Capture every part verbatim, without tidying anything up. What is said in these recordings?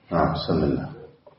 نعم بسم الله.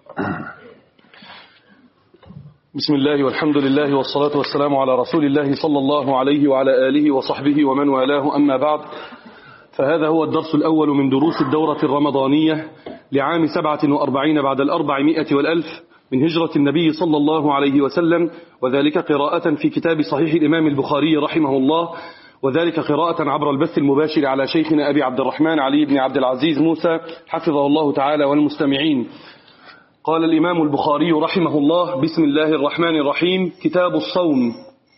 بسم الله والحمد لله والصلاة والسلام على رسول الله صلى الله عليه وعلى آله وصحبه ومن والاه، أما بعد، فهذا هو الدرس الأول من دروس الدورة الرمضانية لعام سبعة وأربعين بعد الأربعمائة والألف من هجرة النبي صلى الله عليه وسلم، وذلك قراءة في كتاب صحيح الإمام البخاري رحمه الله، وذلك قراءة عبر البث المباشر على شيخنا أبي عبد الرحمن علي بن عبد العزيز موسى حفظه الله تعالى والمستمعين. قال الإمام البخاري رحمه الله: بسم الله الرحمن الرحيم. كتاب الصوم.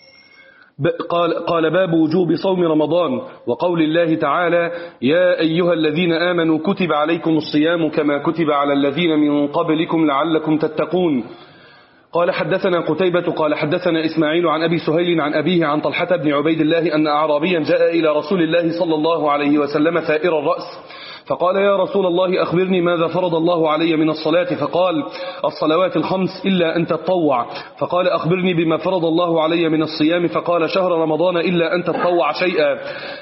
قال, قال باب وجوب صوم رمضان، وقول الله تعالى: يا أيها الذين آمنوا كتب عليكم الصيام كما كتب على الذين من قبلكم لعلكم تتقون. قال حدثنا قتيبة قال حدثنا إسماعيل عن أبي سهيل عن أبيه عن طلحة بن عبيد الله أن أعرابيا جاء إلى رسول الله صلى الله عليه وسلم ثائر الرأس، فقال: يا رسول الله أخبرني ماذا فرض الله علي من الصلاة؟ فقال: الصلوات الخمس إلا أن تتطوع. فقال: أخبرني بما فرض الله علي من الصيام؟ فقال: شهر رمضان إلا أن تتطوع شيئا.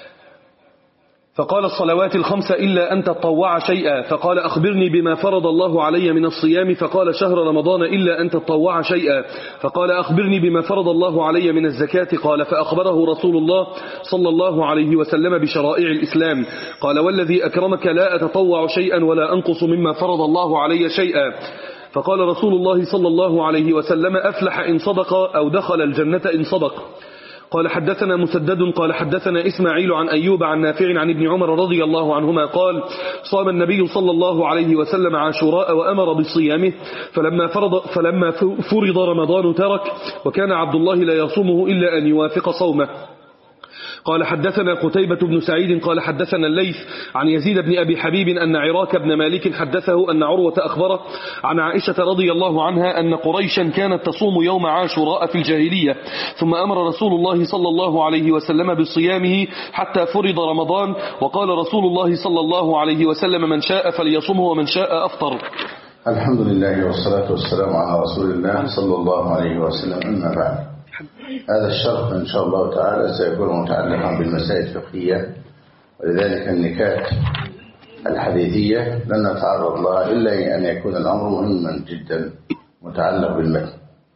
فقال: الصلوات الخمس إلا أن تتطوع شيئا. فقال: أخبرني بما فرض الله علي من الصيام؟ فقال: شهر رمضان إلا أن تتطوع شيئا. فقال: أخبرني بما فرض الله علي من الزكاة؟ قال: فأخبره رسول الله صلى الله عليه وسلم بشرائع الإسلام. قال: والذي أكرمك لا أتطوع شيئا ولا أنقص مما فرض الله علي شيئا. فقال رسول الله صلى الله عليه وسلم: أفلح إن صدق أو دخل الجنة إن صدق. قال حدثنا مسدد قال حدثنا إسماعيل عن أيوب عن نافع عن ابن عمر رضي الله عنهما قال: صام النبي صلى الله عليه وسلم عاشوراء وأمر بصيامه، فلما فرض, فلما فرض رمضان ترك، وكان عبد الله لا يصومه إلا أن يوافق صومه. قال حدثنا قتيبة بن سعيد قال حدثنا الليث عن يزيد بن أبي حبيب أن عراك بن مالك حدثه أن عروة أخبره عن عائشة رضي الله عنها أن قريشا كانت تصوم يوم عاشوراء في الجاهلية، ثم أمر رسول الله صلى الله عليه وسلم بصيامه حتى فرض رمضان، وقال رسول الله صلى الله عليه وسلم: من شاء فليصمه ومن شاء أفطر. الحمد لله والصلاة والسلام على رسول الله صلى الله عليه وسلم، أما بعد. هذا الشرح إن شاء الله تعالى سيكون متعلقا بالمسائل الفقهية، ولذلك النكات الحديثية لن نتعرض لها إلا أن يكون الأمر مهما جدا متعلق بالمتن.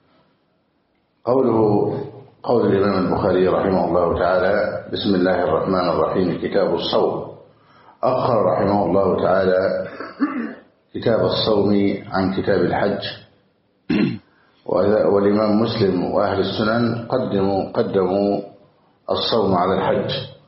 قوله قول الإمام البخاري رحمه الله تعالى: بسم الله الرحمن الرحيم. كتاب الصوم. أخر رحمه الله تعالى كتاب الصوم عن كتاب الحج، والإمام مسلم وأهل السنن قدموا قدموا الصوم على الحج،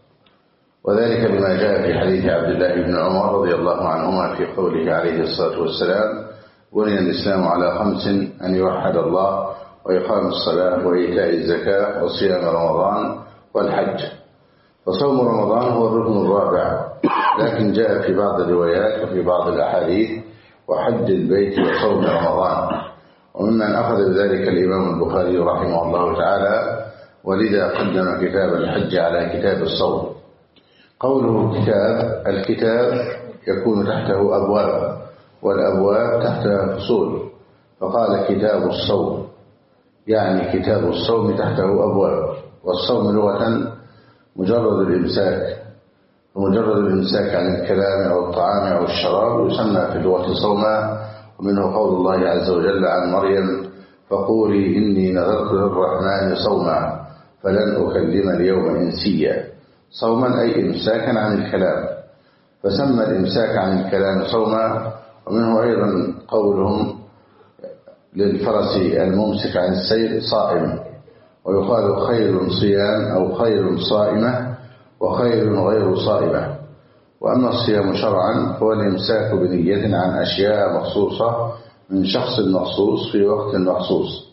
وذلك بما جاء في حديث عبد الله بن عمر رضي الله عنهما في قوله عليه الصلاة والسلام: بني الإسلام على خمس: أن يوحد الله، وإقام الصلاة، وإيتاء الزكاة، وصيام رمضان، والحج. فصوم رمضان هو الركن الرابع، لكن جاء في بعض الروايات وفي بعض الأحاديث: وحج البيت وصوم رمضان. وممن أخذ بذلك الإمام البخاري رحمه الله تعالى، ولذا قدم كتاب الحج على كتاب الصوم. قوله كتاب، الكتاب يكون تحته أبواب، والأبواب تحتها فصول، فقال كتاب الصوم، يعني كتاب الصوم تحته أبواب. والصوم لغة مجرد الإمساك، ومجرد الإمساك عن الكلام أو الطعام أو الشراب يسمى في اللغة صوما. ومنه قول الله عز وجل عن مريم: فقولي إني نذرت للرحمن صوما فلن أكلم اليوم إنسيا. صوما أي إمساكا عن الكلام، فسمى الإمساك عن الكلام صوما. ومنه أيضا قولهم للفرس الممسك عن السير: صائم. ويقال خير صيام أو خير صائمة، وخير غير صائمة. وأما الصيام شرعا فهو الإمساك بنية عن أشياء مخصوصة من شخص مخصوص في وقت مخصوص،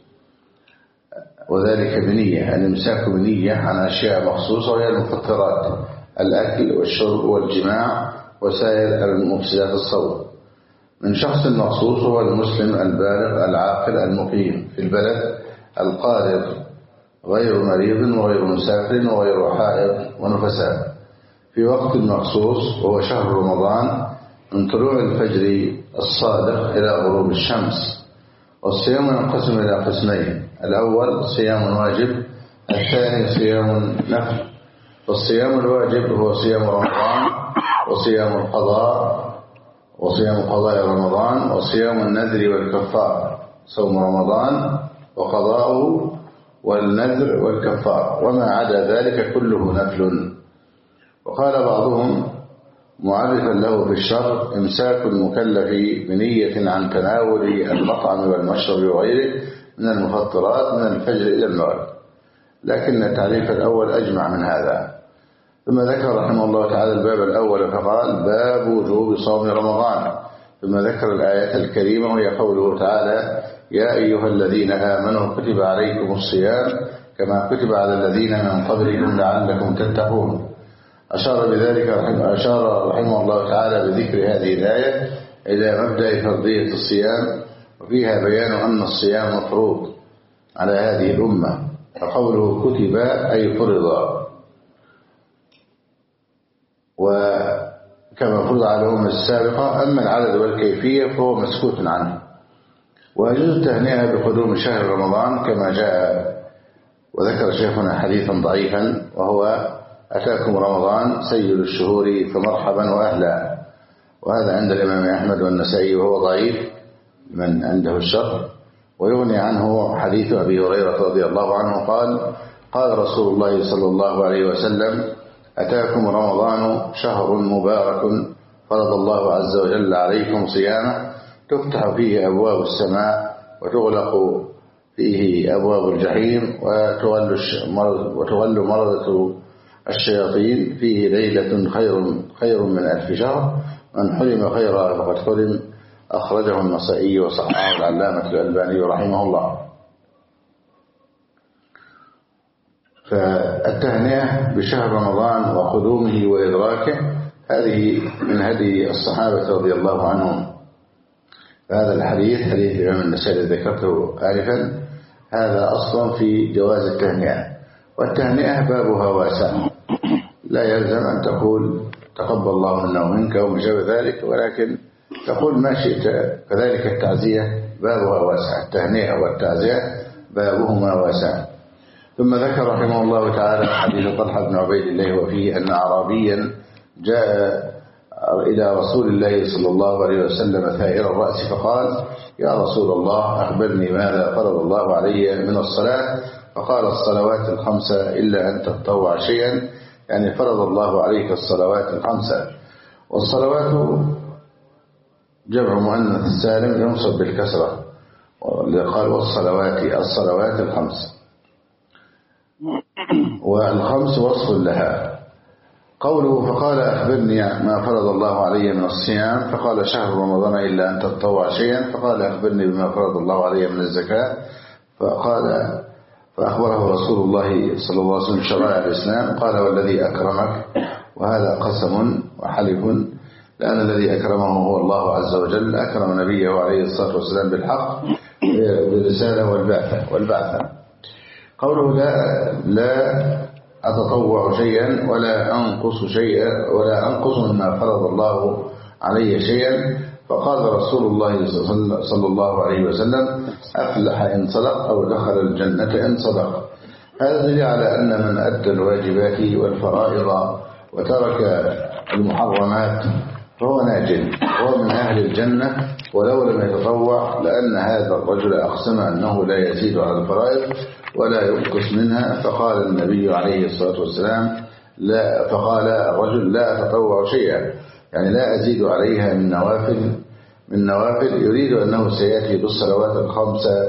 وذلك بنية، الإمساك بنية عن أشياء مخصوصة، وهي المفطرات: الأكل والشرب والجماع وسائر المفسدات الصوم. من شخص مخصوص هو المسلم البالغ العاقل المقيم في البلد القادر، غير مريض وغير مسافر وغير حائض ونفساء، في وقت مخصوص وهو شهر رمضان من طلوع الفجر الصادق إلى غروب الشمس. والصيام ينقسم إلى قسمين: الأول صيام واجب، الثاني صيام نفل. فالصيام الواجب هو صيام رمضان وصيام القضاء وصيام قضاء رمضان وصيام النذر والكفار، صوم رمضان وقضاؤه والنذر والكفار، وما عدا ذلك كله نفل. وقال بعضهم معرفا له في الشرع إمساك المكلف بنية عن تناول المطعم والمشرب وغيره من المفطرات من الفجر إلى المغرب، لكن التعريف الأول أجمع من هذا. ثم ذكر رحمه الله تعالى الباب الأول فقال باب وجوب صوم رمضان، ثم ذكر الآية الكريمة وهي قوله تعالى يا أيها الذين آمنوا كتب عليكم الصيام كما كتب على الذين من قبلكم لعلكم تتقون. أشار بذلك رحمه, أشار رحمه الله تعالى بذكر هذه الآية إلى مبدأ فرضية الصيام، وفيها بيان أن الصيام مفروض على هذه الأمة، فقوله كتب أي فرض، وكما فرض على الأمة السابقة. أما العدد والكيفية فهو مسكوت عنه. ويجوز التهنئة بقدوم شهر رمضان كما جاء، وذكر شيخنا حديثا ضعيفا وهو أتاكم رمضان سيد الشهور فمرحبا وأهلا، وهذا عند الإمام أحمد والنسائي وهو ضعيف من عنده الشر. ويغني عنه حديث أبي هريرة رضي الله عنه قال قال رسول الله صلى الله عليه وسلم أتاكم رمضان شهر مبارك فرض الله عز وجل عليكم صيامه تفتح فيه أبواب السماء وتغلق فيه أبواب الجحيم وتغل وتغل مرضة الشياطين، فيه ليلة خير خير من ألف شهر، من حرم خيرها فقد حرم. أخرجه النسائي وصححه العلامة الألباني رحمه الله. فالتهنئة بشهر رمضان وقدومه وإدراكه هذه من هدي الصحابة رضي الله عنهم. هذا الحديث حديث الإمام النسائي ذكرته آنفا هذا أصلا في جواز التهنئة، والتهنئة بابها واسع، لا يلزم أن تقول تقبل الله منا ومنك وما شابه ذلك، ولكن تقول ما شئت. كذلك التعزية بابها واسع، التهنئة والتعزية بابهما واسع. ثم ذكر رحمه الله تعالى حديث طلحة بن عبيد الله وفيه أن أعرابيا جاء إلى رسول الله صلى الله عليه وسلم ثائر الرأس فقال يا رسول الله أخبرني ماذا فرض الله علي من الصلاة؟ فقال الصلوات الخمسة إلا أن تتطوع شيئا، يعني فرض الله عليك الصلوات الخمسة. والصلوات جمع مؤنث سالم ينصب بالكسرة، قال والصلوات الصلوات الخمس، والخمس وصف لها. قوله فقال أخبرني ما فرض الله علي من الصيام، فقال شهر رمضان إلا أن تتطوع شيئا، فقال أخبرني بما فرض الله علي من الزكاة، فقال فأخبره رسول الله صلى الله عليه وسلم شرائع الإسلام، قال والذي أكرمك، وهذا قسم وحلف، لأن الذي أكرمه هو الله عز وجل، أكرم نبيه عليه الصلاة والسلام بالحق بالرسالة والبعثة والبعثة. قوله لا لا أتطوع شيئا ولا أنقص شيئا ولا أنقص مما فرض الله علي شيئا، فقال رسول الله صلى الله عليه وسلم أفلح إن صدق أو دخل الجنة إن صدق. هذا دليل على أن من أدى الواجبات والفرائض وترك المحرمات فهو ناج، هو من أهل الجنة ولو لم يتطوع، لأن هذا الرجل أقسم أنه لا يزيد على الفرائض ولا ينقص منها. فقال النبي عليه الصلاة والسلام لا فقال الرجل لا أتطوع شيئا، يعني لا أزيد عليها من نوافل من نوافل يريد أنه سيأتي بالصلوات الخمسة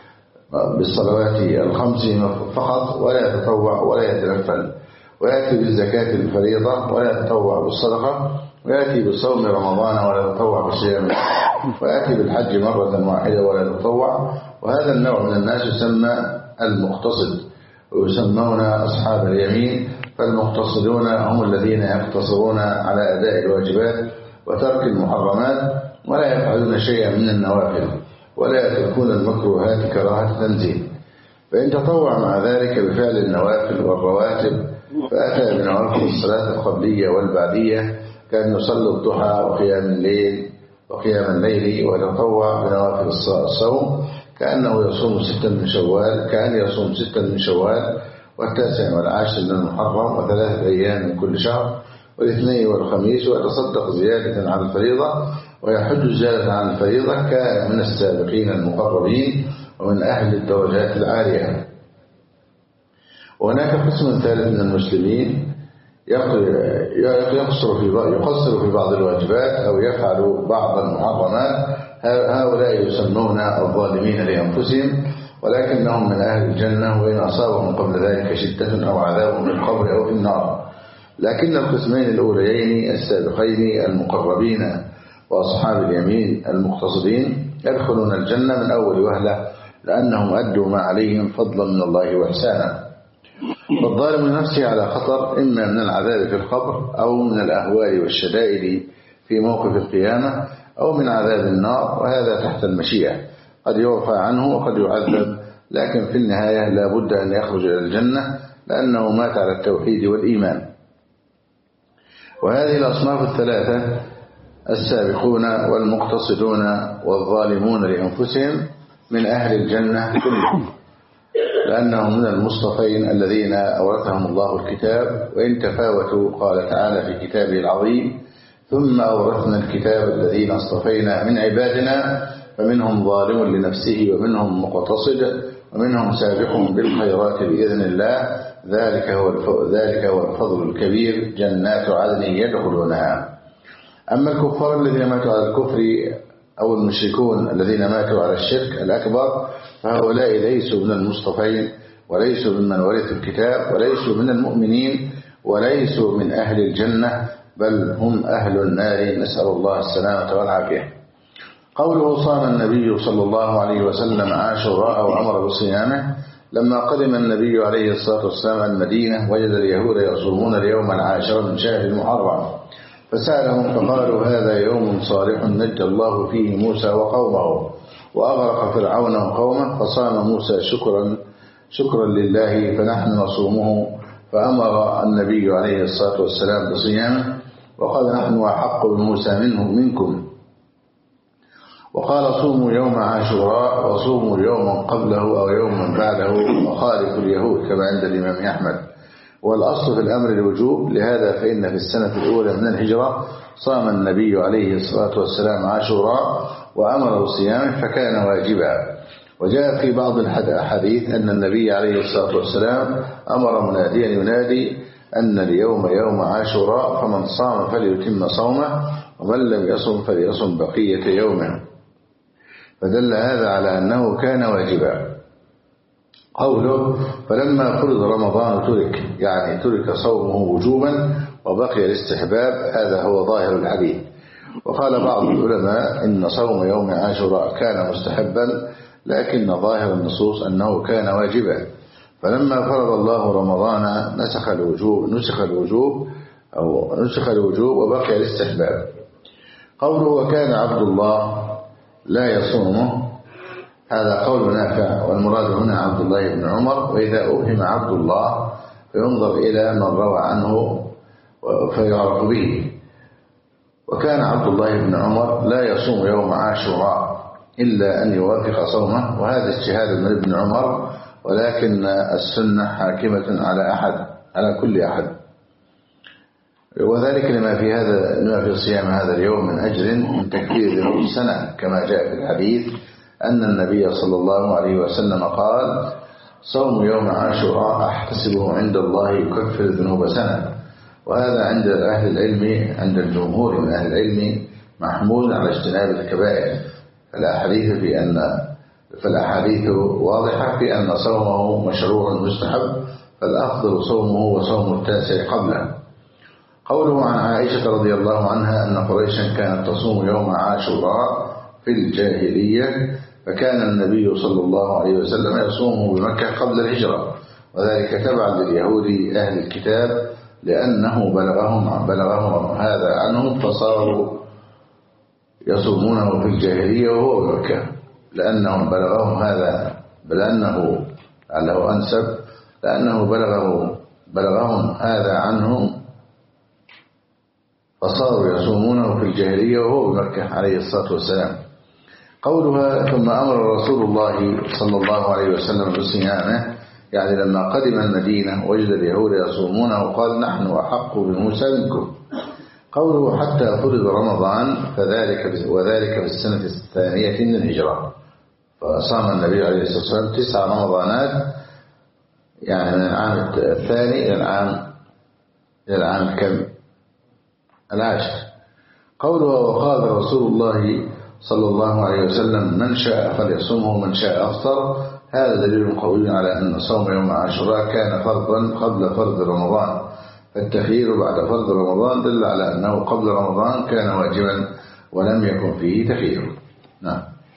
بالصلوات الخمس فقط ولا يتطوع ولا يتنفل، ويأتي بالزكاة الفريضة ولا يتطوع بالصدقة، ويأتي بصوم رمضان ولا يتطوع بصيام، ويأتي بالحج مرة واحدة ولا يتطوع. وهذا النوع من الناس يسمى المقتصد، ويسمون أصحاب اليمين. فالمقتصدون هم الذين يقتصرون على أداء الواجبات وترك المحرمات، ولا يفعلون شيئا من النوافل، ولا يتركون المكروهات كراهة تنزيل. فإن تطوع مع ذلك بفعل النوافل والرواتب فأتى بنوافل الصلاة القبلية والبعدية، كان يصلي الضحى وقيام الليل وقيام الليل، ويتطوع بنوافل الصوم كأنه يصوم ستا من شوال كان يصوم ستا من شوال والتاسع والعاشر من المحرم وثلاثة أيام من كل شهر والاثنين والخميس، ويتصدق زيادة على الفريضة، ويحج زيادة عن الفريضة كان من السابقين المقربين ومن أهل الدرجات العالية. وهناك قسم ثالث من المسلمين يقصر في يقصر في بعض الواجبات أو يفعل بعض المحرمات، هؤلاء يسمون الظالمين لأنفسهم، ولكنهم من أهل الجنة وإن أصابهم قبل ذلك شدة أو عذاب في القبر أو في النار. لكن القسمين الأوليين السابقين المقربين وأصحاب اليمين المقتصدين يدخلون الجنة من أول وهلة، لأنهم أدوا ما عليهم فضلا من الله وإحسانا. والظالم لنفسه على خطر، إما من العذاب في القبر أو من الأهوال والشدائد في موقف القيامة أو من عذاب النار، وهذا تحت المشيئة، قد يعفى عنه وقد يعذب، لكن في النهاية لا بد أن يخرج إلى الجنة لأنه مات على التوحيد والإيمان. وهذه الأصناف الثلاثة السابقون والمقتصدون والظالمون لأنفسهم من أهل الجنة كلهم، لأنهم من المصطفين الذين أورثهم الله الكتاب، وإن تفاوتوا قال تعالى في كتابه العظيم: ثم أورثنا الكتاب الذين اصطفينا من عبادنا فمنهم ظالم لنفسه ومنهم مقتصد ومنهم سابق بالخيرات بإذن الله، ذلك هو ذلك هو الفضل الكبير، جنات عدن يدخلونها. أما الكفار الذين ماتوا على الكفر أو المشركون الذين ماتوا على الشرك الأكبر فهؤلاء ليسوا من المصطفين، وليسوا ممن ورثوا الكتاب، وليسوا من المؤمنين، وليسوا من أهل الجنة، بل هم أهل النار، نسأل الله السلامة والعافية. قوله: صام النبي صلى الله عليه وسلم عاشوراء وأمر بصيامه. لما قدم النبي عليه الصلاة والسلام المدينة وجد اليهود يصومون اليوم العاشر من شهر المحرم، فسألهم فقالوا: هذا يوم صالح نجى الله فيه موسى وقومه وأغرق فرعون وقومه، فصام موسى شكرا شكرا لله فنحن نصومه، فأمر النبي عليه الصلاة والسلام بصيامه، وقال: نحن أحق بموسى منه منكم، وقال: صوموا يوم عاشوراء وصوموا يوما قبله أو يوما بعده وخالفوا اليهود، كما عند الإمام أحمد. والأصل في الأمر الوجوب، لهذا فإن في السنة الأولى من الهجرة صام النبي عليه الصلاة والسلام عاشوراء وأمر بصيامه فكان واجبا. وجاء في بعض الحديث أن النبي عليه الصلاة والسلام أمر مناديا ينادي أن اليوم يوم عاشوراء، فمن صام فليتم صومه ومن لم يصم فليصم بقية يومه، فدل هذا على أنه كان واجبا. قوله: فلما فرض رمضان ترك، يعني ترك صومه وجوبا وبقي الاستحباب، هذا هو ظاهر الحديث. وقال بعض العلماء إن صوم يوم عاشوراء كان مستحبا، لكن ظاهر النصوص أنه كان واجبا، فلما فرض الله رمضان نسخ الوجوب نسخ الوجوب أو نسخ الوجوب وبقي الاستحباب. قوله: وكان عبد الله لا يصومه، هذا قول نافع، والمراد هنا عبد الله بن عمر، وإذا أبهم عبد الله فينظر إلى من روى عنه فيعرف به. وكان عبد الله بن عمر لا يصوم يوم عاشوراء إلا أن يوافق صومه، وهذا اجتهاد من ابن عمر، ولكن السنة حاكمة على أحد على كل أحد، وذلك لما في هذا لما في صيام هذا اليوم من أجر من تكفير ذنوب السنة، كما جاء في الحديث أن النبي صلى الله عليه وسلم قال: صوم يوم عاشوراء أحتسبه عند الله يكفر ذنوب سنة. وهذا عند أهل العلم عند الجمهور من أهل العلم محمول على اجتناب الكبائر، فالأحاديث في أن فالأحاديث واضحة في أن صومه مشروع مستحب، فالأفضل صومه وصوم التاسع قبله. قوله: عن عائشة رضي الله عنها أن قريشا كانت تصوم يوم عاشوراء في الجاهلية، فكان النبي صلى الله عليه وسلم يصومه بمكة قبل الهجرة، وذلك تبعا لليهود أهل الكتاب، لأنه بلغهم بلغهم هذا عنهم فصاروا يصومونه في الجاهلية وهو بمكة، لأنهم بلغهم هذا لأنه لعله أنسب لأنه بلغه بلغهم هذا عنهم فصاروا يصومونه في الجاهلية وهو بمكة عليه الصلاة والسلام. قولها: ثم أمر رسول الله صلى الله عليه وسلم بصيامه، يعني لما قدم المدينة وجد اليهود يصومونه وقال: نحن أحق بموسى منكم. قوله حتى فرض رمضان فذلك وذلك في السنة الثانية من الهجرة، فصام النبي عليه الصلاة والسلام تسع رمضانات، يعني من العام الثاني إلى العام إلى العام كم؟ العاشر. قوله وقال رسول الله صلى الله عليه وسلم من شاء فليصومه ومن شاء أفطر، هذا دليل قوي على أن صوم يوم عاشوراء كان فرضا قبل فرض رمضان، فالتخيير بعد فرض رمضان دل على أنه قبل رمضان كان واجبا ولم يكن فيه تخيير. نعم.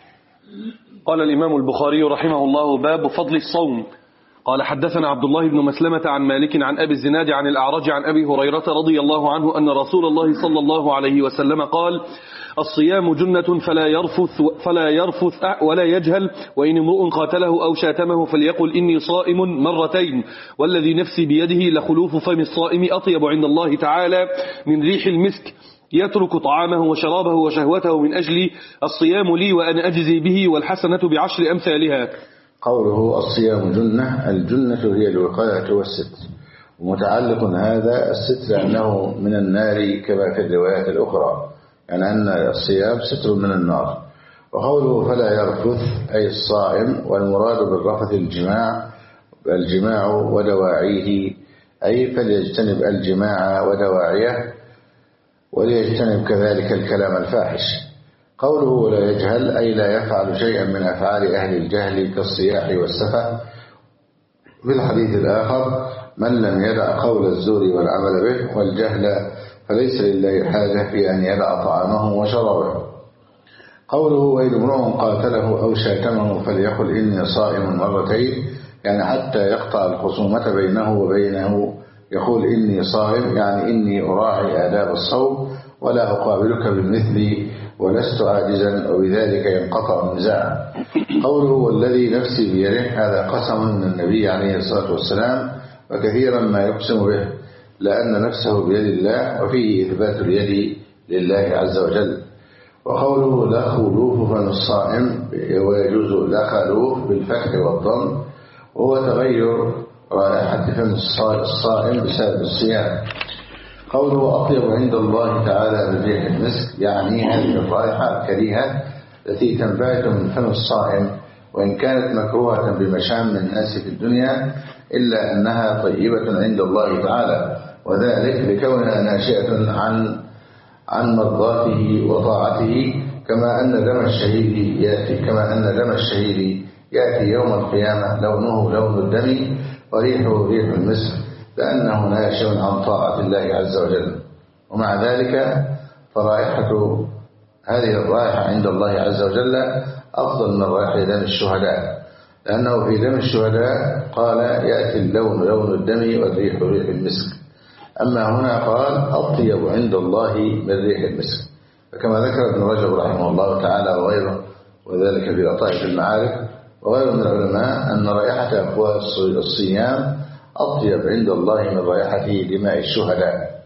قال الإمام البخاري رحمه الله باب فضل الصوم. قال حدثنا عبد الله بن مسلمة عن مالك عن أبي الزناد عن الأعرج عن أبي هريرة رضي الله عنه أن رسول الله صلى الله عليه وسلم قال الصيام جنة فلا يرفث فلا يرفث ولا يجهل، وإن امرؤ قاتله أو شاتمه فليقل إني صائم مرتين، والذي نفسي بيده لخلوف فم الصائم أطيب عند الله تعالى من ريح المسك، يترك طعامه وشرابه وشهوته من أجل الصيام لي وأنا أجزي به، والحسنة بعشر أمثالها. قوله الصيام جنة، الجنة هي الوقاية والستر، ومتعلق هذا الستر لأنه من النار كما في الروايات الأخرى، يعني أن الصيام ستر من النار. وقوله فلا يرفث أي الصائم، والمراد بالرفث الجماع الجماع ودواعيه، أي فليجتنب الجماع ودواعيه وليجتنب كذلك الكلام الفاحش. قوله ولا يجهل أي لا يفعل شيئا من أفعال أهل الجهل كالصياح والسفه. في الحديث الآخر من لم يدع قول الزور والعمل به والجهل فليس لله حاجة في أن يدع طعامه وشرابه. قوله وإن امرؤ قاتله أو شاتمه فليقل إني صائم مرتين، يعني حتى يقطع الخصومة بينه وبينه يقول إني صائم، يعني إني أراعي آداب الصوم ولا أقابلك بالمثل ولست عاجزا، وبذلك ينقطع النزاع. قوله والذي نفسي بيده، هذا قسم من النبي عليه الصلاة والسلام، وكثيرا ما يقسم به لأن نفسه بيد الله، وفيه إثبات اليد لله عز وجل. وقوله لا خلوف فم الصائم، ويجوز لا خلوف بالفتح والضم، وهو تغير رائحة فم الصائم بسبب الصيام. قوله أطيب عند الله تعالى من ريح المسك، يعني هذه الرائحة الكريهة التي تنبعث من فم الصائم، وإن كانت مكروهة بمشام الناس في الدنيا إلا أنها طيبة عند الله تعالى، وذلك لكونها ناشئة عن عن مرضاته وطاعته، كما أن دم الشهيد يأتي كما أن دم الشهيد يأتي يوم القيامة لونه لون الدم وريحه ريح المسك، لأنه ناشئ عن طاعة الله عز وجل. ومع ذلك فرائحة هذه الرائحة عند الله عز وجل أفضل من رائحة دم الشهداء، لأنه في دم الشهداء قال يأتي اللون لون الدم والريح ريح المسك، أما هنا قال أطيب عند الله من ريح المسك. فكما ذكر ابن رجب رحمه الله تعالى وغيره، وذلك في لطائف المعارف وغيره من العلماء، أن رائحة أفواه الصيام أطيب عند الله من رائحة دماء الشهداء.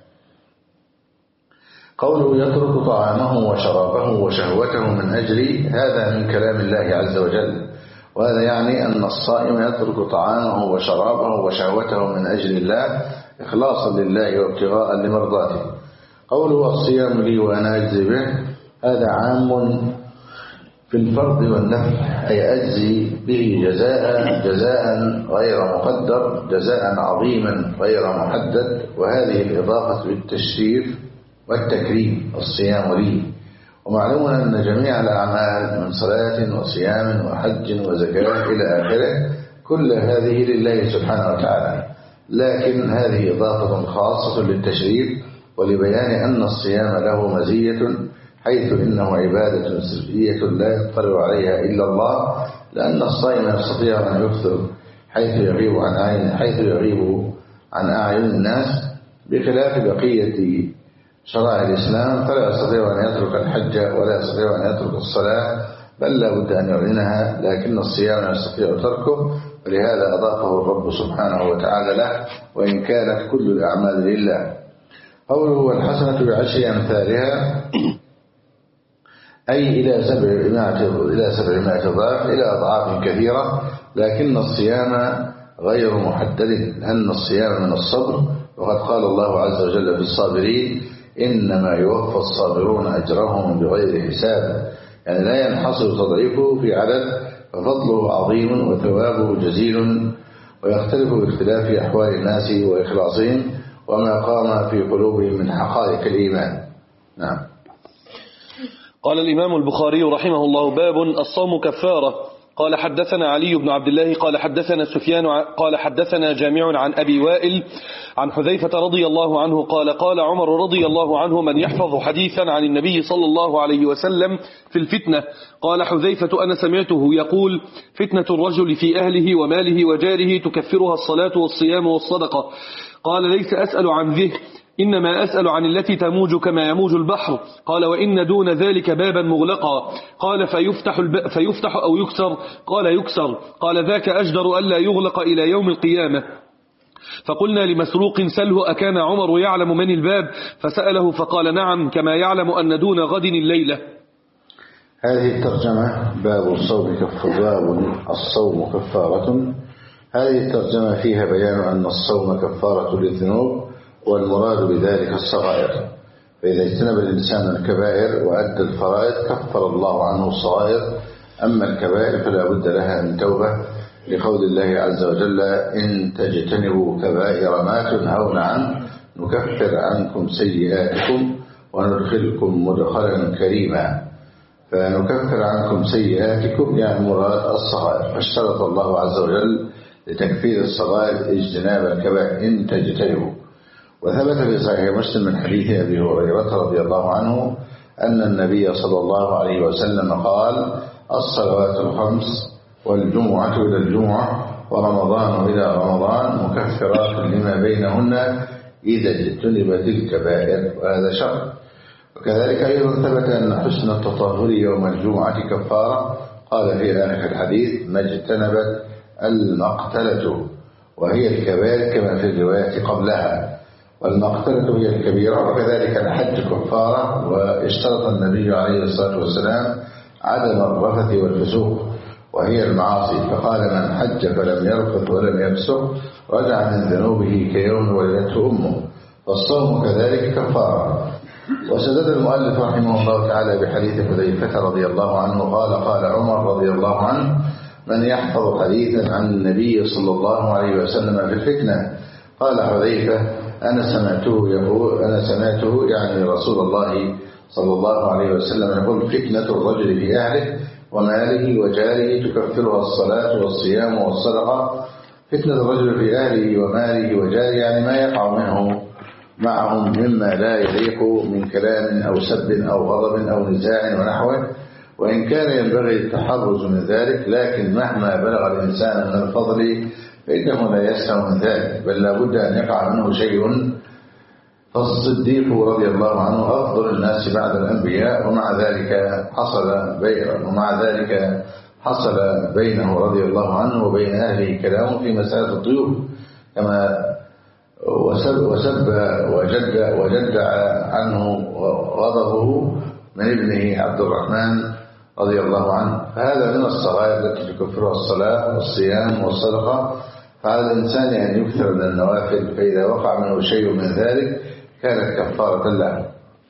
قوله يترك طعامه وشرابه وشهوته من أجل، هذا من كلام الله عز وجل، وهذا يعني أن الصائم يترك طعامه وشرابه وشهوته من أجل الله إخلاصا لله وابتغاء لمرضاته. قوله الصيام لي وأنا أجزي به، هذا عام في الفرض والنفل، أي أجزي به جزاء جزاء غير مقدر، جزاء عظيما غير محدد، وهذه الإضافة بالتشريف والتكريم الصيام لي. ومعلوم أن جميع الأعمال من صلاة وصيام وحج وزكاة إلى آخره كل هذه لله سبحانه وتعالى، لكن هذه إضافة خاصة للتشريف ولبيان أن الصيام له مزية، حيث إنه عبادة سرية لا يطلع عليها إلا الله، لأن الصائم يستطيع أن يفطر حيث يغيب عن عين حيث يغيب عن أعين الناس، بخلاف بقية شرائع الإسلام، فلا يستطيع أن يترك الحج ولا يستطيع أن يترك الصلاة، بل لا بد أن يعلنها، لكن الصيام يستطيع تركه، ولهذا أضافه الرب سبحانه وتعالى له، وإن كانت كل الأعمال لله. قوله والحسنة بعشر أمثالها، أي إلى سبعمائة إلى سبعمائة ضعف، إلى أضعاف كثيرة، لكن الصيام غير محدد، لأن الصيام من الصبر، وقد قال الله عز وجل في الصابرين إنما يوفى الصابرون أجرهم بغير حساب، يعني لا ينحصر تضعيفه في عدد، ففضله عظيم وثوابه جزيل، ويختلف باختلاف أحوال الناس وإخلاصهم وما قام في قلوبهم من حقائق الإيمان. نعم. قال الإمام البخاري رحمه الله: باب الصوم كفارة. قال حدثنا علي بن عبد الله قال حدثنا سفيان قال حدثنا جامع عن أبي وائل عن حذيفة رضي الله عنه قال قال عمر رضي الله عنه: من يحفظ حديثا عن النبي صلى الله عليه وسلم في الفتنة؟ قال حذيفة: أنا سمعته يقول: فتنة الرجل في أهله وماله وجاره تكفرها الصلاة والصيام والصدقة. قال: ليس أسأل عن ذه، إنما أسأل عن التي تموج كما يموج البحر. قال: وإن دون ذلك بابا مغلقا. قال: فيفتح, الب... فيفتح أو يكسر؟ قال: يكسر. قال: ذاك أجدر ألا يغلق إلى يوم القيامة. فقلنا لمسروق: سله أكان عمر يعلم من الباب؟ فسأله فقال: نعم، كما يعلم أن دون غد الليلة. هذه الترجمة باب الصوم كفارة، الصوم كفارة. هذه الترجمة فيها بيان أن الصوم كفارة للذنوب، والمراد بذلك الصغائر، فإذا اجتنب الإنسان الكبائر وأدى الفرائض كفر الله عنه الصغائر. أما الكبائر فلا بد لها من توبة، لقول الله عز وجل: إن تجتنبوا كبائر ما تنهون عنه نكفر عنكم سيئاتكم وندخلكم مدخلا كريما. فنكفر عنكم سيئاتكم يعني مراد الصغائر، فاشترط الله عز وجل لتكفير الصغائر اجتناب الكبائر إن تجتنبوا. وثبت في صحيح مسلم من حديث أبي هريرة رضي الله عنه أن النبي صلى الله عليه وسلم قال: الصلوات الخمس والجمعة إلى الجمعة ورمضان إلى رمضان مكفرات لما بينهن إذا اجتنبت الكبائر، وهذا شرط. وكذلك أيضا ثبت أن حسن التطهر يوم الجمعة كفارة. قال في آخر الحديث: ما اجتنبت المقتلة، وهي الكبائر كما في الرواية قبلها، والمقتلة هي الكبيرة. وكذلك الحج كفارة، واشترط النبي عليه الصلاة والسلام عدم الرفث والفسوق وهي المعاصي، فقال: من حج فلم يرفث ولم يفسق رجع من ذنوبه كيوم ولدته أمه. فالصوم كذلك كفارة. وسدد المؤلف رحمه الله تعالى بحديث حذيفة رضي الله عنه قال: قال عمر رضي الله عنه: من يحفظ حديثا عن النبي صلى الله عليه وسلم في الفتنة؟ قال حذيفة: أنا سمعته يقول أنا سمعته يعني رسول الله صلى الله عليه وسلم يقول: فتنة الرجل في أهله وماله وجاره تكفرها الصلاة والصيام والصدقة. فتنة الرجل في أهله وماله وجاره يعني ما يقع منه معهم مما لا يليق من كلام أو سب أو غضب أو نزاع ونحوه، وإن كان ينبغي التحرز من ذلك، لكن مهما بلغ الإنسان من الفضل فإنه لا يسلم من ذلك، بل لا بد أن يقع منه شيء. فالصديق رضي الله عنه أفضل الناس بعد الأنبياء، ومع ذلك حصل بينه ومع ذلك حصل بينه رضي الله عنه وبين أهله كلام في مسألة الضيوف، كما وسب, وسب وجد, وجد عنه غضبه من ابنه عبد الرحمن رضي الله عنه. فهذا من الصغائر التي تكفرها الصلاة والصيام والصدقة، فعلى الإنسان أن يكثر من النوافل، فإذا وقع منه شيء من ذلك كانت كفارة له.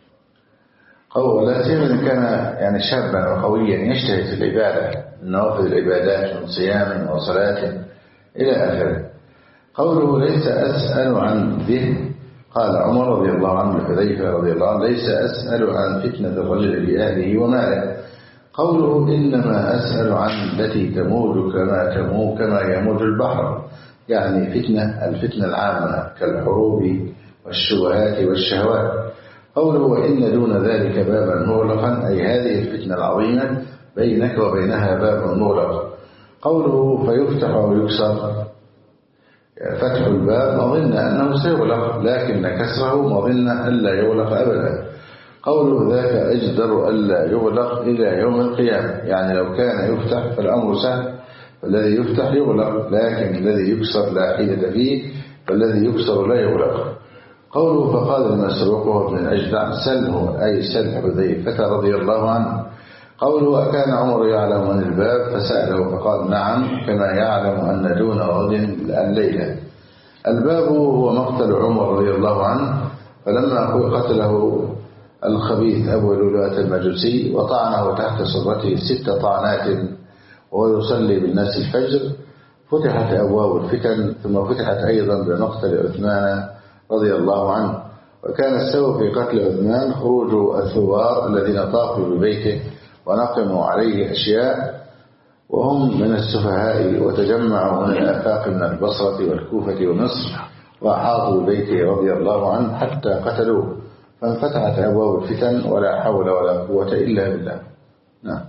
قولا سيما إن كان يعني شابا وقويا يجتهد في العبادة، النوافل العبادات من صيام وصلاة إلى آخره. قوله: ليس أسأل عن ذه. قال عمر رضي الله عنه حذيفة رضي الله عنه: ليس أسأل عن فتنة الرجل في أهله وماله. قوله: إنما أسأل عن التي تموج كما تموج كما يموج البحر، يعني فتنة الفتنة العامة كالحروب والشبهات والشهوات. قوله: وإن دون ذلك بابا مغلقا، أي هذه الفتنة العظيمة بينك وبينها باب مغلق. قوله: فيفتح ويكسر، فتح الباب مظن أنه سيغلق، لكن كسره مظن ألا يغلق أبدا. قوله: ذاك أجدر ألا يغلق إلى يوم القيامة، يعني لو كان يفتح فالأمر سهل، فالذي يفتح يغلق، لكن الذي يكسر لا حيلة فيه، فالذي يكسر لا يغلق. قوله: فقال المسروق وابن الأجدع: سله، أي سل حذيفة رضي الله عنه. قوله: أكان عمر يعلم من الباب؟ فسأله فقال: نعم، كما يعلم أن دون غد الليلة. الباب هو مقتل عمر رضي الله عنه فلما قتله الخبيث أبو لؤلؤة المجوسي وطعنه تحت سرته ست طعنات وهو يصلي بالناس الفجر، فتحت أبواب الفتن، ثم فتحت أيضا بمقتل عثمان رضي الله عنه. وكان السبب في قتل عثمان خروج الثوار الذين طافوا ببيته ونقموا عليه أشياء وهم من السفهاء، وتجمعوا من الآفاق من البصرة والكوفة ومصر وأحاطوا ببيته رضي الله عنه حتى قتلوه، فانفتحت أبواب الفتن ولا حول ولا قوة إلا بالله. نعم.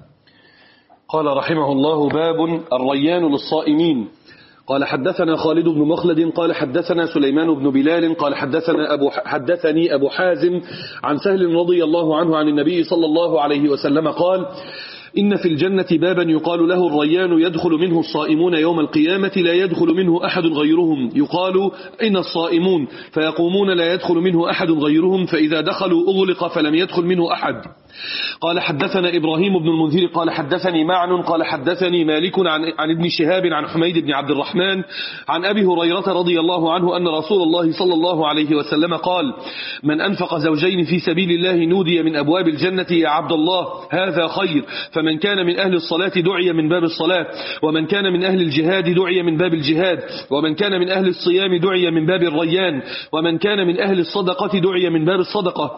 قال رحمه الله: باب الريان للصائمين. قال حدثنا خالد بن مخلد قال حدثنا سليمان بن بلال قال حدثنا أبو حدثني أبو حازم عن سهل رضي الله عنه عن النبي صلى الله عليه وسلم قال: إن في الجنة بابا يقال له الريان يدخل منه الصائمون يوم القيامة لا يدخل منه أحد غيرهم، يقال: أين الصائمون؟ فيقومون لا يدخل منه أحد غيرهم، فإذا دخلوا أغلق فلم يدخل منه أحد. قال حدثنا إبراهيم بن المنذر قال حدثني معن قال حدثني مالك عن, عن ابن شهاب عن حميد بن عبد الرحمن عن أبي هريرة رضي الله عنه أن رسول الله صلى الله عليه وسلم قال: من أنفق زوجين في سبيل الله نودي من أبواب الجنة يا عبد الله هذا خير، فمن كان من أهل الصلاة دعي من باب الصلاة، ومن كان من أهل الجهاد دعي من باب الجهاد، ومن كان من أهل الصيام دعي من باب الريان، ومن كان من أهل الصدقة دعي من باب الصدقة.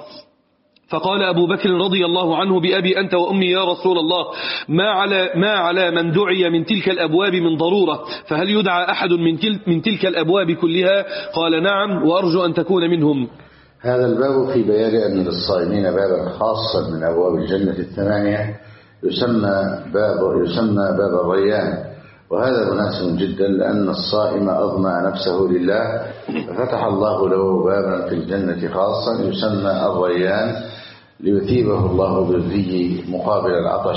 فقال أبو بكر رضي الله عنه: بأبي أنت وأمي يا رسول الله، ما على, ما على من دعي من تلك الأبواب من ضرورة، فهل يدعى أحد من, تل من تلك الأبواب كلها؟ قال: نعم، وأرجو أن تكون منهم. هذا الباب في بيان أن للصائمين بابا خاصا من أبواب الجنة الثمانية يسمى باب, يسمى باب الريان، وهذا مناسب جدا لأن الصائم أضمى نفسه لله، ففتح الله له بابا في الجنة خاصا يسمى الريان ليثيبه الله بالذي مقابل العطش.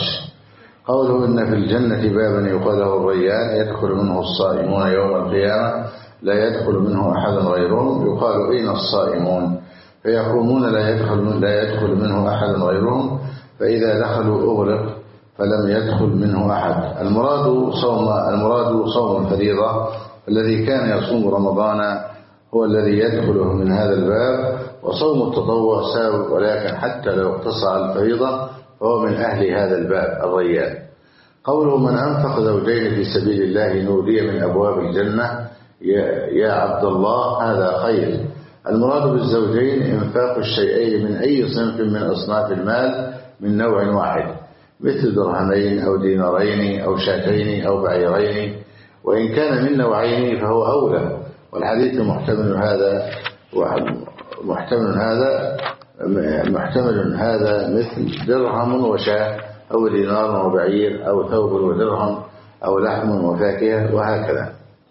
قوله إن في الجنة بابا يقال له الريان يدخل منه الصائمون يوم القيامة لا يدخل منه أحد غيرهم، يقال: أين الصائمون؟ فيقومون لا يدخل, لا يدخل منه أحد غيرهم، فإذا دخلوا أغلق فلم يدخل منه أحد. المراد صوم المراد صوم الفريضة الذي كان يصوم رمضان هو الذي يدخله من هذا الباب، وصوم التطوع سابق، ولكن حتى لو اقتصر الفريضة فهو من أهل هذا الباب الريان. قوله من أنفق زوجين في سبيل الله نودي من أبواب الجنة يا عبد الله هذا خير. المراد بالزوجين إنفاق الشيئين من أي صنف من أصناف المال من نوع واحد، مثل درهمين أو دينارين أو شاتين أو بعيرين، وإن كان من نوعين فهو أولى، والحديث محتمل هذا محتمل هذا محتمل هذا مثل درهم وشاة أو دينار وبعير أو ثوب ودرهم أو لحم وفاكهة وهكذا.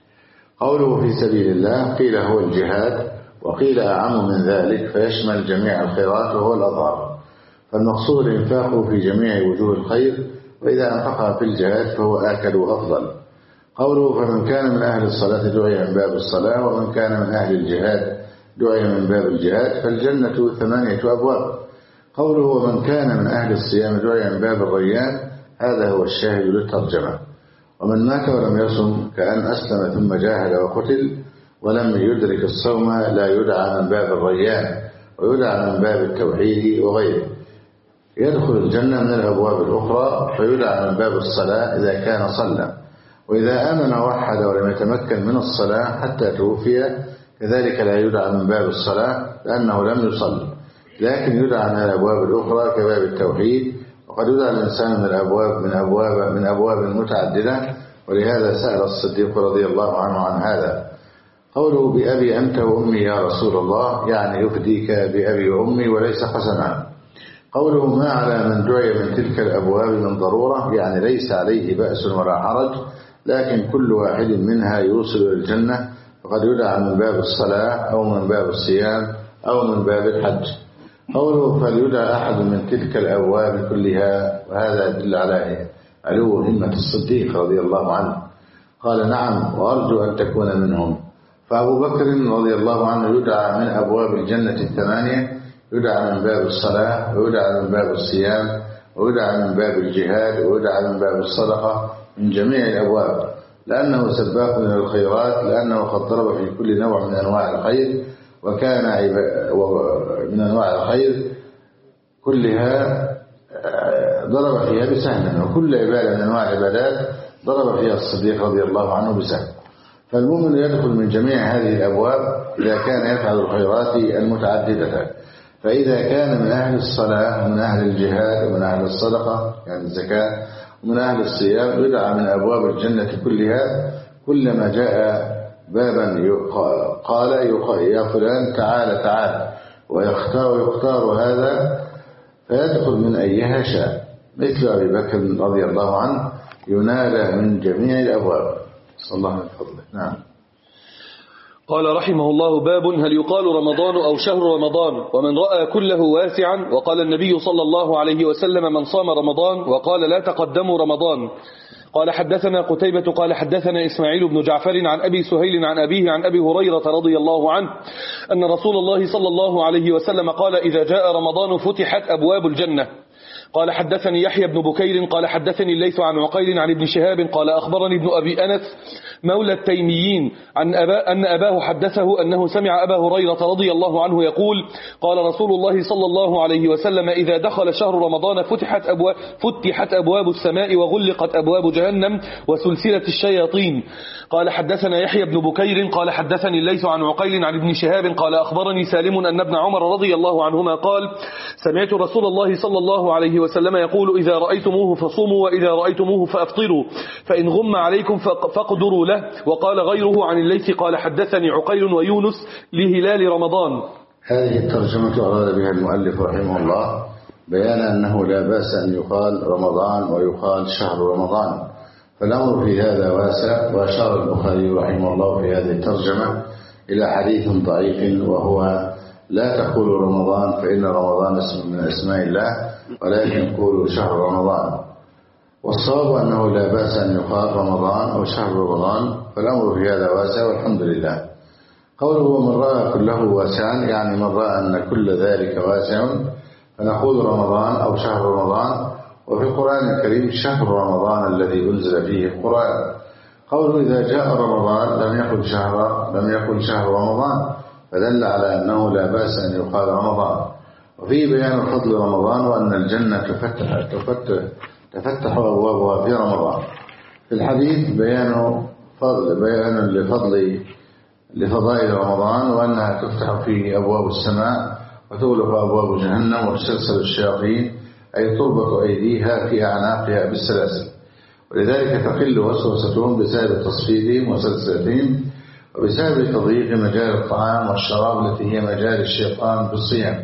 قوله في سبيل الله قيل هو الجهاد، وقيل أعم من ذلك فيشمل جميع الخيرات وهو الأظهار، فالمقصود الإنفاق في جميع وجوه الخير، وإذا أنفقها في الجهاد فهو آكل وأفضل. قوله فمن كان من أهل الصلاة دعي من باب الصلاة، ومن كان من أهل الجهاد دعي من باب الجهاد، فالجنة ثمانية أبواب. قوله ومن كان من أهل الصيام دعي من باب الريان، هذا هو الشاهد للترجمة. ومن مات ولم يصم كأن أسلم ثم جاهد وقتل ولم يدرك الصوم لا يدعى من باب الريان، ويدعى من باب التوحيد وغيره. يدخل الجنة من الأبواب الأخرى فيدعى من باب الصلاة إذا كان صلى، وإذا آمن ووحد ولم يتمكن من الصلاة حتى توفي كذلك لا يدعى من باب الصلاة لأنه لم يصل، لكن يدعى من الأبواب الأخرى كباب التوحيد. وقد يدعى الإنسان من الأبواب من أبواب من أبواب متعددة، ولهذا سأل الصديق رضي الله عنه عن هذا. قوله بأبي أنت وأمي يا رسول الله، يعني يفديك بأبي وأمي وليس قسما. قوله ما على من دعي من تلك الأبواب من ضرورة، يعني ليس عليه بأس ولا حرج، لكن كل واحد منها يوصل إلى الجنة، فقد يدعى من باب الصلاة أو من باب الصيام أو من باب الحج. قوله فليدعى أحد من تلك الأبواب كلها، وهذا يدل على علو همة الصديق رضي الله عنه. قال نعم وأرجو أن تكون منهم. فأبو بكر رضي الله عنه يدعى من أبواب الجنة الثمانية، يدعى من باب الصلاة، ويدعى من باب الصيام، ويدعى من باب الجهاد، ويدعى من باب الصدقة، من جميع الأبواب، لأنه سباق من الخيرات، لأنه قد ضرب في كل نوع من أنواع الخير، وكان من أنواع الخير كلها ضرب فيها بسهم، وكل عبادة من أنواع العبادات ضرب فيها الصديق رضي الله عنه بسهم. فالمؤمن يدخل من جميع هذه الأبواب إذا كان يفعل الخيرات المتعددة. فإذا كان من أهل الصلاة ومن أهل الجهاد ومن أهل الصدقة يعني الزكاة ومن أهل الصيام يدعى من أبواب الجنة كلها. كلما جاء بابا قال يا فلان تعال تعال ويختار يختار هذا فيدخل من أيها شاء، مثل أبي بكر رضي الله عنه ينال من جميع الأبواب. صلى الله عليه وسلم. نعم. قال رحمه الله: باب هل يقال رمضان أو شهر رمضان ومن رأى كله واسعا. وقال النبي صلى الله عليه وسلم: من صام رمضان وقال لا تقدموا رمضان. قال حدثنا قتيبة قال حدثنا إسماعيل بن جعفر عن أبي سهيل عن أبيه عن أبي هريرة رضي الله عنه أن رسول الله صلى الله عليه وسلم قال: إذا جاء رمضان فتحت أبواب الجنة. قال حدثني يحيى بن بكير قال حدثني الليث عن عقيل عن ابن شهاب قال أخبرني ابن أبي أنس مولى التيميين عن أبا أن أباه حدثه أنه سمع أبا هريرة رضي الله عنه يقول: قال رسول الله صلى الله عليه وسلم: إذا دخل شهر رمضان فتحت أبواب, فتحت أبواب السماء وغلقت أبواب جهنم وسلسلة الشياطين. قال حدثنا يحيى بن بكير قال حدثني الليث عن عقيل عن ابن شهاب قال أخبرني سالم أن ابن عمر رضي الله عنهما قال: سمعت رسول الله صلى الله عليه وسلم يقول: إذا رأيتموه فصوموا وإذا رأيتموه فأفطروا فإن غم عليكم فاقدروا له. وقال غيره عن الليث قال حدثني عقيل ويونس لهلال رمضان. هذه الترجمة أراد بها المؤلف رحمه الله بيان أنه لا بأس أن يقال رمضان ويقال شهر رمضان، فالأمر في هذا واسع. وأشار البخاري رحمه الله في هذه الترجمة إلى حديث ضعيف وهو: لا تقولوا رمضان فإن رمضان اسم من أسماء الله ولكن قولوا شهر رمضان. والصواب أنه لا بأس أن يقال رمضان أو شهر رمضان، فالأمر في هذا واسع والحمد لله. قوله من رأى كله واسعا يعني من رأى أن كل ذلك واسع فنقول رمضان أو شهر رمضان. وفي القرآن الكريم شهر رمضان الذي أنزل فيه القرآن. قوله إذا جاء رمضان لم يقل شهر لم يقل شهر رمضان، فدل على أنه لا بأس أن يقال رمضان. وفيه بيان فضل رمضان وأن الجنة تفتح تفتح تفتح أبوابها في رمضان. في الحديث بيان فضل بيان لفضل لفضائل رمضان وأنها تفتح فيه أبواب السماء وتغلق أبواب جهنم وتسلسل الشياطين، أي تربط أيديها في أعناقها بالسلاسل، ولذلك تقل وسوستهم بسبب تصفيدهم وسلسلتهم وبسبب تضييق مجال الطعام والشراب التي هي مجال الشيطان في الصيام.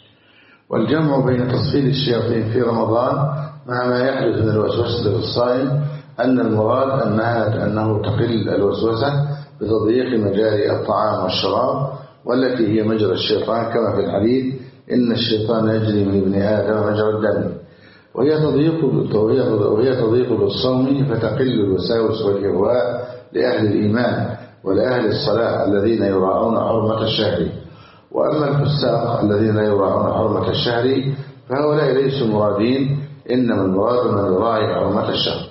والجمع بين تصفيد الشياطين في رمضان مع ما يحدث من الوسوسة في الصائم أن المراد أنها أنه تقل الوسوسة بتضييق مجال الطعام والشراب والتي هي مجرى الشيطان، كما في الحديث: إن الشيطان يجري من ابن آدم مجرى الدم. وهي تضيق وهي تضيق بالصوم فتقل الوساوس والإغواء لأهل الإيمان ولأهل الصلاة الذين يراعون حرمة الشهر. وأما الفساق الذين لا يراعون حرمة الشهر فهؤلاء ليسوا مرادين، إنما المراد من يراعي حرمة الشهر.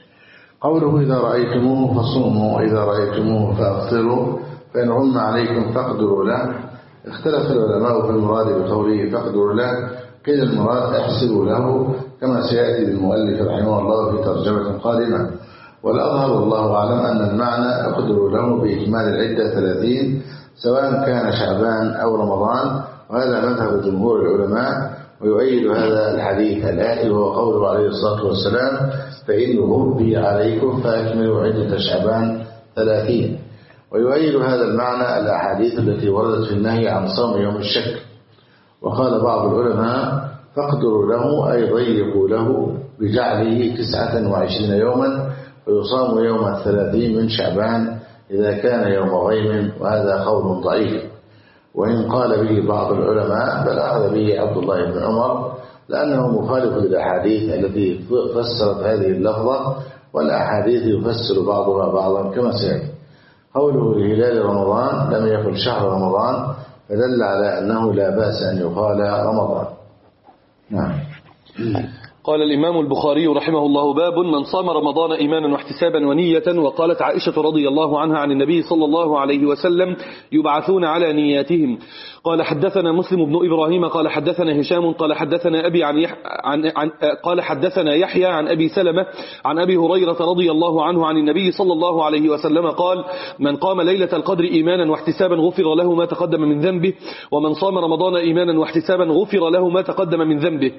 قوله إذا رأيتموه فصوموا وإذا رأيتموه فأفطروا فإن غم عليكم فاقدروا له. اختلف العلماء في المراد بقوله فاقدروا له، قيل المراد احسبوا له كما سيأتي للمؤلف رحمه الله في ترجمة قادمة. والأظهر والله أعلم أن المعنى اقدروا له بإكمال العدة ثلاثين سواء كان شعبان أو رمضان، وهذا مذهب جمهور العلماء. ويؤيد هذا الحديث الآتي وهو قوله عليه الصلاة والسلام: فإن غبي عليكم فأكملوا عدة شعبان ثلاثين. ويؤيد هذا المعنى الأحاديث التي وردت في النهي عن صوم يوم الشك. وقال بعض العلماء: فاقدروا له أي ضيقوا له بجعله تسعة وعشرين يوما فيصام يوم الثلاثين من شعبان إذا كان يوم غيم، وهذا قول ضعيف. وإن قال به بعض العلماء بل أخذ به عبد الله بن عمر لأنه مخالف للأحاديث التي فسرت هذه اللفظة، والأحاديث يفسر بعضها بعضا كما سيأتي. قوله لهلال رمضان لم يقل شهر رمضان فدل على أنه لا بأس أن يقال رمضان. نعم. قال الإمام البخاري رحمه الله: باب من صام رمضان إيمانا واحتسابا ونية. وقالت عائشة رضي الله عنها عن النبي صلى الله عليه وسلم: يبعثون على نياتهم. قال حدثنا مسلم بن إبراهيم قال حدثنا هشام قال حدثنا أبي عن, يح عن, عن قال حدثنا يحيى عن أبي سلمة عن أبي هريرة رضي الله عنه عن النبي صلى الله عليه وسلم قال: من قام ليلة القدر إيمانا واحتسابا غفر له ما تقدم من ذنبه، ومن صام رمضان إيمانا واحتسابا غفر له ما تقدم من ذنبه.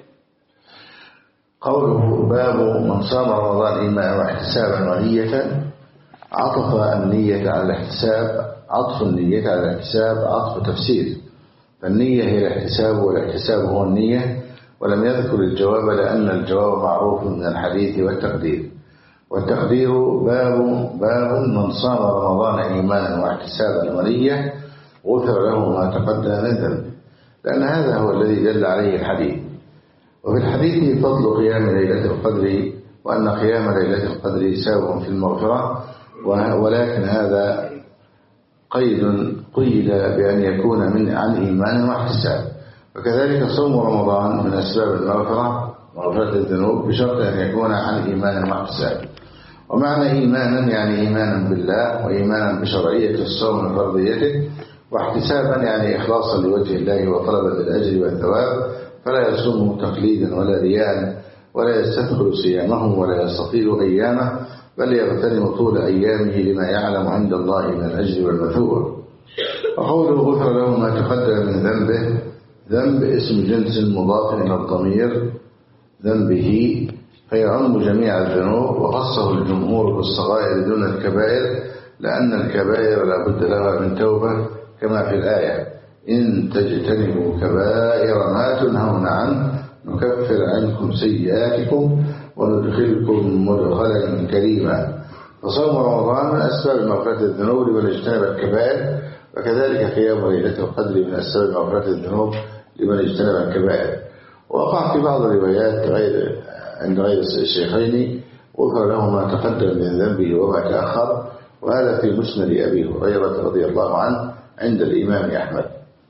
قوله باب من صام رمضان إيمانا واحتسابا ونية، عطف النية على الاحتساب، عطف النية على الاحتساب عطف تفسير، فالنية هي الاحتساب والاحتساب هو النية، ولم يذكر الجواب لأن الجواب معروف من الحديث والتقدير. والتقدير باب باب من صام رمضان إيمانا واحتسابا ونية غفر له ما تقدم من ذنبه، لأن هذا هو الذي دل عليه الحديث. وفي الحديث فضل قيام ليلة القدر، وأن قيام ليلة القدر سبب في المغفرة، ولكن هذا قيد قيد بأن يكون من عن إيمان واحتساب. وكذلك صوم رمضان من أسباب المغفرة مغفرة الذنوب بشرط أن يكون عن إيمان واحتساب. ومعنى إيمانا يعني إيمانا بالله وإيمانا بشرعية الصوم وفرضيته، واحتسابا يعني إخلاصا لوجه الله وطلبا للأجر والثواب، فلا يصوم تقليدا ولا رياء، ولا يستثقل صيامه ولا يستطيل أيامه، بل يغتنم طول أيامه لما يعلم عند الله من الأجر والمثوبة. وقوله غفر له ما تقدم من ذنبه، ذنب اسم جنس مضاف إلى الضمير ذنبه، فيعم جميع الذنوب، وخصه الجمهور بالصغائر دون الكبائر، لأن الكبائر لا بد لها من توبة كما في الآية: إن تجتنبوا كبائر ما تنهون عنه نكفر عنكم سيئاتكم وندخلكم مدخلا كريما. فصوم رمضان من أسباب مغفرة الذنوب لمن اجتنب الكبائر، وكذلك قيام ليلة القدر من أسباب مغفرة الذنوب لمن اجتنب الكبائر. وقع في بعض الروايات غير عند غير الشيخين: غفر له ما تقدم من ذنبه وما تأخر، وهذا في مسند أبي هريرة رضي الله عنه عند الإمام أحمد.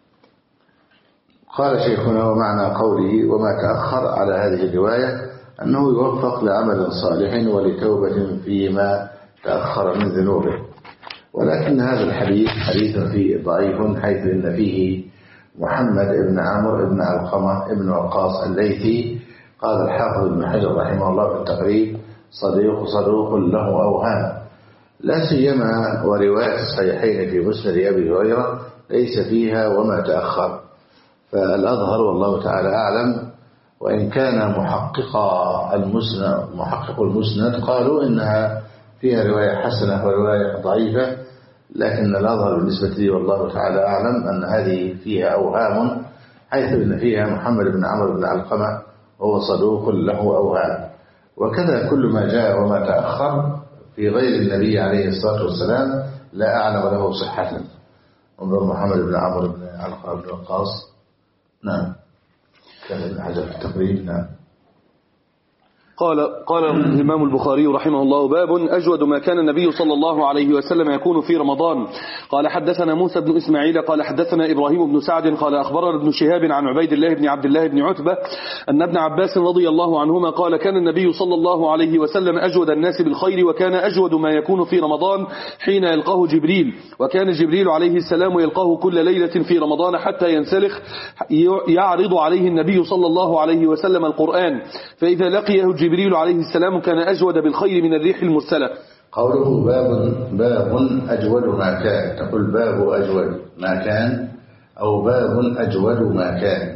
قال شيخنا: ومعنى قوله وما تأخر على هذه الرواية أنه يوفق لعمل صالح ولتوبة فيما تأخر من ذنوبه. ولكن هذا الحديث حديث فيه ضعيف، حيث إن فيه محمد بن عمرو بن علقمة بن وقاص الليثي. قال الحافظ ابن حجر رحمه الله في التقريب: صديق صدوق له أوهام، لا سيما ورواية الصحيحين في مسند أبي هريرة ليس فيها وما تأخر. فالأظهر والله تعالى أعلم، وإن كان محقق المسند محقق المسند قالوا إنها فيها رواية حسنة ورواية ضعيفة، لكن الأظهر بالنسبة لي والله تعالى أعلم أن هذه فيها أوهام، حيث إن فيها محمد بن عمرو بن علقمة وهو صدوق له أوهام. وكذا كل ما جاء وما تأخر في غير النبي عليه الصلاة والسلام لا أعلم له صحة. انظر محمد بن عمرو بن علقمة بن وقاص. نعم، كان ابن حجر في التقريب. نعم. قال قال الإمام البخاري رحمه الله: باب أجود ما كان النبي صلى الله عليه وسلم يكون في رمضان. قال حدثنا موسى بن إسماعيل قال حدثنا إبراهيم بن سعد قال أخبرنا ابن شهاب عن عبيد الله بن عبد الله بن عتبة أن ابن عباس رضي الله عنهما قال: كان النبي صلى الله عليه وسلم أجود الناس بالخير، وكان أجود ما يكون في رمضان حين يلقاه جبريل، وكان جبريل عليه السلام يلقاه كل ليلة في رمضان حتى ينسلخ، يعرض عليه النبي صلى الله عليه وسلم القرآن، فإذا لقيه جبريل عليه السلام كان أجود بالخير من الريح المرسلة. قوله باب باب أجود ما كان، تقول باب أجود ما كان أو باب أجود ما كان.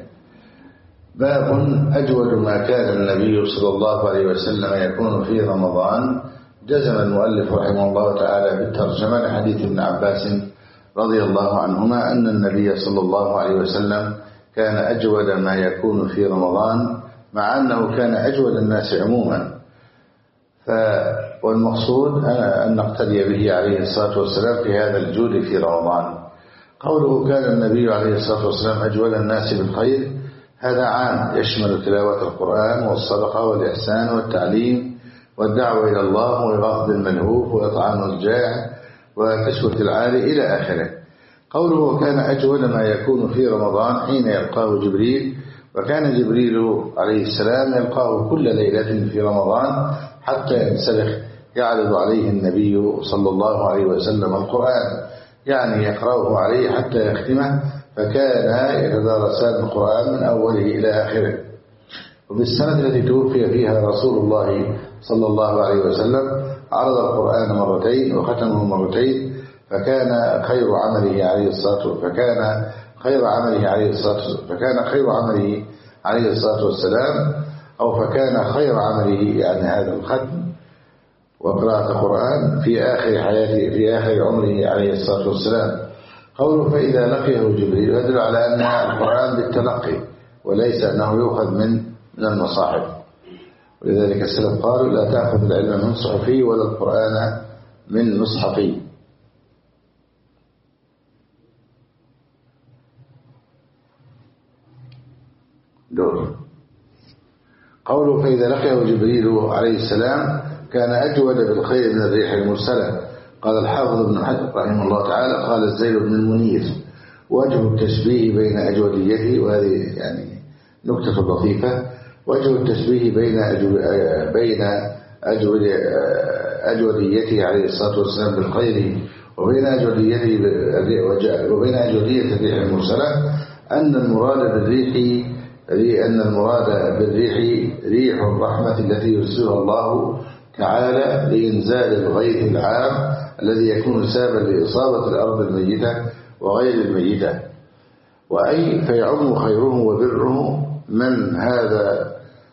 باب أجود ما كان النبي صلى الله عليه وسلم يكون في رمضان، جزم المؤلف رحمه الله تعالى بالترجمة لحديث ابن عباس رضي الله عنهما أن النبي صلى الله عليه وسلم كان أجود ما يكون في رمضان، مع أنه كان أجود الناس عموما. ف والمقصود أن نقتدي به عليه الصلاة والسلام في هذا الجود في رمضان. قوله كان النبي عليه الصلاة والسلام أجود الناس بالخير، هذا عام يشمل تلاوة القرآن والصدقة والإحسان والتعليم والدعوة إلى الله وإغاثة الملهوف وإطعام الجائع وكسوة العاري إلى آخره. قوله كان أجود ما يكون في رمضان حين يلقاه جبريل، وكان جبريل عليه السلام يلقاه كل ليلة في رمضان حتى ينسلخ يعرض عليه النبي صلى الله عليه وسلم القرآن، يعني يقرأه عليه حتى يختمه، فكان يتدارسان القرآن من أوله إلى آخره. وفي السنة التي توفي فيها رسول الله صلى الله عليه وسلم عرض القرآن مرتين وختمه مرتين، فكان خير عمله عليه الصلاة فكان خير عمله عليه الصلاة فكان خير عمله عليه الصلاة والسلام أو فكان خير عمله يعني هذا الختم وقراءة القرآن في آخر حياته في آخر عمره عليه الصلاة والسلام. قوله فإذا لقيه جبريل يدل على أن القرآن بالتلقي وليس أنه يؤخذ من من المصاحف، ولذلك السلف قالوا لا تأخذ العلم من صحفي ولا القرآن من مصحفي. دور. قوله فإذا لقيه جبريل عليه السلام كان أجود بالخير من الريح المرسلة. قال الحافظ ابن حجر رحمه الله تعالى قال الزيل بن المنير وجه التشبيه بين أجوديته، وهذه يعني نكتة لطيفة، وجه التشبيه بين بين أجوديته عليه الصلاة والسلام بالخير وبين أجوديته وبين أجودية الريح المرسلة أن المراد بالريح أن المراد بالريح ريح الرحمة التي يرسلها الله تعالى لإنزال الغيث العام الذي يكون سببا لإصابة الأرض الميتة وغير الميتة، وأي فيعم خيره وبره من هذا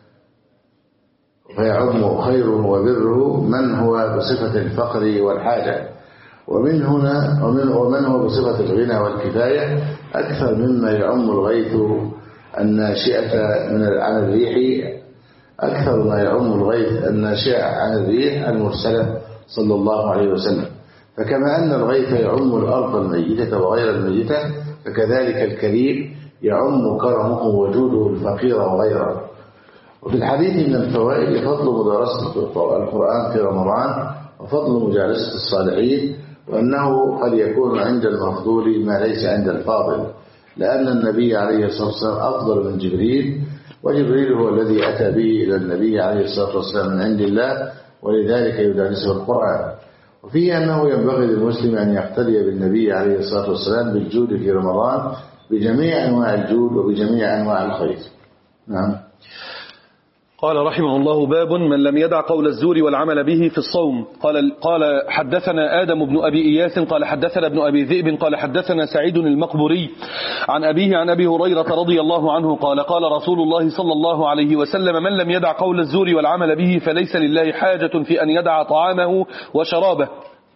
فيعم خيره وبره من هو بصفة الفقر والحاجة، ومن هنا ومن ومن هو بصفة الغنى والكفاية أكثر مما يعم الغيث الناشئة من عن الريح أكثر ما يعم الغيث الناشئة عن الريح المرسلة صلى الله عليه وسلم. فكما أن الغيث يعم الأرض الميتة وغير الميتة، فكذلك الكريم يعم كرمه وجوده الفقير وغيره. وفي الحديث من الفوائد فضل مدارسة القرآن في رمضان وفضل مجالسة الصالحين، وأنه قد يكون عند المفضول ما ليس عند الفاضل، لأن النبي عليه الصلاة والسلام أفضل من جبريل، وجبريل هو الذي أتى به إلى النبي عليه الصلاة والسلام من عند الله، ولذلك يدارسه القرآن. وفيه أنه ينبغي للمسلم أن يقتدي بالنبي عليه الصلاة والسلام بالجود في رمضان بجميع أنواع الجود وبجميع أنواع الخير. نعم. قال رحمه الله باب من لم يدع قول الزور والعمل به في الصوم. قال قال حدثنا آدم بن أبي إياس قال حدثنا ابن أبي ذئب قال حدثنا سعيد المقبوري عن أبيه عن أبي هريرة رضي الله عنه قال قال رسول الله صلى الله عليه وسلم من لم يدع قول الزور والعمل به فليس لله حاجة في أن يدع طعامه وشرابه.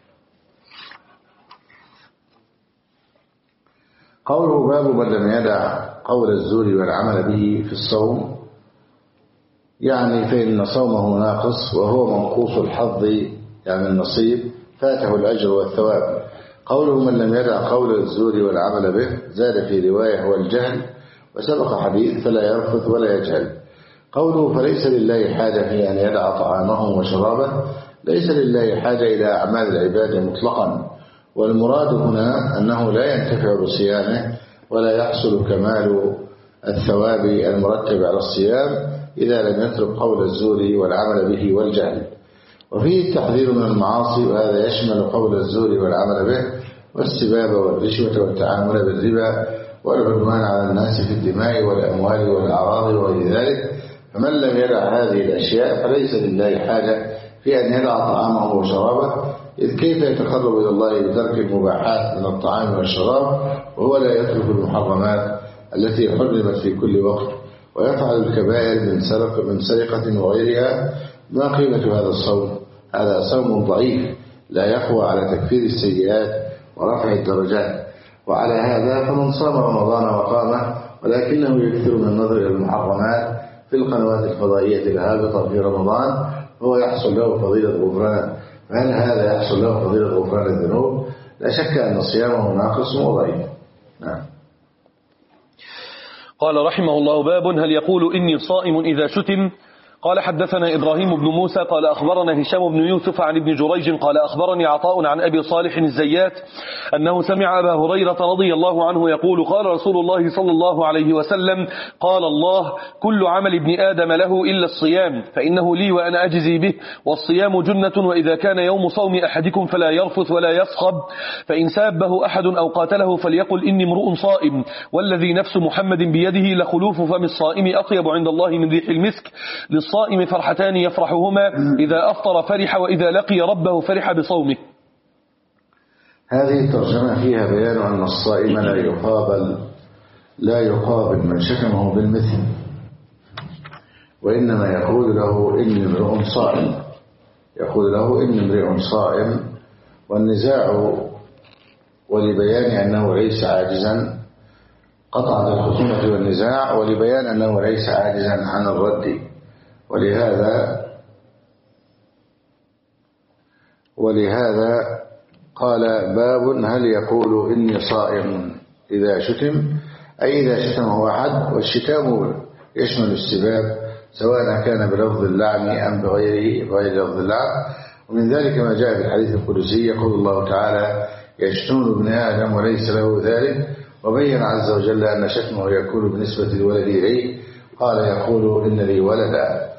قوله باب من لم يدع قول الزور والعمل به في الصوم، يعني فإن صومه ناقص وهو منقوص الحظ يعني النصيب فاته الأجر والثواب. قوله من لم يدع قول الزور والعمل به زاد في رواية هو الجهل، وسبق حديث فلا يرفث ولا يجهل. قوله فليس لله حاجة في أن يدع طعامه وشرابه، ليس لله حاجة إلى أعمال العبادة مطلقا، والمراد هنا أنه لا ينتفع بصيامه ولا يحصل كمال الثواب المرتب على الصيام إذا لم يترك قول الزور والعمل به والجهل. وفيه التحذير من المعاصي، وهذا يشمل قول الزور والعمل به والسباب والرشوة والتعامل بالربا والعدوان على الناس في الدماء والأموال والأعراض وغير ذلك. فمن لم يدع هذه الأشياء فليس لله حاجة في أن يدع طعامه وشرابه، إذ كيف يتقرب إلى الله بترك المباحات من الطعام والشراب وهو لا يترك المحرمات التي حرمت في كل وقت ويفعل الكبائر من سرقة من سرقة وغيرها؟ ما قيمة هذا الصوم؟ هذا صوم ضعيف لا يقوى على تكفير السيئات ورفع الدرجات. وعلى هذا فمن صام رمضان وقامه ولكنه يكثر من النظر إلى المحرمات في القنوات الفضائية الهابطة في رمضان هو يحصل له فضيلة غفران. فهل هذا يحصل له فضيلة غفران الذنوب؟ لا شك أن صيامه ناقص وضعيف. نعم. قال رحمه الله باب هل يقول إني صائم إذا شتم؟ قال حدثنا إبراهيم بن موسى قال أخبرنا هشام بن يوسف عن ابن جريج قال أخبرني عطاء عن أبي صالح الزيات أنه سمع أبا هريرة رضي الله عنه يقول قال رسول الله صلى الله عليه وسلم قال الله كل عمل ابن آدم له إلا الصيام فإنه لي وأنا أجزي به والصيام جنة وإذا كان يوم صوم أحدكم فلا يرفث ولا يصخب فإن سابه أحد أو قاتله فليقل إني امرؤ صائم والذي نفس محمد بيده لخلوف فم الصائم أطيب عند الله من ريح المسك للصائم فرحتان يفرحهما إذا أفطر فرح وإذا لقي ربه فرح بصومه. هذه الترجمة فيها بيان أن الصائم لا يقابل لا يقابل من شتمه بالمثل وإنما يقول له إني امرؤ صائم يقول له إني امرؤ صائم والنزاع ولبيان أنه ليس عاجزا قطعا الخصومة والنزاع ولبيان أنه ليس عاجزا عن الرد ولهذا ولهذا قال باب هل يقول إني صائم إذا شتم أي إذا شتمه أحد والشتام يشمل السباب سواء كان بلفظ اللعن أم بغيره بغير لفظ اللعن ومن ذلك ما جاء في الحديث القدسي يقول الله تعالى يشتم ابن آدم وليس له ذلك وبين عز وجل أن شتمه يكون بالنسبة للولد إليه قال يقول إن لي ولدا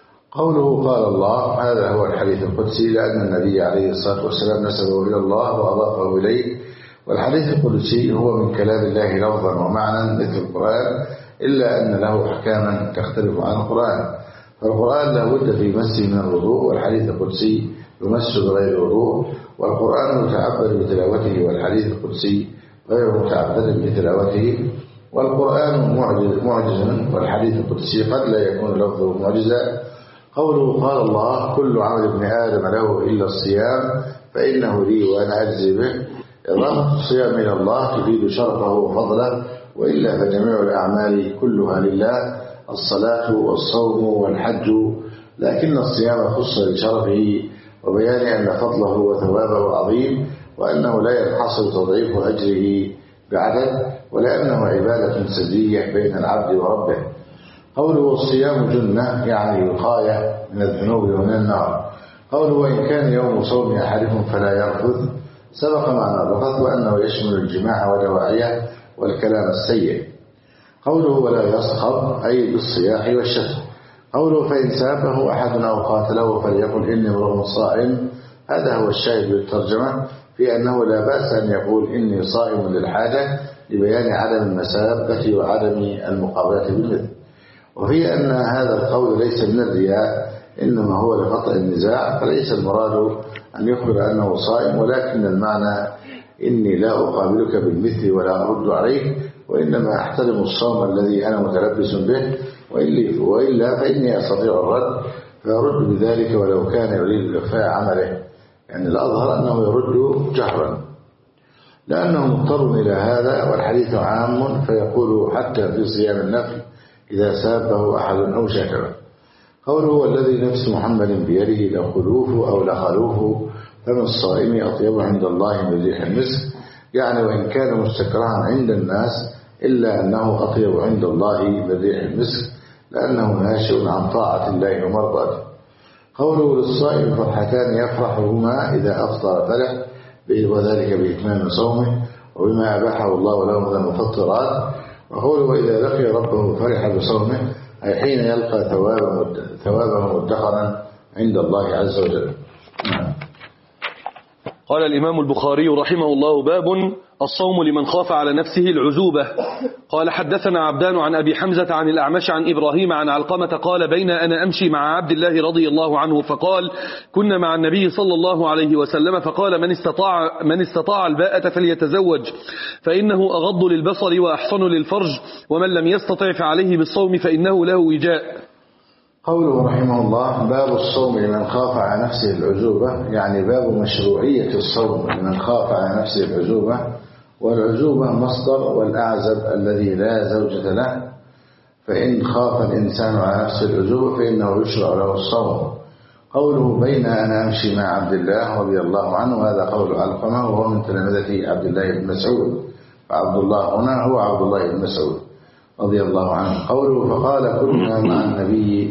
قوله قال الله هذا هو الحديث القدسي لأن النبي عليه الصلاة والسلام نسبه إلى الله وأضافه إليه والحديث القدسي هو من كلام الله لفظا ومعنى مثل القرآن إلا أن له أحكاما تختلف عن القرآن فالقرآن لا بد في مسه من الوضوء والحديث القدسي يمس بغير وضوء والقرآن متعبد بتلاوته والحديث القدسي غير متعبد بتلاوته والقرآن معجز, معجز والحديث القدسي قد لا يكون لفظه معجزا قوله قال الله كل عمل ابن آدم له إلا الصيام فإنه لي وأنا أجزي به إضافة الصيام إلى الله تفيد شرفه وفضله وإلا فجميع الأعمال كلها لله الصلاة والصوم والحج لكن الصيام خص لشرفه وبيان أن فضله وثوابه عظيم وأنه لا ينحصر تضعيف أجره بعدد ولأنه عبادة سرية بين العبد وربه قوله الصيام جنة يعني وقاية من الذنوب ومن النار قوله وإن كان يوم صوم أحدكم فلا يرفث سبق معنى الرفث وأنه يشمل الجماع ودواعيه والكلام السيء قوله ولا يصخب أي بالصياح والشتم قوله فإن سابه أحد أو قاتله فليقل إني امرؤ صائم هذا هو الشاهد بالترجمة في أنه لا بأس أن يقول إني صائم للحاجة لبيان عدم المسابة وعدم المقابلة بالمثل وفي أن هذا القول ليس من الرياء إنما هو لقطع النزاع فليس المراد أن يخبر أنه صائم ولكن المعنى إني لا أقابلك بالمثل ولا أرد عليك وإنما أحترم الصوم الذي أنا متلبس به وإلا فإني أستطيع الرد فيرد بذلك ولو كان يريد إخفاء عمله يعني الأظهر أنه يرد جهرا لأنه مضطر إلى هذا والحديث عام فيقول حتى في صيام النفل إذا سابه أحد أو شتمه قوله هو الذي نفس محمد بيده لخلوف أو لخلوف فمن الصائم أطيب عند الله من ريح المسك يعني وإن كان مستكرها عند الناس إلا أنه أطيب عند الله من ريح المسك لأنه ناشئ عن طاعة الله ومرضاته قوله للصائم فرحتان يفرحهما إذا أفطر فرح وذلك بإتمام صومه وبما أباحه الله له من المفطرات وقوله وإذا لقي ربه فرح بصومه أي حين يلقى ثوابه مدخرا عند الله عز وجل. قال الإمام البخاري رحمه الله باب الصوم لمن خاف على نفسه العزوبة. قال حدثنا عبدان عن أبي حمزة عن الأعمش عن إبراهيم عن علقمة قال بين أنا أمشي مع عبد الله رضي الله عنه فقال كنا مع النبي صلى الله عليه وسلم فقال من استطاع, من استطاع الباءة فليتزوج فإنه أغض للبصر وأحصن للفرج ومن لم يستطع فعليه بالصوم فإنه له وجاء. قوله رحمه الله باب الصوم لمن خاف على نفسه العزوبة يعني باب مشروعية الصوم لمن خاف على نفسه العزوبة والعزوبة مصدر والأعزب الذي لا زوجة له فإن خاف الإنسان على نفسه العزوبة فإنه يشرع له الصوم. قوله بين أنا أمشي مع عبد الله رضي الله عنه هذا قول علقمة وهو من تلامذة عبد الله بن مسعود فعبد الله هنا هو عبد الله بن مسعود رضي الله عنه. قوله فقال كنا مع النبي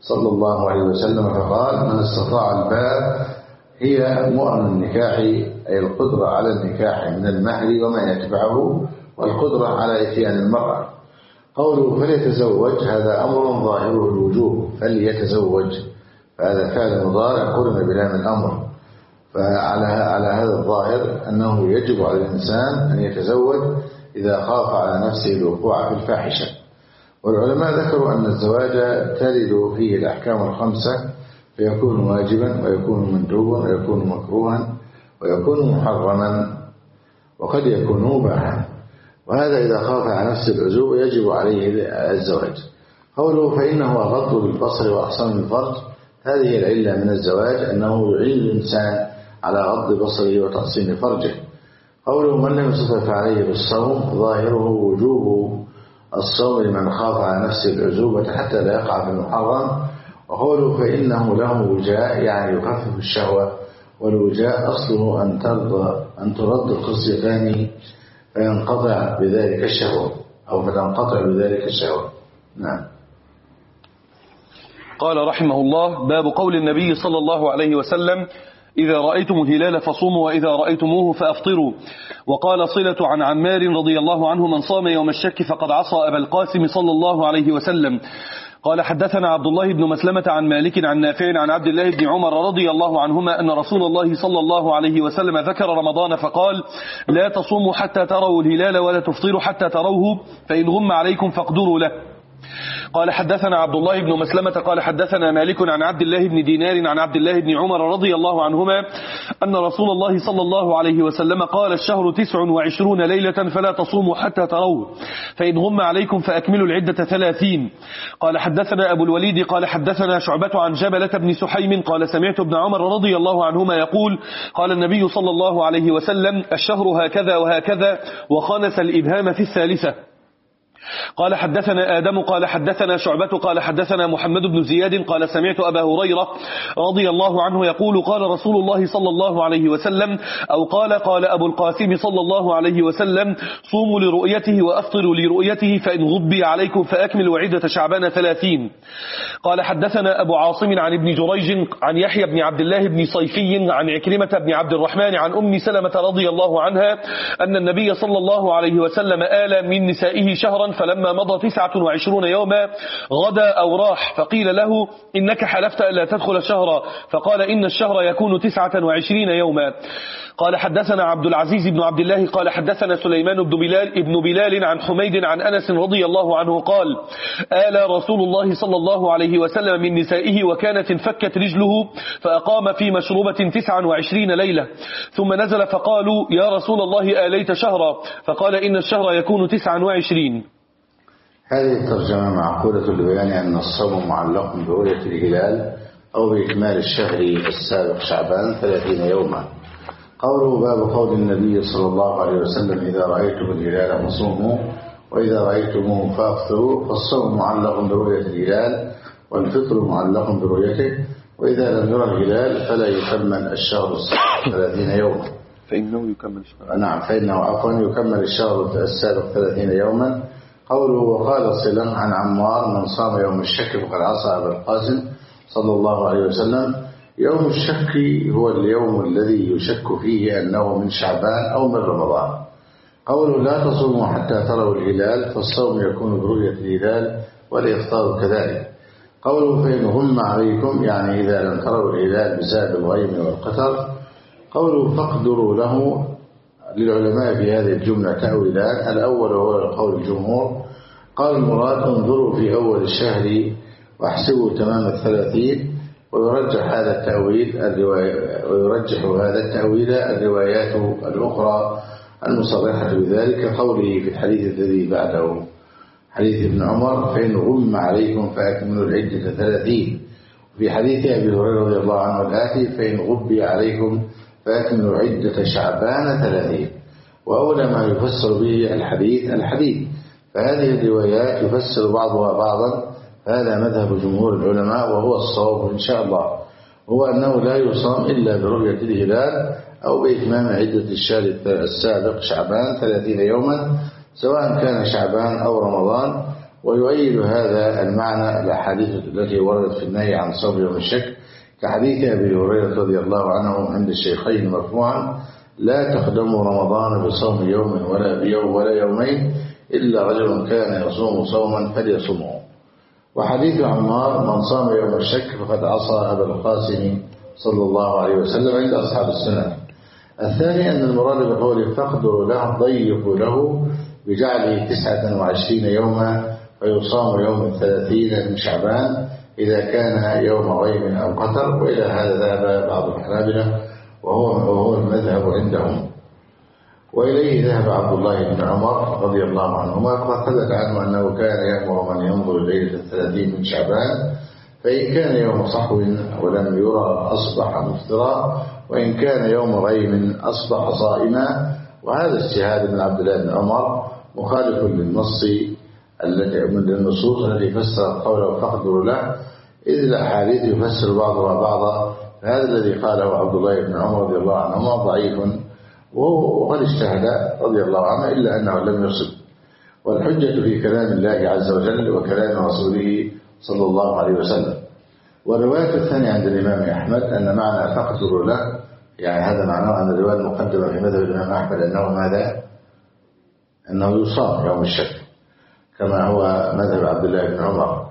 صلى الله عليه وسلم فقال: من استطاع الباء هي مؤن النكاح، أي القدرة على النكاح من المهر وما يتبعه، والقدرة على إتيان المرأة. قوله فليتزوج هذا أمر ظاهره الوجوب، فليتزوج، فهذا فعل مضارع قرن بلام الأمر، فعلى على هذا الظاهر أنه يجب على الإنسان أن يتزوج إذا خاف على نفسه الوقوع في الفاحشة. والعلماء ذكروا أن الزواج ترد فيه الأحكام الخمسة، فيكون واجبا ويكون مندوبا ويكون مكروها ويكون محرما وقد يكون مباحا، وهذا إذا خاف على نفسه العزوبة يجب عليه الزواج. قوله فإنه أغض للبصر وأحصن الفرج، هذه العلة من الزواج أنه يعين الإنسان على غض بصره وتحصين فرجه. قوله من لم يستطع عليه بالصوم، ظاهره وجوب الصوم لمن خاف على نفسه العزوبة حتى لا يقع في المحرم. وقوله فإنه له وجاء، يعني يخفف الشهوة، والوجاء أصله أن ترضى أن ترد الخصيتان فينقطع بذلك الشهوة أو فتنقطع بذلك الشهوة. نعم. قال رحمه الله: باب قول النبي صلى الله عليه وسلم: إذا رأيتم الهلال فصوموا وإذا رأيتموه فأفطروا. وقال صلة عن عمار رضي الله عنه: من صام يوم الشك فقد عصى أبا القاسم صلى الله عليه وسلم. قال حدثنا عبد الله بن مسلمة عن مالك عن نافع عن عبد الله بن عمر رضي الله عنهما أن رسول الله صلى الله عليه وسلم ذكر رمضان فقال: لا تصوموا حتى تروا الهلال ولا تفطروا حتى تروه، فإن غم عليكم فاقدروا له. قال حدثنا عبد الله بن مسلمة قال حدثنا مالك عن عبد الله بن دينار عن عبد الله بن عمر رضي الله عنهما أن رسول الله صلى الله عليه وسلم قال: الشهر تسع وعشرون ليلة فلا تصوموا حتى تروه، فإن غم عليكم فأكملوا العدة ثلاثين. قال حدثنا أبو الوليد قال حدثنا شعبة عن جبلة بن سحيم قال: سمعت ابن عمر رضي الله عنهما يقول: قال النبي صلى الله عليه وسلم: الشهر هكذا وهكذا، وخنس الإبهام في الثالثة. قال حدثنا آدم قال حدثنا شعبة قال حدثنا محمد بن زياد قال: سمعت أبا هريرة رضي الله عنه يقول: قال رسول الله صلى الله عليه وسلم، أو قال قال أبو القاسم صلى الله عليه وسلم: صوموا لرؤيته وأفطروا لرؤيته، فإن غبي عليكم فأكملوا عدة شعبان ثلاثين. قال حدثنا أبو عاصم عن ابن جريج عن يحيى بن عبد الله بن صيفي عن عكرمة بن عبد الرحمن عن أم سلمة رضي الله عنها أن النبي صلى الله عليه وسلم آل من نسائه شهرا، فلما مضى تسعة وعشرون يوما غدا أو راح، فقيل له: إنك حلفت ألا تدخل الشهر، فقال: إن الشهر يكون تسعة وعشرين يوما. قال حدثنا عبد العزيز بن عبد الله قال حدثنا سليمان بن بلال, ابن بلال عن حميد عن أنس رضي الله عنه قال: آل رسول الله صلى الله عليه وسلم من نسائه وكانت انفكت رجله، فأقام في مشروبة تسعا وعشرين ليلة، ثم نزل فقالوا: يا رسول الله آليت شهرا، فقال: إن الشهر يكون تسعا وعشرين. هذه الترجمة معقولة لبيان أن الصوم معلق برؤية الهلال أو بإكمال الشهر السابق شعبان ثلاثين يوما. قوله باب قول النبي صلى الله عليه وسلم: إذا رأيتم الهلال فصوموا وإذا رأيتموه فأفطروا. فالصوم معلق برؤية الهلال والفطر معلق برؤيته، وإذا لم يرى الهلال فلا يكمل الشهر السابق ثلاثين يوما. فإنه يكمل الشهر نعم فإنه عفوا يكمل الشهر السابق ثلاثين يوما. قوله وقال صلة عن عمار: من صام يوم الشك فقد عصى أبا القاسم صلى الله عليه وسلم. يوم الشك هو اليوم الذي يشك فيه أنه من شعبان أو من رمضان. قوله لا تصوموا حتى تروا الهلال، فالصوم يكون برؤية الهلال والإفطار كذلك. قوله فإن غم عليكم، يعني إذا لم تروا الهلال بسبب الغيم والقتر. قوله فاقدروا له، للعلماء في هذه الجملة تأويلان. الأول هو قول الجمهور، قال المراد انظروا في أول الشهر واحسبوا تمام الثلاثين، ويرجح هذا التأويل الرواية ويرجح هذا التأويل الروايات الأخرى المصرحة بذلك، قوله في الحديث الذي بعده حديث ابن عمر: فإن غم عليكم فأكملوا العدة ثلاثين. في حديث أبي هريرة رضي الله عنه الآتي: فإن غبي عليكم فأكملوا عدة شعبان ثلاثين. وأولى ما يفسر به الحديث الحديث، فهذه الروايات يفسر بعضها بعضا. هذا مذهب جمهور العلماء وهو الصواب إن شاء الله، هو أنه لا يصام إلا برؤية الهلال أو بإتمام عدة الشهر السابق شعبان ثلاثين يوما، سواء كان شعبان أو رمضان. ويؤيد هذا المعنى الأحاديث التي وردت في النهي عن صوم يوم الشك كحديث أبي هريرة رضي الله عنه عند الشيخين مرفوعا: لا تقدموا رمضان بصوم يوم ولا بيوم ولا يومين إلا رجل كان يصوم صوما فليصومه. وحديث عمار: من صام يوم الشك فقد عصى أبا القاسم صلى الله عليه وسلم عند أصحاب السنن. الثاني أن المراد بقوله فاقدروا له ضيقوا له بجعله تسعة وعشرين يوما فيصام يوم الثلاثين من شعبان إذا كان يوم غيم أو قتر. وإلى هذا ذهب بعض الحنابلة وهو, وهو المذهب عندهم، وإليه ذهب عبد الله بن عمر رضي الله عنهما، وقد ثبت عنه أنه كان يأمر من ينظر ليلة الثلاثين من شعبان، فإن كان يوم صحو ولم يرى أصبح مفطرا، وإن كان يوم غيم أصبح صائما. وهذا اجتهاد من عبد الله بن عمر مخالف للنص من النصوص التي فسرت قوله فاقدروا له، إذ الأحاديث يفسر بعضها بعضا، فهذا الذي قاله عبد الله بن عمر رضي الله عنهما ضعيف، وقد اجتهد رضي الله عنه إلا أنه لم يصب. والحجة في كلام الله عز وجل وكلام رسوله صلى الله عليه وسلم. والرواية الثانية عند الإمام أحمد أن معنى فاقدروا له، يعني هذا معناه أن الرواية المقدمة في مذهب الإمام أحمد أنه ماذا؟ أنه يصام يوم الشك كما هو مذهب عبد الله بن عمر.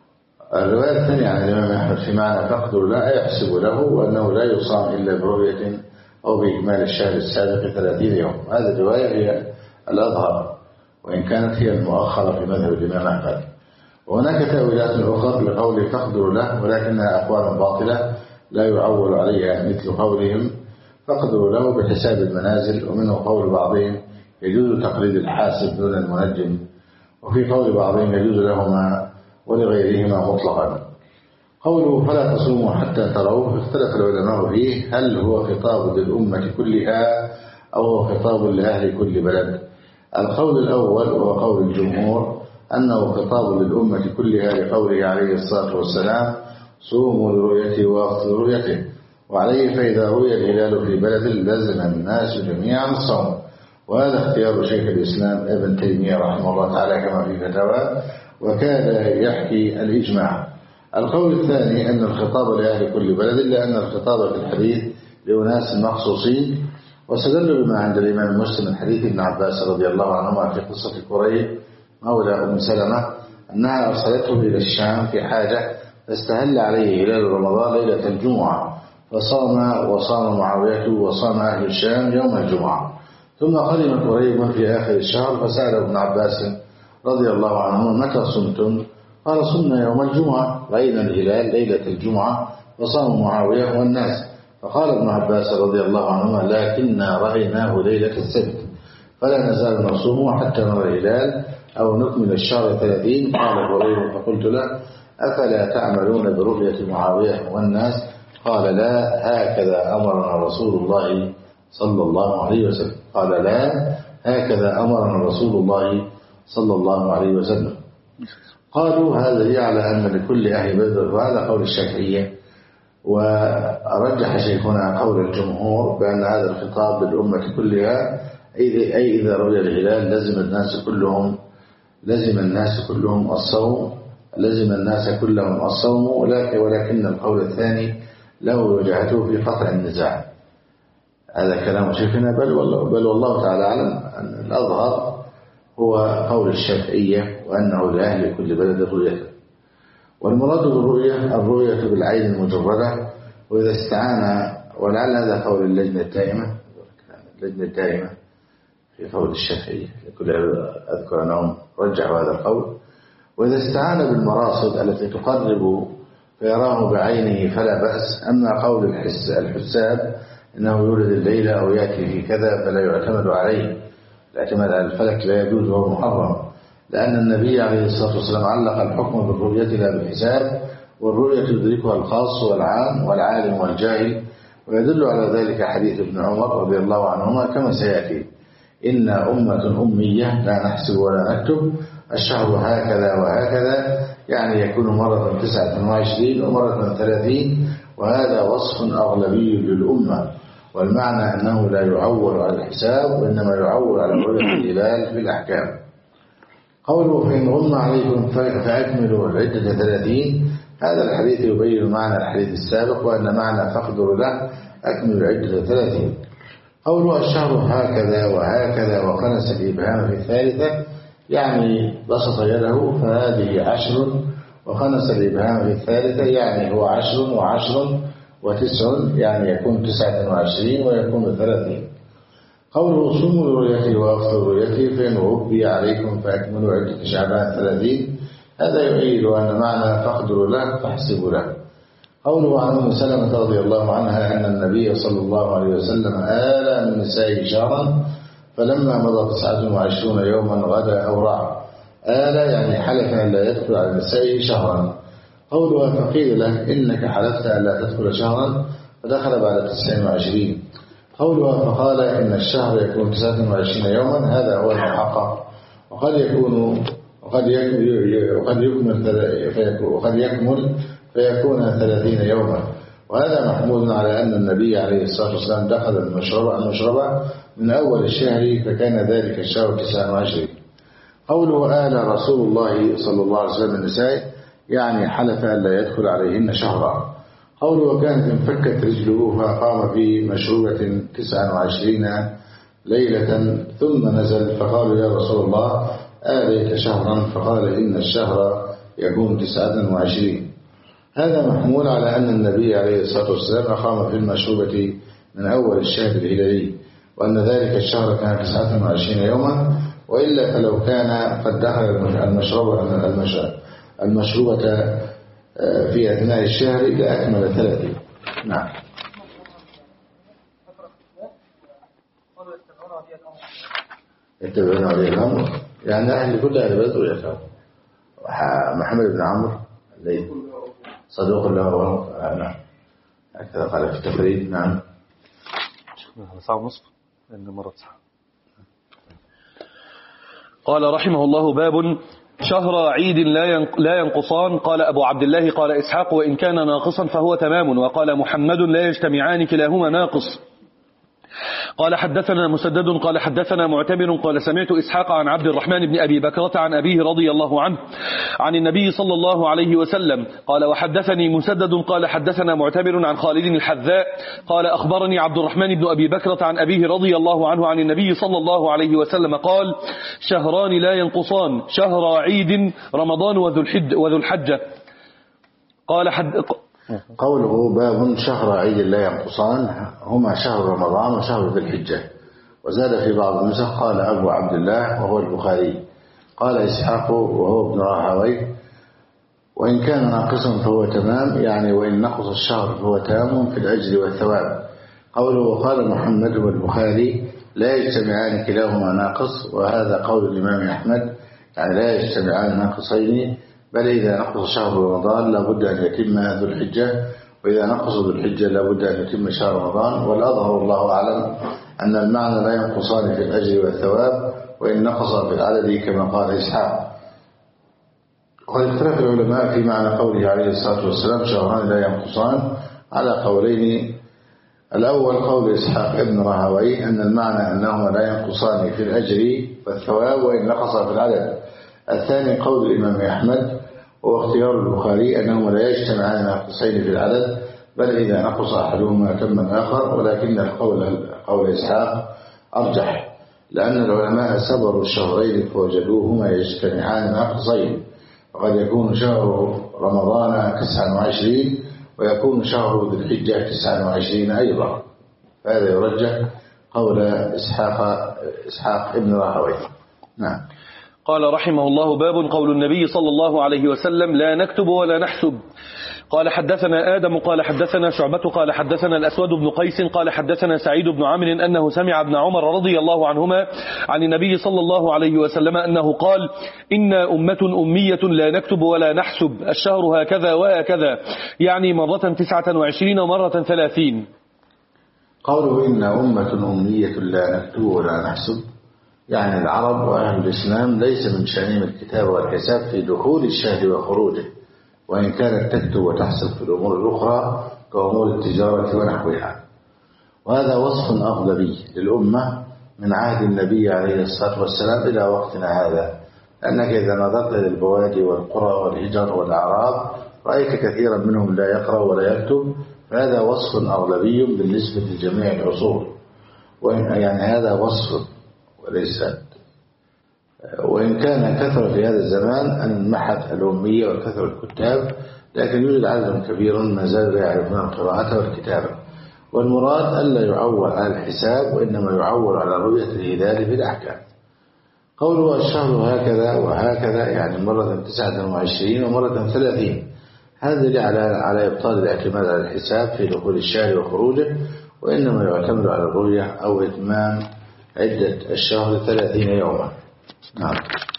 الرواية الثانية عن الإمام أحمد في معنى فاقدروا له يحسب له وأنه لا يصام إلا برؤية أو بإكمال الشهر السابق ثلاثين يوم. هذه الرواية هي الأظهر، وإن كانت هي المؤخرة في مذهب الإمام أحمد. وهناك تأويلات أخرى لقول فاقدروا له، ولكنها أقوال باطلة لا يعول عليها، مثل قولهم فاقدروا له بحساب المنازل، ومنه قول بعضهم يجوز تقليد الحاسب دون المنجم، وفي قول بعضهم يجوز لهما ولغيرهما مطلقا. قوله فلا تصوموا حتى تروه اختلف العلماء فيه، هل هو خطاب للأمة كلها أو هو خطاب لأهل كل بلد؟ القول الأول وهو قول الجمهور أنه خطاب للأمة كلها لقوله عليه الصلاة والسلام صوموا لرؤيته وافطروا لرؤيته. وعليه فإذا رؤي الهلال في بلد لزم الناس جميعا الصوم، وهذا اختيار شيخ الإسلام ابن تيمية رحمه الله تعالى كما في فتاوى، وكاد يحكي الإجماع. القول الثاني أن الخطاب لأهل كل بلد، إلا أن الخطاب في الحديث لأناس مخصوصين، واستدلوا بما عند الإمام مسلم من حديث ابن عباس رضي الله عنهما في قصة كريب مولى أم سلمة أنها أرسلته إلى الشام في حاجة، فاستهل عليه هلال رمضان ليلة الجمعة، فصام وصام معاوية وصام أهل الشام يوم الجمعة. ثم قدم كريب في آخر الشهر فسأل ابن عباس رضي الله عنهما متى صمتم؟ قال صمنا يوم الجمعة، رأينا الهلال ليلة الجمعة وصام معاوية والناس. فقال ابن عباس رضي الله عنهما لكننا رأيناه ليلة السبت، فلا نزال نصوم حتى نرى الهلال أو نكمل الشهر ثلاثين. قال كريب فقلت له أفلا تعملون برؤية معاوية والناس؟ قال لا، هكذا أمرنا رسول الله صلى الله عليه وسلم. قال لا، هكذا أمرنا رسول الله صلى الله عليه وسلم. قالوا هذا يعلى أن لكل أهل بدر، وهذا قول الشافعية. ورجح شيخنا قول الجمهور بأن هذا الخطاب للأمة كلها، أي إذا رؤي الهلال لزم الناس كلهم لزم الناس كلهم الصوم لزم الناس كلهم الصوم ولكن, ولكن القول الثاني له وجهته في قطع النزاع. هذا كلام شيخنا، بل والله, بل والله تعالى أعلم أن الأظهر هو قول الشافعية، وأنه لأهل كل بلد رؤيته. والمراد بالرؤية الرؤية بالعين المجردة، وإذا استعان، ولعل هذا قول اللجنة الدائمة اللجنة الدائمة في قول الشافعية، كل أذكر أنهم رجحوا هذا القول. وإذا استعان بالمراصد التي تقرب فيراه بعينه فلا بأس. أما قول الحس الحساب إنه يولد الليلة أو يأتي في كذا فلا يعتمد عليه، الاعتماد على الفلك لا يجوز وهو محرم، لأن النبي عليه الصلاة والسلام علق الحكم بالرؤية لا بالحساب، والرؤية يدركها الخاص والعام والعالم والجاهل. ويدل على ذلك حديث ابن عمر رضي الله عنهما كما سيأتي: إن أمة أمية لا نحسب ولا نكتب، الشهر هكذا وهكذا، يعني يكون مرة تسعة وعشرين ومرة ثلاثين، وهذا وصف أغلبي للأمة. والمعنى أنه لا يعول على الحساب، وإنما يعول على رؤية الهلال في الأحكام. قوله فإن غم عليكم فأكملوا العدة ثلاثين، هذا الحديث يبين معنى الحديث السابق، وأن معنى فاقدروا له أكملوا العدة ثلاثين. قوله الشهر هكذا وهكذا وخنس الإبهام في الثالثة، يعني بسط يده فهذه عشر، وخنس الإبهام في الثالثة يعني هو عشر وعشر وتسع، يعني يكون تسعة وعشرين ويكون ثلاثين. قوله صوموا لرؤيته وأفطروا لرؤيته فإن غبي عليكم فأكملوا عدة شعبان ثلاثين، هذا يؤيد أن معنى فاقدروا له فاحسبوا له. قوله عن أم سلمة رضي الله عنها أن النبي صلى الله عليه وسلم آل من نسائه شهرا، فلما مضى تسعة وعشرون يوما غدا أو رع. آل يعني حلف أن لا يدخل على نسائه شهرا. قولها فقيل له إنك حلفت أن لا تدخل شهرا، فدخل بعد تسع وعشرين. قولها فقال إن الشهر يكون تسعة وعشرين يوما، هذا هو المحقق، وقد يكون وقد يكمل وقد يكمل فيكون ثلاثين يوما، وهذا محمود على أن النبي عليه الصلاة والسلام دخل المشربة المشربة من أول الشهر، فكان ذلك الشهر تسعة وعشرين. قوله آل رسول الله صلى الله عليه وسلم النساء، يعني حلف أن لا يدخل عليهن شهرا. قوله وكانت انفكت رجله فقام في مشروبة تسعة وعشرين ليلة ثم نزل، فقالوا يا رسول الله آليت شهرا، فقال إن الشهر يكون تسعة وعشرين. هذا محمول على أن النبي عليه الصلاة والسلام أقام في المشروبة من أول الشهر الهلالي، وأن ذلك الشهر كان تسعة وعشرين يوما، وإلا فلو كان قد دخل المشروبة المشروبة في أثناء الشهر لأكمل ثلاثين. نعم. يتبعون عليه الأمر، يعني أهل كل أهل بدر يفعل. محمد بن عمرو اللي صدوق له، نعم هكذا قال في التفريد. نعم. ساعة ونصف لأن مرة ساعة. قال رحمه الله باب شهر عيد لا ينقصان. قال أبو عبد الله قال إسحاق وإن كان ناقصا فهو تمام، وقال محمد لا يجتمعان كلاهما ناقص. قال حدثنا مسدد قال حدثنا معتمر قال سمعت إسحاق عن عبد الرحمن بن أبي بكرة عن أبيه رضي الله عنه عن النبي صلى الله عليه وسلم قال وحدثني مسدد قال حدثنا معتمر عن خالد الحذاء قال أخبرني عبد الرحمن بن أبي بكرة عن أبيه رضي الله عنه عن النبي صلى الله عليه وسلم قال شهران لا ينقصان، شهر عيد رمضان وذو الحجة. قال حد قوله باب شهر عيد لا ينقصان، هما شهر رمضان وشهر ذي الحجة. وزاد في بعض النسخ قال أبو عبد الله وهو البخاري. قال إسحاق وهو ابن راهويه وإن كان ناقصا فهو تمام، يعني وإن نقص الشهر فهو تام في الأجر والثواب. قوله وقال محمد والبخاري لا يجتمعان كلاهما ناقص، وهذا قول الإمام أحمد، يعني لا يجتمعان ناقصين، بل إذا نقص شهر رمضان لابد أن يتم ذو الحجة، وإذا نقص ذو الحجة لابد أن يتم شهر رمضان. والأظهر الله أعلم أن المعنى لا ينقصان في الأجر والثواب، وإن نقص في العدد كما قال إسحاق. وقد اختلف العلماء في معنى قوله عليه الصلاة والسلام شهران لا ينقصان على قولين. الأول قول إسحاق ابن راهويه أن المعنى أنهما لا ينقصان في الأجر والثواب وإن نقص في العدد. الثاني قول الإمام أحمد واختيار البخاري أنهما لا يجتمعان ناقصين في العدد، بل إذا نقص أحدهما تم الآخر، ولكن القول قول إسحاق أرجح، لأن العلماء سبروا الشهرين فوجدوهما يجتمعان ناقصين، وقد يكون شهر رمضان تسعة وعشرين ويكون شهر ذي الحجة تسعة وعشرين أيضا، فهذا يرجح قول إسحاق إسحاق ابن راهويه. نعم. قال رحمه الله باب قول النبي صلى الله عليه وسلم لا نكتب ولا نحسب. قال حدثنا آدم قال حدثنا شعبة قال حدثنا الأسود بن قيس قال حدثنا سعيد بن عمرو أنه سمع ابن عمر رضي الله عنهما عن النبي صلى الله عليه وسلم أنه قال إنا أمة أمية لا نكتب ولا نحسب، الشهر هكذا وهكذا، يعني مرة تسعة وعشرين ومرة ثلاثين. قوله إن أمة أمية لا نكتب ولا نحسب، يعني العرب وأهل الإسلام ليس من شأنهم الكتاب والحساب في دخول الشهر وخروجه، وإن كانت تكتب وتحسب في الأمور الأخرى كأمور التجارة ونحوها. وهذا وصف أغلبي للأمة من عهد النبي عليه الصلاة والسلام إلى وقتنا هذا، أنك إذا نظرت إلى البوادي والقرى والهجر والأعراب رأيت كثيرا منهم لا يقرأ ولا يكتب، فهذا وصف أغلبي بالنسبة لجميع العصور، يعني هذا وصف وليس. وإن كان كثر في هذا الزمان أن محت الأمية وكثر الكتاب، لكن يوجد عدد كبير ما زال يعرفون القراءة والكتابة. والمراد ألا يعول على الحساب، وإنما يعول على رؤية الهلال في الأحكام. قوله الشهر هكذا وهكذا يعني مرة تسعة وعشرين ومرة ثلاثين، هذا دليل على على إبطال الاعتماد على الحساب في دخول الشهر وخروجه، وإنما يعتمد على الرؤية أو إتمام عدة الشهر ثلاثين يوما. نعم.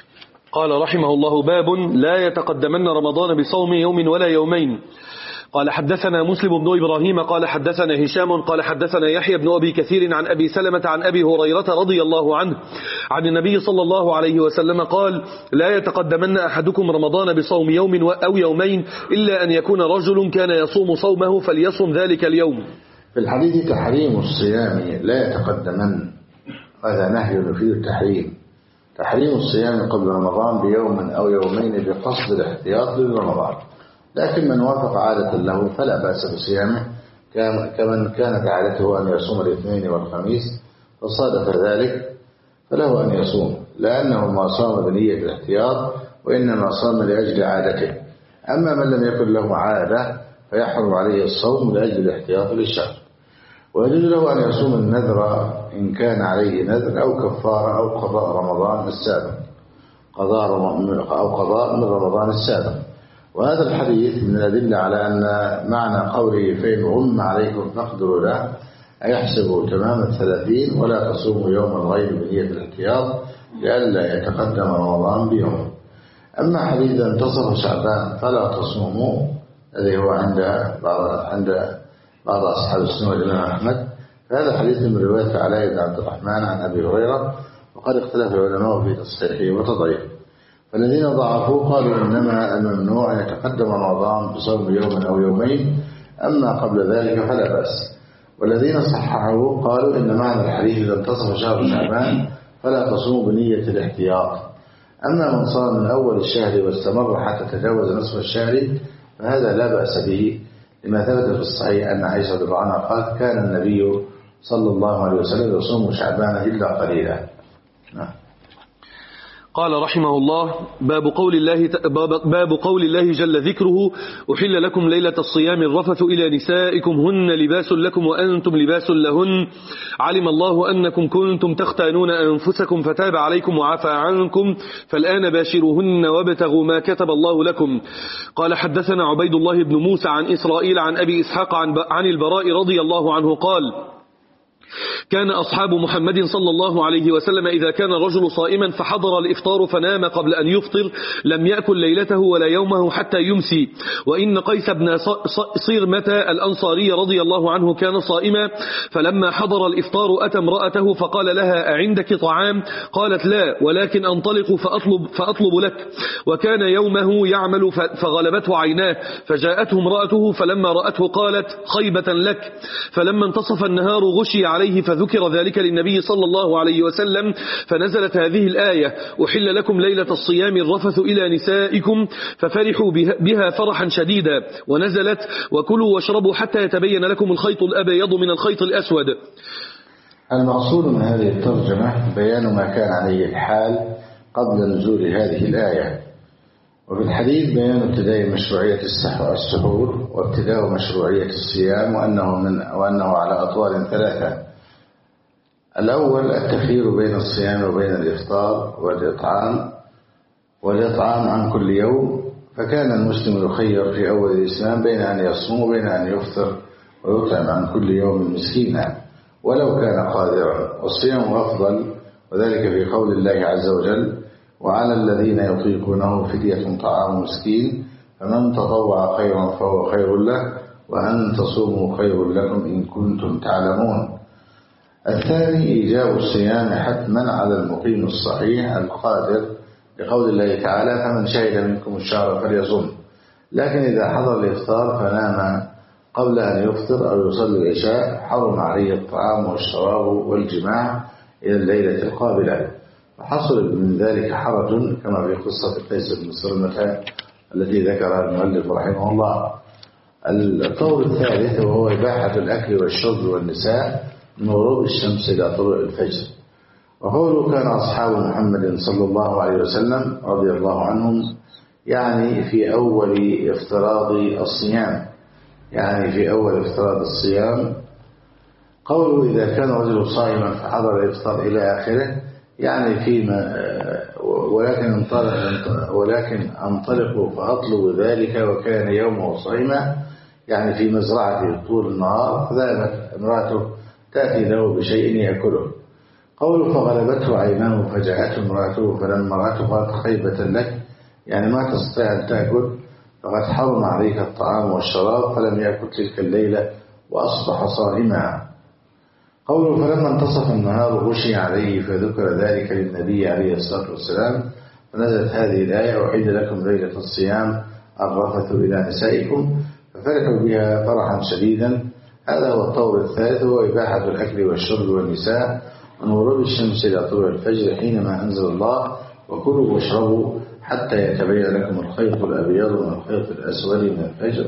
قال رحمه الله: باب لا يتقدمن رمضان بصوم يوم ولا يومين. قال حدثنا مسلم بن إبراهيم قال حدثنا هشام قال حدثنا يحيى بن أبي كثير عن أبي سلمة عن أبي هريرة رضي الله عنه عن النبي صلى الله عليه وسلم قال: لا يتقدمن أحدكم رمضان بصوم يوم أو يومين إلا أن يكون رجل كان يصوم صومه فليصوم ذلك اليوم. في الحديث تحريم الصيام لا يتقدمن، هذا نهي يفيد التحريم، تحريم الصيام قبل رمضان بيوم أو يومين بقصد الاحتياط لرمضان. لكن من وافق عادة له فلا بأس بصيامه، كمن كانت عادته أن يصوم الاثنين والخميس فصادف ذلك فله أن يصوم، لأنه ما صام بنية الاحتياط وإنما صام لأجل عادته. أما من لم يكن له عادة فيحرم عليه الصوم لأجل الاحتياط للشهر. ويجوز له أن يصوم النذر إن كان عليه نذر أو كفارة أو قضاء رمضان السابق قضاء أو قضاء من رمضان السابق. وهذا الحديث من الأدلة على أن معنى قوله فإن غم عليكم فاقدروا له أيحسبوا تمام الثلاثين ولا تصوموا يوم الغيب بنية الاحتياط لئلا يتقدم رمضان بيوم. أما حديث انتصف شعبان فلا تصوموا الذي هو عند بعض عند بعض أصحاب السنة والإمام أحمد، فهذا حديث من رواية علاء بن عبد الرحمن عن أبي هريرة، وقد اختلف العلماء في تصحيحه وتضعيفه. فالذين ضعفوا قالوا إنما الممنوع أن يتقدم رمضان بصوم يوم أو يومين، أما قبل ذلك فلا بأس. والذين صححوا قالوا إن معنى الحديث إذا انتصف شهر شعبان فلا تصوم بنية الاحتياط. أما من صام من أول الشهر واستمر حتى تجاوز نصف الشهر فهذا لا بأس به، لما ثبت في الصحيح أن عائشة رضي الله عنها قالت: كان النبي صلى الله عليه وسلم يصوم شعبان إلا قليلا. نعم. قال رحمه الله: باب قول الله باب قول الله جل ذكره: أحل لكم ليلة الصيام الرفث إلى نسائكم هن لباس لكم وأنتم لباس لهن، علم الله أنكم كنتم تختانون أنفسكم فتاب عليكم وعفى عنكم، فالآن باشروهن وابتغوا ما كتب الله لكم. قال حدثنا عبيد الله بن موسى عن إسرائيل عن أبي إسحاق عن البراء رضي الله عنه قال: كان أصحاب محمد صلى الله عليه وسلم إذا كان الرجل صائما فحضر الإفطار فنام قبل أن يفطر لم يأكل ليلته ولا يومه حتى يمسي. وإن قيس بن صيرمة الأنصاري رضي الله عنه كان صائما، فلما حضر الإفطار أتى امرأته فقال لها: أعندك طعام؟ قالت: لا، ولكن أنطلق فأطلب, فأطلب لك. وكان يومه يعمل فغلبته عيناه، فجاءته امرأته فلما رأته قالت: خيبة لك. فلما انتصف النهار غشي عليه فذكر ذلك للنبي صلى الله عليه وسلم، فنزلت هذه الآية: أحل لكم ليلة الصيام الرفث إلى نسائكم، ففرحوا بها فرحا شديدا، ونزلت: وكلوا واشربوا حتى يتبين لكم الخيط الأبيض من الخيط الأسود. المقصود من هذه الترجمة بيان ما كان عليه الحال قبل نزول هذه الآية. وفي الحديث بيان ابتداء مشروعية السحور وابتداء مشروعية الصيام، وأنه, من وأنه على أطوال ثلاثة. الأول التخيير بين الصيام وبين الإفطار والإطعام والإطعام عن كل يوم، فكان المسلم يخير في أول الإسلام بين أن يصوم وبين أن يفطر ويطعم عن كل يوم مسكينا ولو كان قادرا، والصيام أفضل، وذلك في قول الله عز وجل: وعلى الذين يطيقونه فدية طعام مسكين فمن تطوع خيرا فهو خير له وأن تصوموا خير لكم إن كنتم تعلمون. الثاني إيجاب الصيام حتما على المقيم الصحيح القادر، بقول الله تعالى: فمن شهد منكم الشهر فليصم. لكن إذا حضر الإفطار فنام قبل أن يفطر أو يصلي العشاء حرم عليه الطعام والشراب والجماع إلى الليلة القابلة. فحصل من ذلك حرج كما في قصة قيس بن صرمة التي ذكرها المؤلف رحمه الله. القول الثالث وهو إباحة الأكل والشرب والنساء من غروب الشمس إلى طلوع الفجر. وقوله كان أصحاب محمد صلى الله عليه وسلم رضي الله عنهم يعني في أول افتراض الصيام، يعني في أول افتراض الصيام. قوله إذا كان رجل صائما فحضر الإفطار إلى آخره يعني فيما ولكن انطلق ولكن انطلقوا فأطلب ذلك وكان يومه صائما يعني في مزرعته طول النهار، فذهبت امرأته تأتي له بشيء يأكله. قوله فغلبته عيناه فجاءته امرأته فلما رأته قالت خيبة لك يعني ما تستطيع أن تأكل فقد حرم عليك الطعام والشراب، فلم يأكل تلك الليلة وأصبح صائما. قوله فلما انتصف النهار غشي عليه فذكر ذلك للنبي عليه الصلاة والسلام فنزلت هذه الآية أحل لكم ليلة الصيام الرفث إلى نسائكم، ففرحوا بها فرحا شديدا. هذا هو الطور الثالث هو إباحة الأكل والشرب والنساء من غروب الشمس إلى طلوع الفجر حينما أنزل الله وكلوا واشربوا حتى يتبين لكم الخيط الأبيض من الخيط الأسود من الفجر.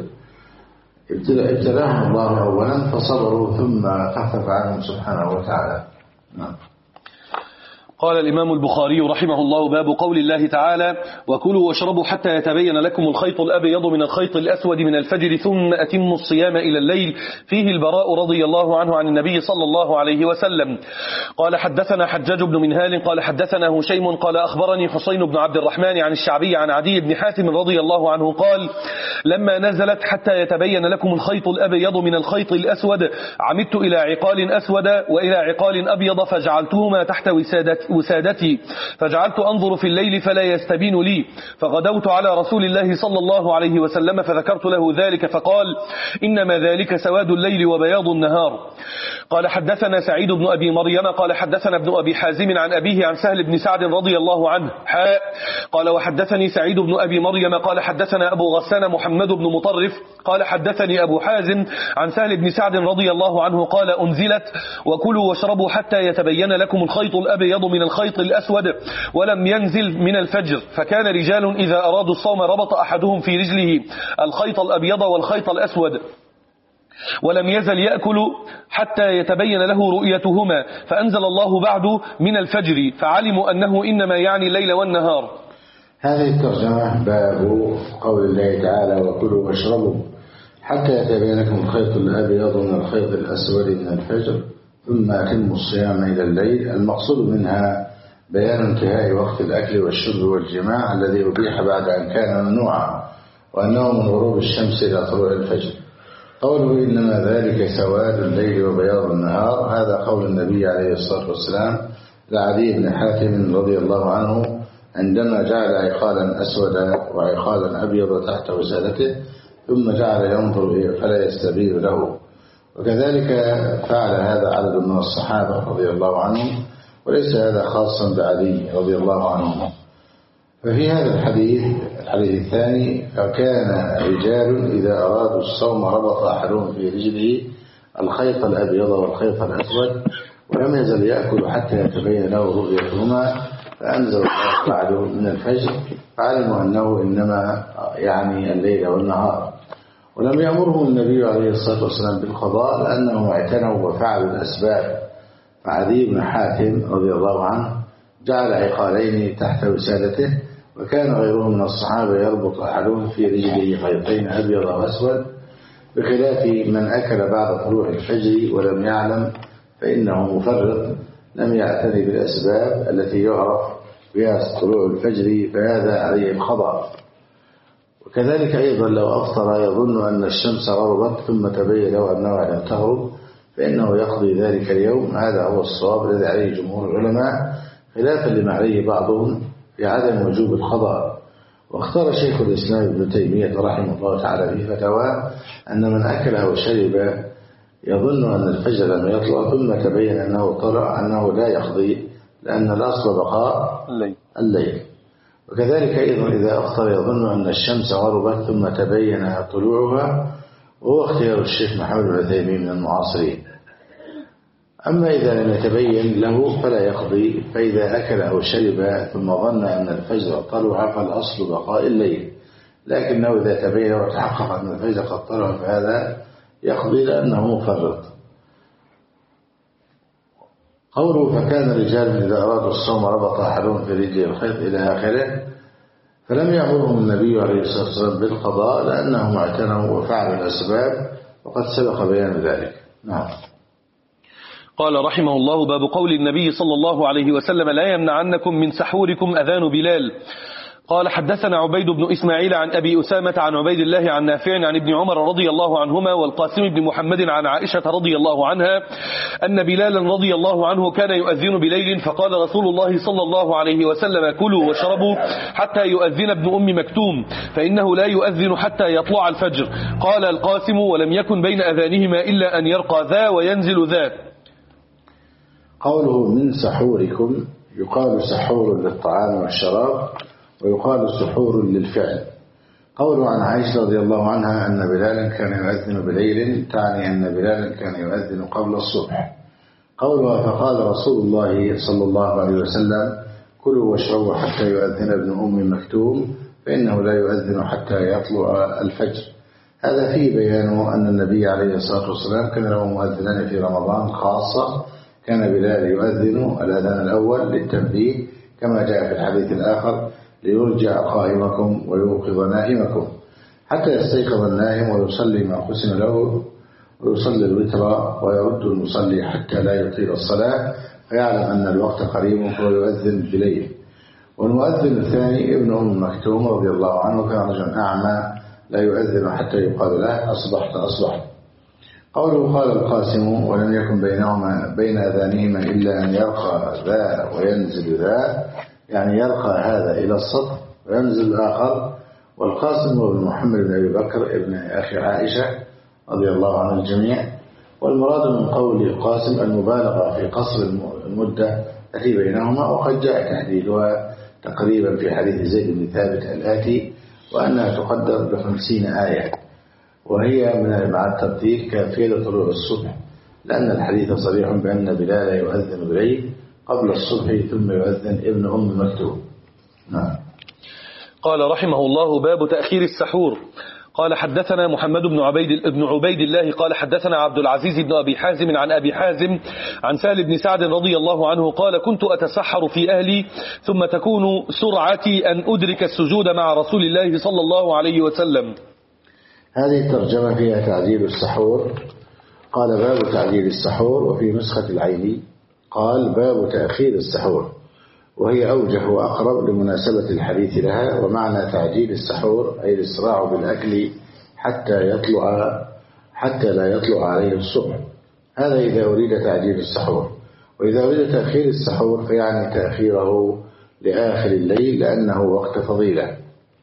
ابتلاهم الله أولا فصبروا ثم خفف عنهم سبحانه وتعالى. نعم. قال الإمام البخاري رحمه الله باب قول الله تعالى وكلوا واشربوا حتى يتبين لكم الخيط الأبيض من الخيط الأسود من الفجر ثم أتموا الصيام إلى الليل. فيه البراء رضي الله عنه عن النبي صلى الله عليه وسلم قال حدثنا حجاج بن منهال قال حدثنا هشيم قال أخبرني حسين بن عبد الرحمن عن الشعبي عن عدي بن حاتم رضي الله عنه قال لما نزلت حتى يتبين لكم الخيط الأبيض من الخيط الأسود عمدت إلى عقال أسود وإلى عقال أبيض فجعلتهما تحت وسادتي وسادتي فجعلت أنظر في الليل فلا يستبين لي، فغدوت على رسول الله صلى الله عليه وسلم فذكرت له ذلك فقال إنما ذلك سواد الليل وبياض النهار. قال حدثنا سعيد بن أبي مريم قال حدثنا ابن أبي حازم عن أبيه عن سهل بن سعد رضي الله عنه حاء قال وحدثني سعيد بن أبي مريم قال حدثنا أبو غسان محمد بن مطرف قال حدثني أبو حازم عن سهل بن سعد رضي الله عنه قال أنزلت وكلوا واشربوا حتى يتبين لكم الخيط الأبيض من الخيط الأسود ولم ينزل من الفجر، فكان رجال إذا أرادوا الصوم ربط أحدهم في رجله الخيط الأبيض والخيط الأسود ولم يزل يأكل حتى يتبين له رؤيتهما، فأنزل الله بعد من الفجر فعلموا أنه إنما يعني الليل والنهار. هذه الترجمة باب قول الله تعالى وكلوا واشربوا حتى يتبين لكم الخيط الأبيض من الخيط الأسود من الفجر ثم أتموا الصيام إلى الليل. المقصود منها بيان انتهاء وقت الأكل والشرب والجماع الذي أبيح بعد أن كان ممنوعا وأنه من غروب الشمس إلى طلوع الفجر. قوله إنما ذلك سواد الليل وبياض النهار هذا قول النبي عليه الصلاة والسلام لعدي بن حاتم رضي الله عنه عندما جعل عقالا أسودا وعقالا أبيض تحت وسادته ثم جعل ينظر فلا يستبين له. وكذلك فعل هذا عدد من الصحابة رضي الله عنهم وليس هذا خاصا بعلي رضي الله عنه. ففي هذا الحديث الحديث الثاني فكان رجال إذا أرادوا الصوم ربط أحدهم في رجله الخيط الأبيض والخيط الأسود ولم يزل يأكل حتى يتبين له رؤيتهما، فأنزل الله بعد من الفجر فعلموا أنه إنما يعني الليل والنهار. ولم يأمرهم النبي عليه الصلاة والسلام بالقضاء لأنهم اعتنوا وفعلوا الأسباب. فعدي بن حاتم رضي الله عنه جعل عقالين تحت وسادته وكان غيره من الصحابة يربط أحدهم في رجله خيطين أبيض وأسود، بخلاف من أكل بعد طلوع الفجر ولم يعلم فإنه مفرط لم يعتني بالأسباب التي يعرف بها طلوع الفجر فهذا عليه القضاء. وكذلك أيضا لو أفطر يظن أن الشمس غربت ثم تبين له أنها لم تغرب فإنه يقضي ذلك اليوم. هذا هو الصواب الذي عليه جمهور العلماء خلافا لما عليه بعضهم في عدم وجوب القضاء. واختار شيخ الإسلام ابن تيمية رحمه الله تعالى في فتاواه أن من أكل أو شرب يظن أن الفجر لم يطلع ثم تبين أنه طلع أنه لا يقضي لأن الأصل بقاء الليل, الليل. وكذلك أيضا إذا أفطر يظن أن الشمس غربت ثم تبين طلوعها، وهو اختيار الشيخ محمد بن تيمية من المعاصرين. أما إذا لم يتبين له فلا يقضي، فإذا أكل أو شرب ثم ظن أن الفجر طلع فالأصل بقاء الليل، لكنه إذا تبين وتحقق أن الفجر قد طلع فهذا يقضي لأنه مفرط. قوله فكان رجال إذا أرادوا الصوم ربط أحدهم في رجله الخيط إلى آخره، فلم يأمرهم النبي عليه الصلاة والسلام بالقضاء لأنهم اعتنوا وفعلوا الأسباب، وقد سبق بيان ذلك. نعم. قال رحمه الله: باب قول النبي صلى الله عليه وسلم: لا يمنعنكم من سحوركم أذان بلال. قال حدثنا عبيد بن إسماعيل عن أبي أسامة عن عبيد الله عن نافع عن ابن عمر رضي الله عنهما والقاسم بن محمد عن عائشة رضي الله عنها أن بلالا رضي الله عنه كان يؤذن بليل، فقال رسول الله صلى الله عليه وسلم: كلوا واشربوا حتى يؤذن ابن أم مكتوم، فإنه لا يؤذن حتى يطلع الفجر. قال القاسم: ولم يكن بين أذانهما إلا أن يرقى ذا وينزل ذا. قوله من سحوركم، يقال سحور للطعام والشراب، ويقال سحور للفعل. قوله عن عائشة رضي الله عنها أن بلالا كان يؤذن بليل، تعني أن بلالا كان يؤذن قبل الصبح. قولها فقال رسول الله صلى الله عليه وسلم: كلوا واشربوا حتى يؤذن ابن أم مكتوم، فإنه لا يؤذن حتى يطلع الفجر. هذا فيه بيان أن النبي عليه الصلاة والسلام كان له مؤذنان في رمضان خاصة، كان بلال يؤذن الأذان الأول للتنبيه كما جاء في الحديث الآخر: ليرجع قائمكم ويوقظ نائمكم، حتى يستيقظ النائم ويصلي ما قسم له ويصلي الوتر، ويرد المصلي حتى لا يطيل الصلاة فيعلم أن الوقت قريب فيؤذن بليل. والمؤذن الثاني ابن أم مكتوم رضي الله عنه كان رجلا أعمى لا يؤذن حتى يقال له: أصبحت أصبحت. قوله قال القاسم: ولم يكن بينهما بين أذانهما إلا أن يرقى ذا وينزل ذا، يعني يرقى هذا إلى السطح وينزل الآخر. والقاسم هو ابن محمد بن أبي بكر ابن أخي عائشة رضي الله عن الجميع. والمراد من قول القاسم المبالغة في قصر المدة التي بينهما، وقد جاء تحديدها تقريبا في حديث زيد بن ثابت الآتي، وأنها تقدر بخمسين آية، وهي من مع الترتيب كافية لطلوع الصبح، لأن الحديث صريح بأن بلال يؤذن بليل قبل الصبح ثم يؤذن ابن أم مكتوم. نعم. قال رحمه الله: باب تأخير السحور. قال حدثنا محمد بن عبيد بن عبيد الله قال حدثنا عبد العزيز بن أبي حازم عن أبي حازم عن سهل بن سعد رضي الله عنه قال: كنت أتسحر في أهلي ثم تكون سرعتي أن أدرك السجود مع رسول الله صلى الله عليه وسلم. هذه الترجمة فيها تعجيل السحور. قال: باب تعجيل السحور. وفي نسخة العيني قال: باب تأخير السحور، وهي أوجه وأقرب لمناسبة الحديث لها. ومعنى تعجيل السحور أي الإسراع بالأكل حتى يطلع حتى لا يطلع عليه الصبح. هذا إذا أريد تعجيل السحور. وإذا أريد تأخير السحور فيعني تأخيره لآخر الليل، لأنه وقت فضيلة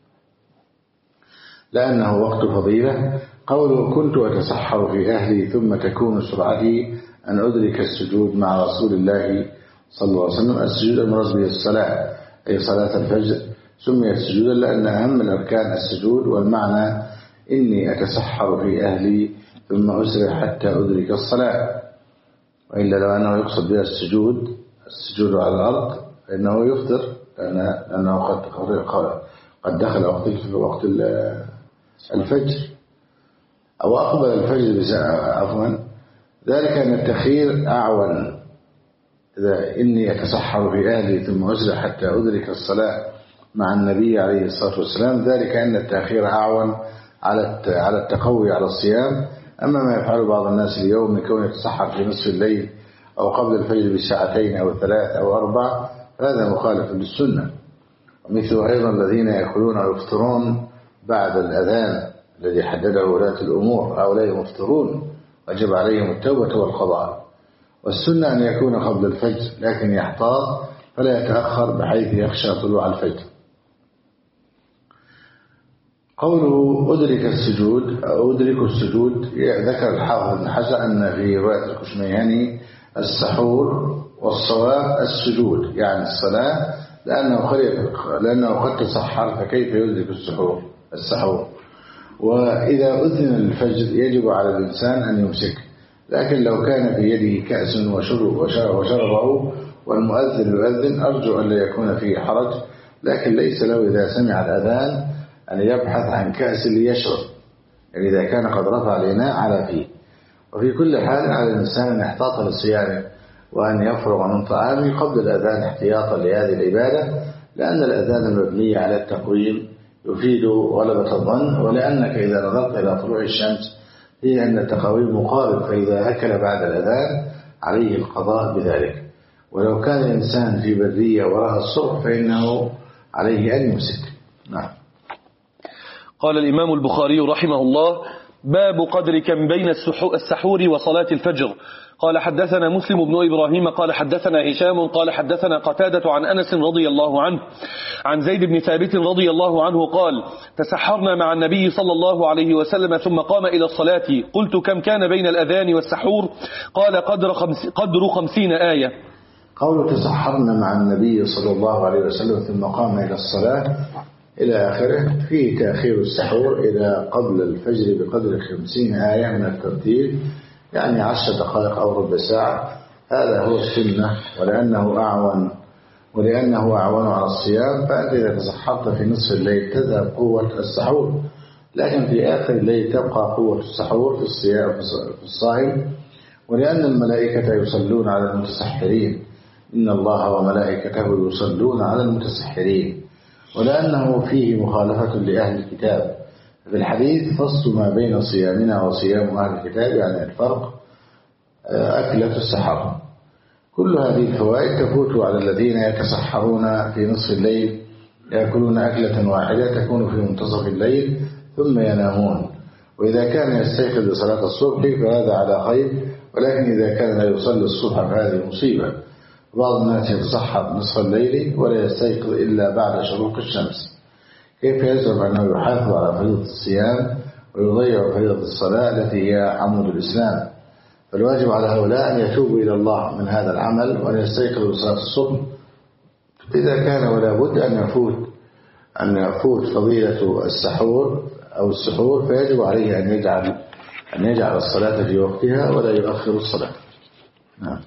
لأنه وقت فضيلة. قوله: كنت أتسحر في أهلي ثم تكون سرعتي أن أدرك السجود مع رسول الله صلى الله عليه وسلم. السجود المراد به الصلاة، أي صلاة الفجر، سميت سجودا لأن أهم الأركان السجود. والمعنى: إني أتسحر في أهلي ثم أسرع حتى أدرك الصلاة. وإلا لو أنه يقصد بها السجود السجود على الأرض فإنه يفطر، لأنه قد قد دخل وقت وقت الفجر أو أقبل الفجر بساعة عفوا. ذلك أن التأخير أعون. إذا إني أتسحر في أهلي ثم أسرع حتى أدرك الصلاة مع النبي عليه الصلاة والسلام، ذلك أن التأخير أعون على على التقوي على الصيام. أما ما يفعل بعض الناس اليوم من كونه يتسحر في نصف الليل أو قبل الفجر بساعتين أو ثلاث أو أربع، هذا مخالف للسنة. ومثل أيضا الذين يأكلون ويفطرون بعد الأذان الذي حدده ولاة الأمور، هؤلاء مفطرون وجب عليهم التوبة والقضاء. والسنة أن يكون قبل الفجر، لكن يحتاط فلا يتأخر بحيث يخشى طلوع الفجر. قوله أدرك السجود أو أدرك السجود، ذكر الحافظ بن حجر أن في رواية الكشميهاني السحور والصواب السجود، يعني الصلاة، لأنه لأنه قد تسحر فكيف يدرك السحور السحور. وإذا أذن الفجر يجب على الإنسان أن يمسك، لكن لو كان في يده كأس وشرب وشربه والمؤذن يؤذن أرجو أن لا يكون فيه حرج، لكن ليس له إذا سمع الأذان أن يبحث عن كأس ليشرب، يعني إذا كان قد رفع الإناء على فيه. وفي كل حال على الإنسان أن يحتاط لصيامه وأن يفرغ من طعامه قبل الأذان احتياطا لهذه العبادة، لأن الأذان المبني على التقويم يفيد غلبة الظن، ولأنك إذا نظرت إلى طلوع الشمس هي أن التقويم مقارب، فإذا أكل بعد الأذان عليه القضاء بذلك. ولو كان الإنسان في برية وراء الصبح فإنه عليه أن يمسك. نعم. قال الإمام البخاري رحمه الله: باب قدر كم بين السحور وصلاة الفجر. قال حدثنا مسلم بن إبراهيم قال حدثنا هشام قال حدثنا قتادة عن أنس رضي الله عنه عن زيد بن ثابت رضي الله عنه قال: تسحرنا مع النبي صلى الله عليه وسلم ثم قام إلى الصلاة، قلت: كم كان بين الأذان والسحور؟ قال: قدر, خمس قدر خمسين آية. قول تسحرنا مع النبي صلى الله عليه وسلم ثم قام إلى الصلاة إلى آخره فيه تأخير السحور إلى قبل الفجر بقدر خمسين آية من الترتيب، يعني عشر دقائق أو ربع ساعة. هذا هو السنة، ولأنه أعون ولأنه أعون على الصيام. فأنت إذا تسحرت في نصف الليل تذهب قوة السحور، لكن في آخر الليل تبقى قوة السحور في الصيام في الصائم. ولأن الملائكة يصلون على المتسحرين، إن الله وملائكته يصلون على المتسحرين، ولأنه فيه مخالفة لأهل الكتاب. في الحديث: فصل ما بين صيامنا وصيام أهل الكتاب، يعني الفرق أكلة السحر. كل هذه الفوائد تفوت على الذين يتسحرون في نصف الليل، يأكلون أكلة واحدة تكون في منتصف الليل ثم ينامون. وإذا كان يستيقظ لصلاة الصبح فهذا على خير، ولكن إذا كان لا يصلي الصبح فهذه مصيبة. بعض الناس يتسحر نصف الليل ولا يستيقظ إلا بعد شروق الشمس، كيف يزعم أنه يحافظ على فريضة الصيام ويضيع فريضة الصلاة التي هي عمود الإسلام؟ فالواجب على هؤلاء أن يتوبوا إلى الله من هذا العمل وأن يستيقظوا لصلاة الصبح إذا كان، ولا بد أن يفوت أن يفوت فضيلة السحور أو السحور، فيجب عليه أن يجعل أن يجعل الصلاة في وقتها ولا يؤخر الصلاة. نعم.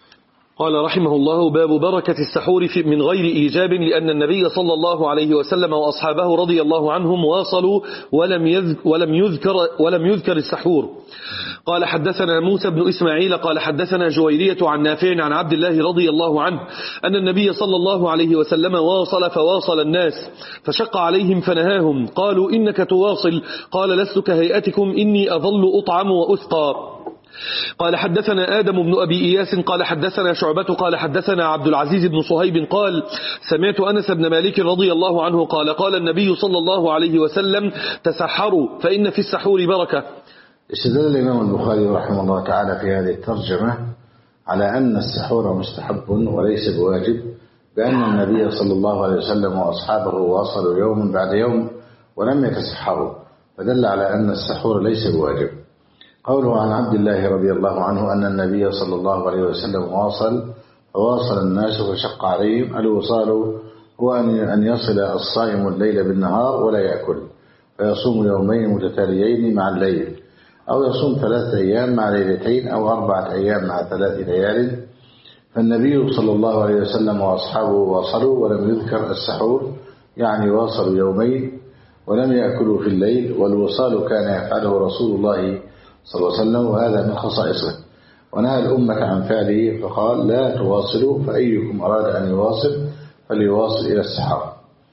قال رحمه الله: باب بركة السحور من غير إيجاب، لأن النبي صلى الله عليه وسلم وأصحابه رضي الله عنهم واصلوا ولم يذكر, ولم يذكر, ولم يذكر السحور. قال حدثنا موسى بن إسماعيل قال حدثنا جويرية عن نافع عن عبد الله رضي الله عنه أن النبي صلى الله عليه وسلم واصل فواصل الناس فشق عليهم فنهاهم، قالوا: إنك تواصل. قال: لست كهيئتكم، إني أظل أطعم وأسقى. قال حدثنا آدم بن أبي إياس قال حدثنا شعبة قال حدثنا عبد العزيز بن صهيب قال: سمعت أنس بن مالك رضي الله عنه قال: قال النبي صلى الله عليه وسلم: تسحروا فإن في السحور بركة. استدل الإمام البخاري رحمه الله تعالى في هذه الترجمة على أن السحور مستحب وليس بواجب، بأن النبي صلى الله عليه وسلم وأصحابه واصلوا يوم بعد يوم ولم يتسحروا، فدل على أن السحور ليس بواجب. قوله عن عبد الله رضي الله عنه أن النبي صلى الله عليه وسلم واصل فواصل الناس فشق عليهم، الوصال هو أن يصل الصائم الليل بالنهار ولا يأكل، فيصوم يومين متتاليين مع الليل، أو يصوم ثلاثة أيام مع ليلتين، أو أربعة أيام مع ثلاث ليال. فالنبي صلى الله عليه وسلم وأصحابه واصلوا ولم يذكر السحور، يعني واصلوا يومين ولم يأكلوا في الليل، والوصال كان يفعله رسول الله صلى الله عليه وسلم، وهذا من خصائصه، ونهى الأمة عن فعله فقال: لا تواصلوا، فأيكم أراد أن يواصل فليواصل إلى السحر.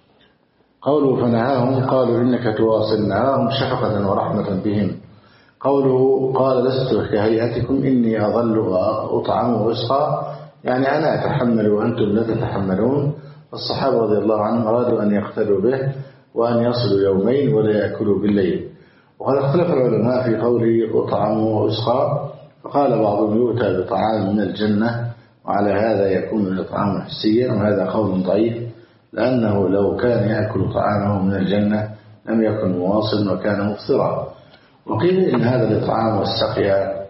قوله فنهاهم قالوا: إنك تواصل، نهاهم شفقة ورحمة بهم. قوله قال: لست كهيئتكم، إني أظل أطعم وأسقى، يعني أنا أتحمل وأنتم لا تتحملون. الصحابة رضي الله عنهم أرادوا أن يقتدوا به وأن يصلوا يومين ولا يأكلوا بالليل. وقد اختلف العلماء في قوله أطعم وأسقى، فقال بعضهم يؤتى بطعام من الجنة، وعلى هذا يكون الإطعام حسيا، وهذا قول ضعيف، لأنه لو كان يأكل طعامه من الجنة لم يكن مواصل وكان مفطرا. وقيل إن هذا الإطعام والسقيا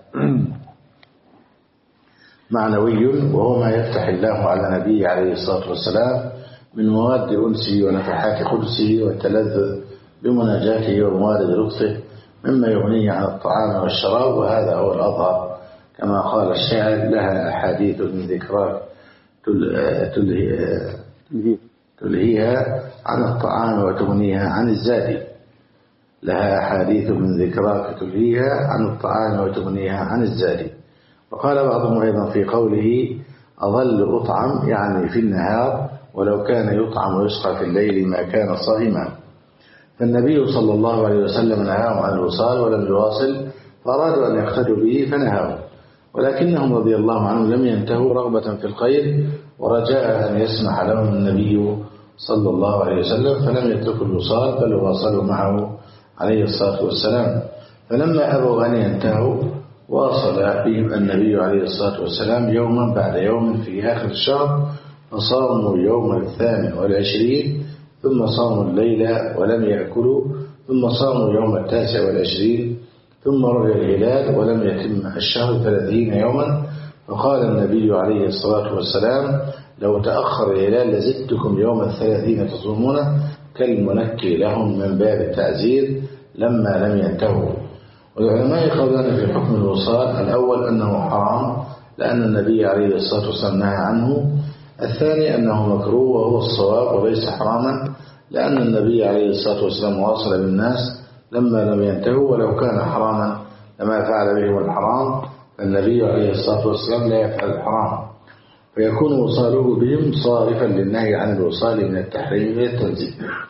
معنوي، وهو ما يفتح الله على نبيه عليه الصلاة والسلام من مواد أنسه ونفحات قدسه والتلذذ بمناجاته وموارد لطفه، مما يغنيه عن الطعام والشراب، وهذا هو الأظهر كما قال الشاعر لها أحاديث من ذكراك تلهيها عن الطعام وتغنيها عن الزاد. لها أحاديث من ذكراك تلهيها عن الطعام وتغنيها عن الزاد. وقال بعضهم أيضا في قوله أظل أطعم يعني في النهار، ولو كان يطعم ويسقى في الليل ما كان صائما. فالنبي صلى الله عليه وسلم نهاهم عن الوصال ولم يواصل، فأرادوا أن يقتدوا به فنهاهم، ولكنهم رضي الله عنهم لم ينتهوا رغبة في الخير ورجاء أن يسمح لهم النبي صلى الله عليه وسلم، فلم يتركوا الوصال بل واصلوا معه عليه الصلاة والسلام. فلما أبوا أن ينتهوا واصل بهم النبي عليه الصلاة والسلام يوما بعد يوم في آخر الشهر، فصاموا يوم الثامن والعشرين، ثم صاموا الليل ولم يأكلوا، ثم صاموا يوم التاسع والعشرين، ثم رؤي الهلال ولم يتم الشهر ثلاثين يوما. فقال النبي عليه الصلاة والسلام لو تأخر الهلال لزدتكم يوم الثلاثين تصومونه، كالمنكي لهم من باب التعزير لما لم ينتهوا. والعلماء قولان في حكم الوصال: الأول أنه حرام لأن النبي عليه الصلاة والسلام نهى عنه، الثاني أنه مكروه وهو الصواب وليس حراما لأن النبي عليه الصلاة والسلام واصل بالناس لما لم ينتهوا، ولو كان حراما لما فعل بهم الحرام، فالنبي عليه الصلاة والسلام لا يفعل الحرام، فيكون وصاله بهم صارفا للنهي عن الوصال من التحريم والتنزيه.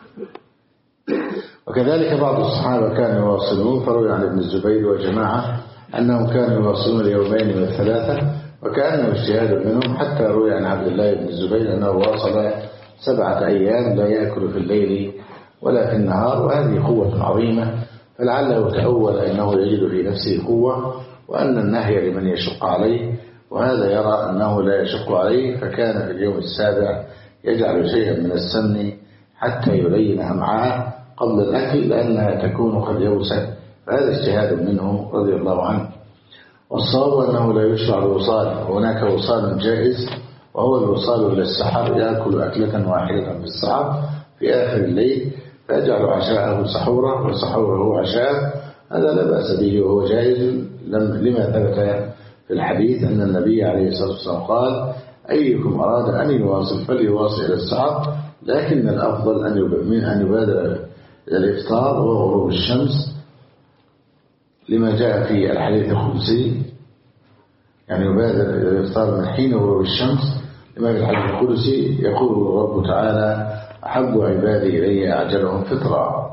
وكذلك بعض الصحابة كانوا يواصلون، فروي عن ابن الزبير وجماعة أنهم كانوا يواصلون اليومين والثلاثة، وكأنه اجتهاد منهم، حتى روي عن عبد الله بن الزبير أنه واصل سبعة أيام لا يأكل في الليل ولا في النهار، وهذه قوة عظيمة، فلعله تأول أنه يجد في نفسه قوة، وأن النهي لمن يشق عليه، وهذا يرى أنه لا يشق عليه، فكان في اليوم السابع يجعل شيئا من السمن حتى يلين أمعاءه قبل الأكل لأنها تكون قد يوسد، فهذا اجتهاد منه رضي الله عنه. والصواب أنه لا يشرع الوصال، هناك وصال جائز وهو الوصال إلى السحر، يأكل أكلة واحدة في السحر في آخر الليل فيجعل عشاءه سحورا وسحوره عشاء، هذا لا بأس به وهو جائز لما ثبت في الحديث أن النبي عليه الصلاة والسلام قال أيكم أراد أن يواصل فليواصل إلى السحر، لكن الأفضل أن يبادر إلى الإفطار وغروب الشمس، لما جاء في الحديث القدسي، يعني يبادر إلى الإفطار من حين غروب الشمس، لما في الحديث القدسي يقول الرب تعالى أحب عبادي إلي أعجلهم فطرا.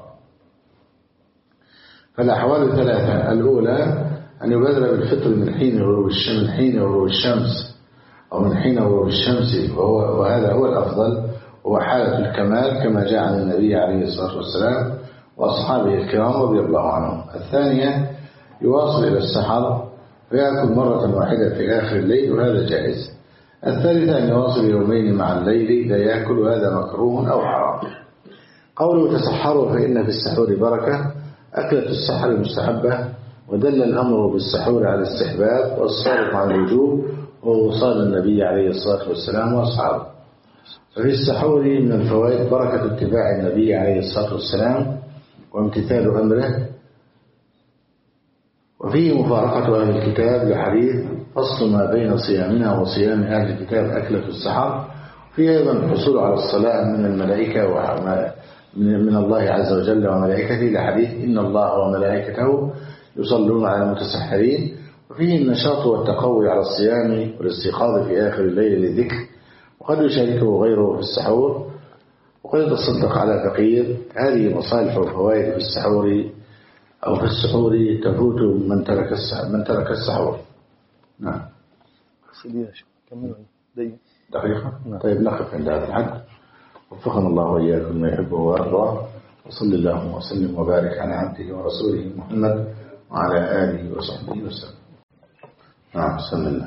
فالأحوال الثلاثة: الأولى أن يبادر بالفطر من حين غروب الشمس من حين غروب الشمس أو من حين غروب الشمس، وهو وهذا هو الأفضل، هو حالة الكمال كما جاء عن النبي عليه الصلاة والسلام وأصحابه الكرام رضي الله عنهم. الثانية يواصل إلى السحر فيأكل مرة واحدة في آخر الليل، وهذا جائز. الثالثة أن يواصل يومين مع الليل لا يأكل، وهذا مكروه أو حرام. قوله تسحروا فإن في السحور بركة، أكلة السحر مستحبة، ودل الأمر بالسحور على الاستحباب، والصارف عن الوجوب هو وصال النبي عليه الصلاة والسلام وأصحابه. ففي السحور من الفوائد بركة اتباع النبي عليه الصلاة والسلام وامتثال أمره، وفيه مفارقة أهل الكتاب لحديث فصل ما بين صيامنا وصيام أهل الكتاب أكلة السحر، فيه أيضا الحصول على الصلاة من الملائكة من الله عز وجل وملائكته لحديث إن الله وملائكته يصلون على المتسحرين، وفيه النشاط والتقوي على الصيام والاستيقاظ في آخر الليل للذكر، وقد يشاركه غيره في السحور، وقد يتصدق على فقير. هذه مصالح وفوائد في السحور أو في السحور تفوت من ترك السحور من ترك السحور. نعم. دقيقة. طيب نقف عند هذا الحد. وفقنا الله وإياكم ما يحبه ويرضاه، وصلى الله وسلم وبارك على عبده ورسوله محمد وعلى آله وصحبه وسلم. نعم بسم الله.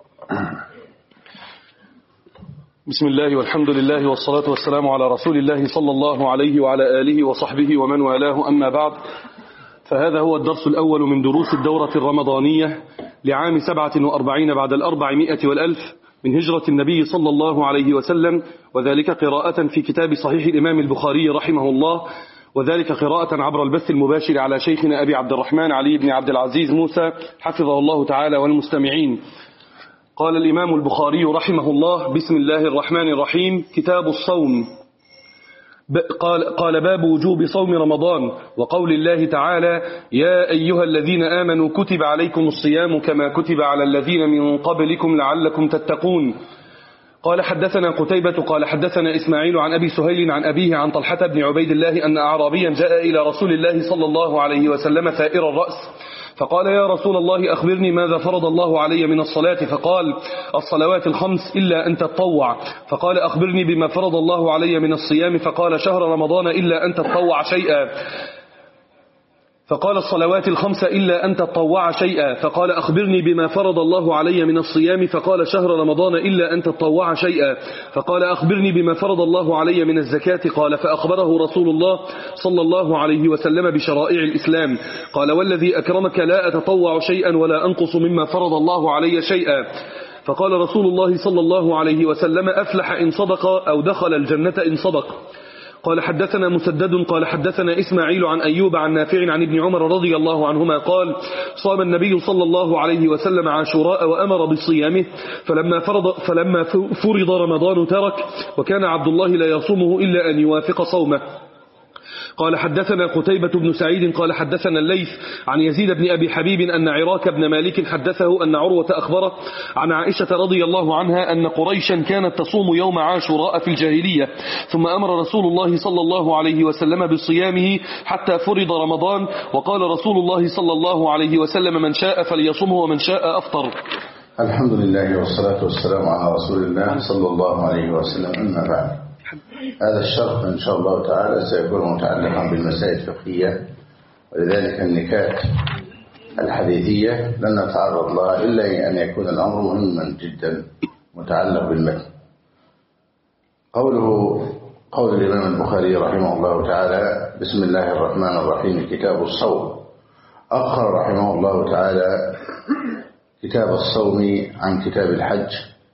بسم الله والحمد لله والصلاة والسلام على رسول الله صلى الله عليه وعلى آله وصحبه ومن والاه، أما بعد، فهذا هو الدرس الأول من دروس الدورة الرمضانية لعام سبعة وأربعين بعد الأربعمائة والألف من هجرة النبي صلى الله عليه وسلم، وذلك قراءة في كتاب صحيح الإمام البخاري رحمه الله، وذلك قراءة عبر البث المباشر على شيخنا أبي عبد الرحمن علي بن عبد العزيز موسى حفظه الله تعالى والمستمعين. قال الإمام البخاري رحمه الله: بسم الله الرحمن الرحيم. كتاب الصوم. قال, قال باب وجوب صوم رمضان، وقول الله تعالى: يا أيها الذين آمنوا كتب عليكم الصيام كما كتب على الذين من قبلكم لعلكم تتقون. قال حدثنا قتيبة قال حدثنا إسماعيل عن أبي سهيل عن أبيه عن طلحة بن عبيد الله أن أعرابيا جاء إلى رسول الله صلى الله عليه وسلم ثائر الرأس فقال: يا رسول الله أخبرني ماذا فرض الله علي من الصلاة؟ فقال: الصلوات الخمس إلا أن تتطوع. فقال: أخبرني بما فرض الله علي من الصيام؟ فقال: شهر رمضان إلا أن تتطوع شيئا. فقال: الصلوات الخمس إلا أن تتطوع شيئا. فقال: أخبرني بما فرض الله علي من الصيام؟ فقال: شهر رمضان إلا أن تتطوع شيئا. فقال: أخبرني بما فرض الله علي من الزكاة؟ قال: فأخبره رسول الله صلى الله عليه وسلم بشرائع الإسلام. قال: والذي أكرمك لا أتطوع شيئا ولا أنقص مما فرض الله علي شيئا. فقال رسول الله صلى الله عليه وسلم: أفلح إن صدق أو دخل الجنة إن صدق. قال حدثنا مسدد قال حدثنا إسماعيل عن أيوب عن نافع عن ابن عمر رضي الله عنهما قال: صام النبي صلى الله عليه وسلم عاشوراء وأمر بصيامه، فلما فرض, فلما فرض رمضان ترك، وكان عبد الله لا يصومه إلا أن يوافق صومه. قال حدثنا قتيبة بن سعيد قال حدثنا الليث عن يزيد بن أبي حبيب أن عراك بن مالك حدثه أن عروة أخبره عن عائشة رضي الله عنها أن قريشا كانت تصوم يوم عاشوراء في الجاهلية، ثم أمر رسول الله صلى الله عليه وسلم بصيامه حتى فرض رمضان، وقال رسول الله صلى الله عليه وسلم: من شاء فليصمه ومن شاء أفطر. الحمد لله والصلاة والسلام على رسول الله صلى الله عليه وسلم. أما بعد، هذا الشرح إن شاء الله تعالى سيكون متعلقا بالمسائل الفقهية، ولذلك النكات الحديثية لن نتعرض لها إلا أن يكون الأمر مهما جدا متعلق بالمتن. قوله قول الإمام البخاري رحمه الله تعالى: بسم الله الرحمن الرحيم. كتاب الصوم. أخر رحمه الله تعالى كتاب الصوم عن كتاب الحج،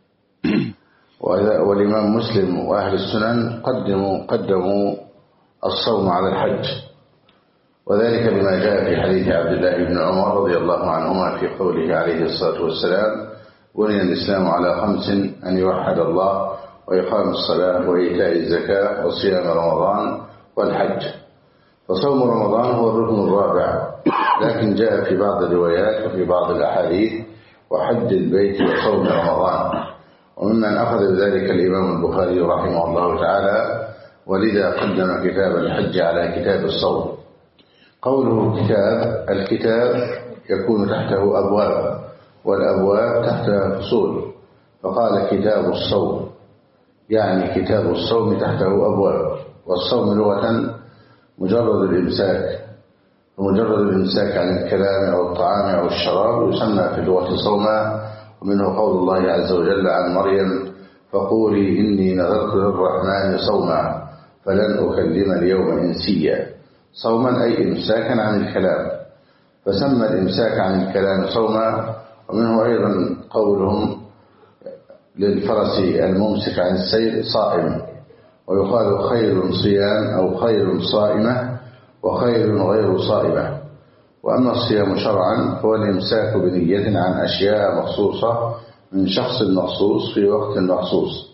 والإمام مسلم وأهل السنن قدموا قدموا الصوم على الحج، وذلك بما جاء في حديث عبد الله بن عمر رضي الله عنهما في قوله عليه الصلاة والسلام: بني الإسلام على خمس: أن يوحد الله، وإقام الصلاة، وإيتاء الزكاة، وصيام رمضان، والحج. فصوم رمضان هو الركن الرابع، لكن جاء في بعض الروايات وفي بعض الأحاديث: وحج البيت وصوم رمضان. وممن أخذ بذلك الإمام البخاري رحمه الله تعالى، ولذا قدم كتاب الحج على كتاب الصوم. قوله كتاب، الكتاب يكون تحته أبواب، والأبواب تحتها فصول، فقال كتاب الصوم، يعني كتاب الصوم تحته أبواب. والصوم لغة مجرد الإمساك، ومجرد الإمساك عن الكلام أو الطعام أو الشراب يسمى في اللغة صوما. ومنه قول الله عز وجل عن مريم: فقولي إني نذرت للرحمن صوما فلن أكلم اليوم إنسيا. صوما أي إمساكا عن الكلام، فسمى الإمساك عن الكلام صوما. ومنه أيضا قولهم للفرس الممسك عن السير: صائم. ويقال خير صيام أو خير صائمة، وخير غير صائمة. وأما الصيام شرعا فهو الإمساك بنية عن أشياء مخصوصة من شخص مخصوص في وقت مخصوص،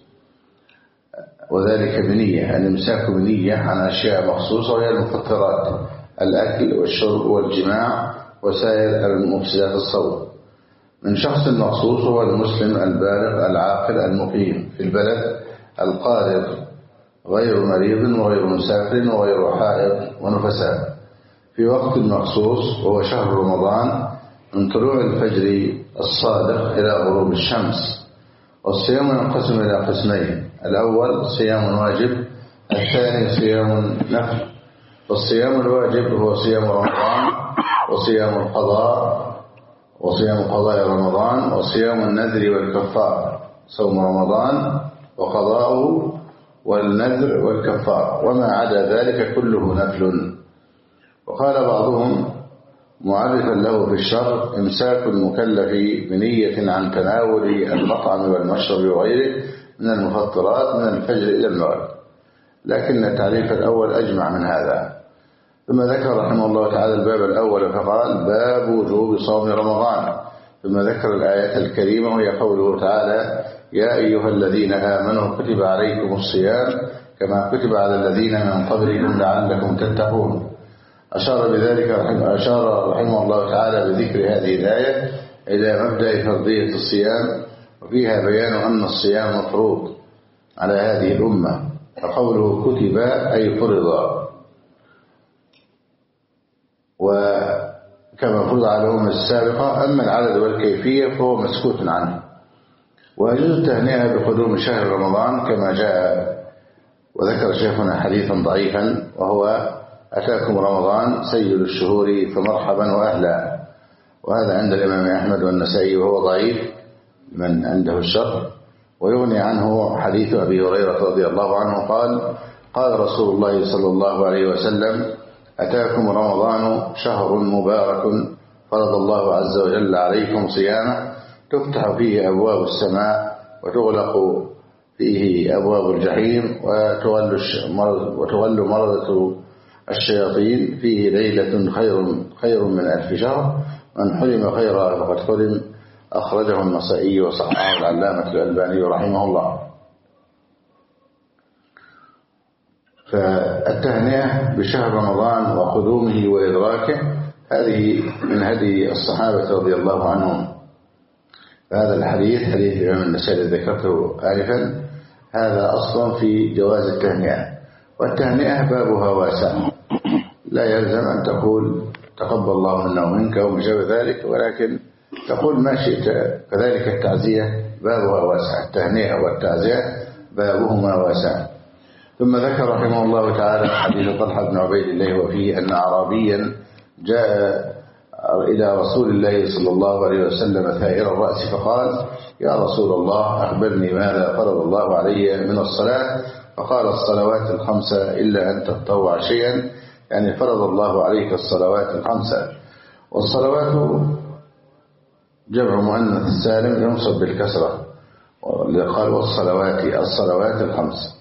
وذلك بنية، الإمساك بنية عن أشياء مخصوصة، وهي المفطرات: الأكل والشرب والجماع وسائر المفسدات الصوم. من شخص مخصوص هو المسلم البالغ العاقل المقيم في البلد القادر، غير مريض وغير مسافر وغير حائض ونفساء، في وقت مخصوص وهو شهر رمضان من طلوع الفجر الصادق إلى غروب الشمس. والصيام ينقسم إلى قسمين: الأول صيام واجب، الثاني صيام نفل. والصيام الواجب هو صيام رمضان، وصيام القضاء وصيام قضاء رمضان، وصيام النذر والكفار، صوم رمضان وقضاؤه والنذر والكفار، وما عدا ذلك كله نفل. وقال بعضهم معرفا له في الشرع: إمساك المكلف بنية عن تناول المطعم والمشرب وغيره من المفطرات من الفجر إلى المغرب. لكن التعريف الأول أجمع من هذا، ثم ذكر رحمه الله تعالى الباب الأول فقال باب وجوب صوم رمضان، ثم ذكر الآية الكريمة وهي قوله تعالى يا أيها الذين آمنوا كتب عليكم الصيام كما كتب على الذين من قبلكم لعلكم تتقون. أشار بذلك رحمه, أشار رحمه الله تعالى بذكر هذه الآية إلى مبدأ فرضية الصيام، وفيها بيان أن الصيام مفروض على هذه الأمة، فقوله كتب أي فرض، وكما فرض على الأمة السابقة. أما العدد والكيفية فهو مسكوت عنه. ويجوز التهنئة بقدوم شهر رمضان كما جاء، وذكر شيخنا حديثا ضعيفا وهو أتاكم رمضان سيد الشهور فمرحبا وأهلا، وهذا عند الإمام أحمد والنسائي وهو ضعيف من عنده الشر. ويغني عنه حديث أبي هريرة رضي الله عنه قال قال رسول الله صلى الله عليه وسلم أتاكم رمضان شهر مبارك فرض الله عز وجل عليكم صيامه تفتح فيه أبواب السماء وتغلق فيه أبواب الجحيم وتغل, وتغل مرضة الشياطين، فيه ليلة خير, خير من ألف شهر، من حرم خيرها فقد حرم. أخرجه النسائي وصححه العلامة الألباني رحمه الله. فالتهنئة بشهر رمضان وقدومه وإدراكه هذه من هدي الصحابة رضي الله عنهم. هذا الحديث حديث الإمام النسائي ذكرته آنفا هذا أصلا في جواز التهنئة، والتهنئة بابها واسع، لا يلزم أن تقول تقبل الله منا ومنك وما شابه ذلك، ولكن تقول ما شئت. كذلك التعزية بابها واسع، التهنئة والتعزية بابهما واسع. ثم ذكر رحمه الله تعالى حديث طلحة بن عبيد الله وفيه أن أعرابيا جاء إلى رسول الله صلى الله عليه وسلم ثائر الرأس فقال يا رسول الله أخبرني ماذا فرض الله علي من الصلاة؟ فقال الصلوات الخمسة إلا أن تتطوع شيئا، يعني فرض الله عليك الصلوات الخمسة. والصلوات جمع مؤنث سالم ينصب بالكسرة، قال والصلوات الصلوات الخمس،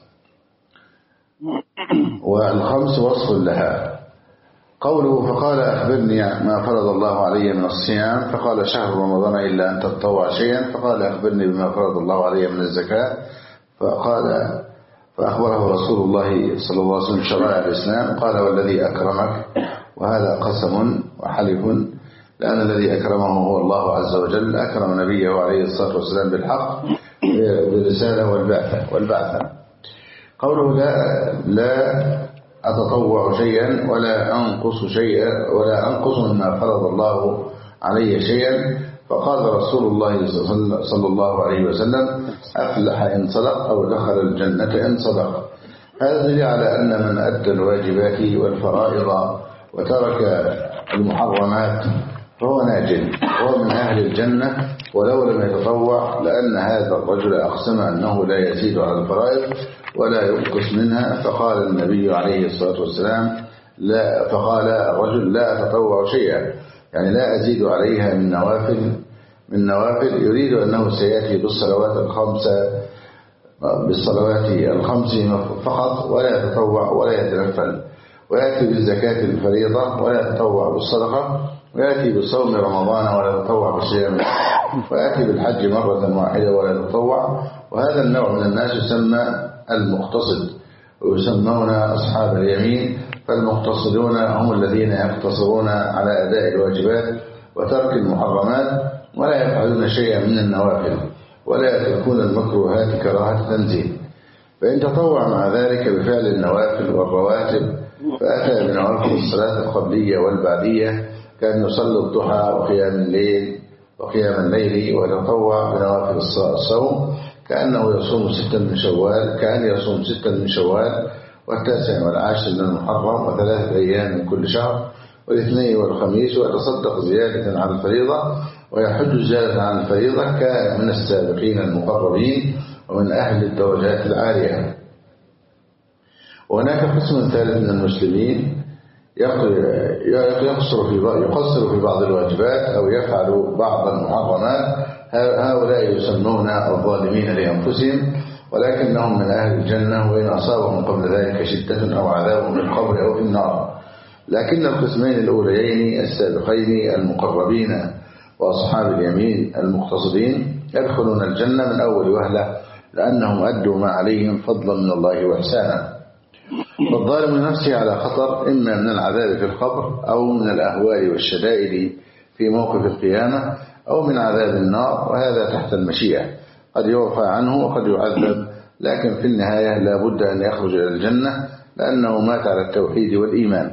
والخمس وصف لها. قوله فقال أخبرني ما فرض الله علي من الصيام، فقال شهر رمضان إلا أن تتطوع شيئا، فقال أخبرني بما فرض الله علي من الزكاة، فقال فأخبره رسول الله صلى الله عليه وسلم شرائع الإسلام، قال والذي أكرمك، وهذا قسم وحلف، لأن الذي أكرمه هو الله عز وجل، أكرم نبيه عليه الصلاة والسلام بالحق بالرسالة والبعثة والبعثة. قوله لا, لا أتطوع شيئا ولا أنقص شيئا ولا أنقص مما فرض الله علي شيئا، فقال رسول الله صلى الله عليه وسلم أفلح إن صدق أو دخل الجنة إن صدق. هذا دليل على أن من أدى الواجبات والفرائض وترك المحرمات فهو ناجٍ، هو من أهل الجنة ولو لم يتطوع، لأن هذا الرجل أقسم أنه لا يزيد على الفرائض ولا ينقص منها. فقال النبي عليه الصلاة والسلام لا فقال الرجل لا أتطوع شيئا، يعني لا أزيد عليها من نوافل من نوافل يريد أنه سيأتي بالصلوات الخمسة بالصلوات الخمس فقط ولا يتطوع ولا يتنفل، ويأتي بالزكاة الفريضة ولا يتطوع بالصدقة، ويأتي بصوم رمضان ولا يتطوع بصيام، ويأتي بالحج مرة واحدة ولا يتطوع. وهذا النوع من الناس يسمى المقتصد، ويسمون أصحاب اليمين. فالمقتصدون هم الذين يقتصرون على أداء الواجبات وترك المحرمات، ولا يفعلون شيئا من النوافل، ولا يتركون المكروهات كراهة تنزيل. فإن تطوع مع ذلك بفعل النوافل والرواتب، فأتى بنوافل الصلاة القبلية والبعدية، كان يصلي الضحى وقيام الليل وقيام الليل، ويتطوع بنوافل الصوم كأنه يصوم ستا من شوال كأن يصوم ستا من شوال والتاسع والعاشر من المحرم وثلاثة أيام من كل شهر والاثنين والخميس، ويتصدق زيادة عن الفريضة ويحج زيادة عن الفريضة، كان من السابقين المقربين ومن أهل الدرجات العالية. وهناك قسم ثالث من المسلمين يقصر في يقصر في بعض الواجبات أو يفعل بعض المحرمات، هؤلاء يسمون الظالمين لأنفسهم، ولكنهم من أهل الجنة وإن أصابهم قبل ذلك شدة أو عذاب من القبر أو في النار. لكن القسمين الأوليين السابقين المقربين وأصحاب اليمين المقتصدين يدخلون الجنة من أول وهلة لأنهم أدوا ما عليهم فضلا من الله وإحسانا. فالظالم لنفسه على خطر إما من العذاب في القبر أو من الأهوال والشدائد في موقف القيامة أو من عذاب النار، وهذا تحت المشيئة، قد يعفى عنه وقد يعذب، لكن في النهاية لا بد أن يخرج إلى الجنة لأنه مات على التوحيد والإيمان.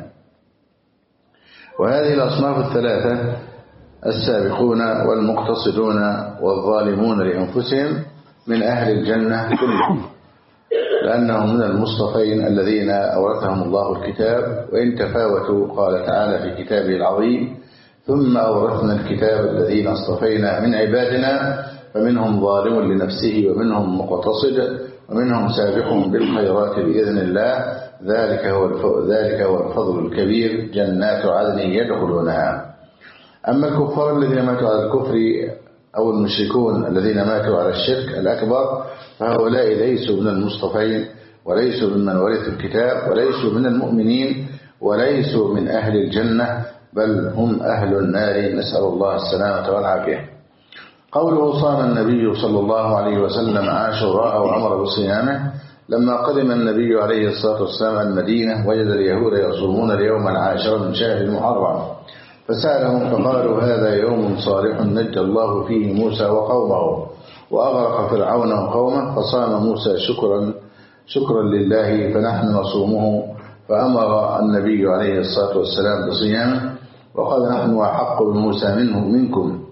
وهذه الأصناف الثلاثة السابقون والمقتصدون والظالمون لأنفسهم من أهل الجنة كلهم، لأنهم من المصطفين الذين أورثهم الله الكتاب، وإن تفاوتوا قال تعالى في كتابه العظيم: ثم أورثنا الكتاب الذين اصطفينا من عبادنا فمنهم ظالم لنفسه ومنهم مقتصد ومنهم سابق بالخيرات بإذن الله، ذلك هو ذلك هو الفضل الكبير، جنات عدن يدخلونها. أما الكفار الذين ماتوا على الكفر أو المشركون الذين ماتوا على الشرك الأكبر فهؤلاء ليسوا من المصطفين وليسوا ممن ورثوا الكتاب وليسوا من المؤمنين وليسوا من أهل الجنة، بل هم أهل النار، نسأل الله السلامة والعافية. قوله: صام النبي صلى الله عليه وسلم عاشوراء وأمر بصيامه. لما قدم النبي عليه الصلاة والسلام المدينة وجد اليهود يصومون اليوم العاشر من شهر المحرم، فسألهم فقالوا: هذا يوم صالح نجى الله فيه موسى وقومه وأغرق فرعون وقومه، فصام موسى شكرا شكرا لله فنحن نصومه، فأمر النبي عليه الصلاة والسلام بصيامه، وقال: نحن أحق بموسى منه منكم،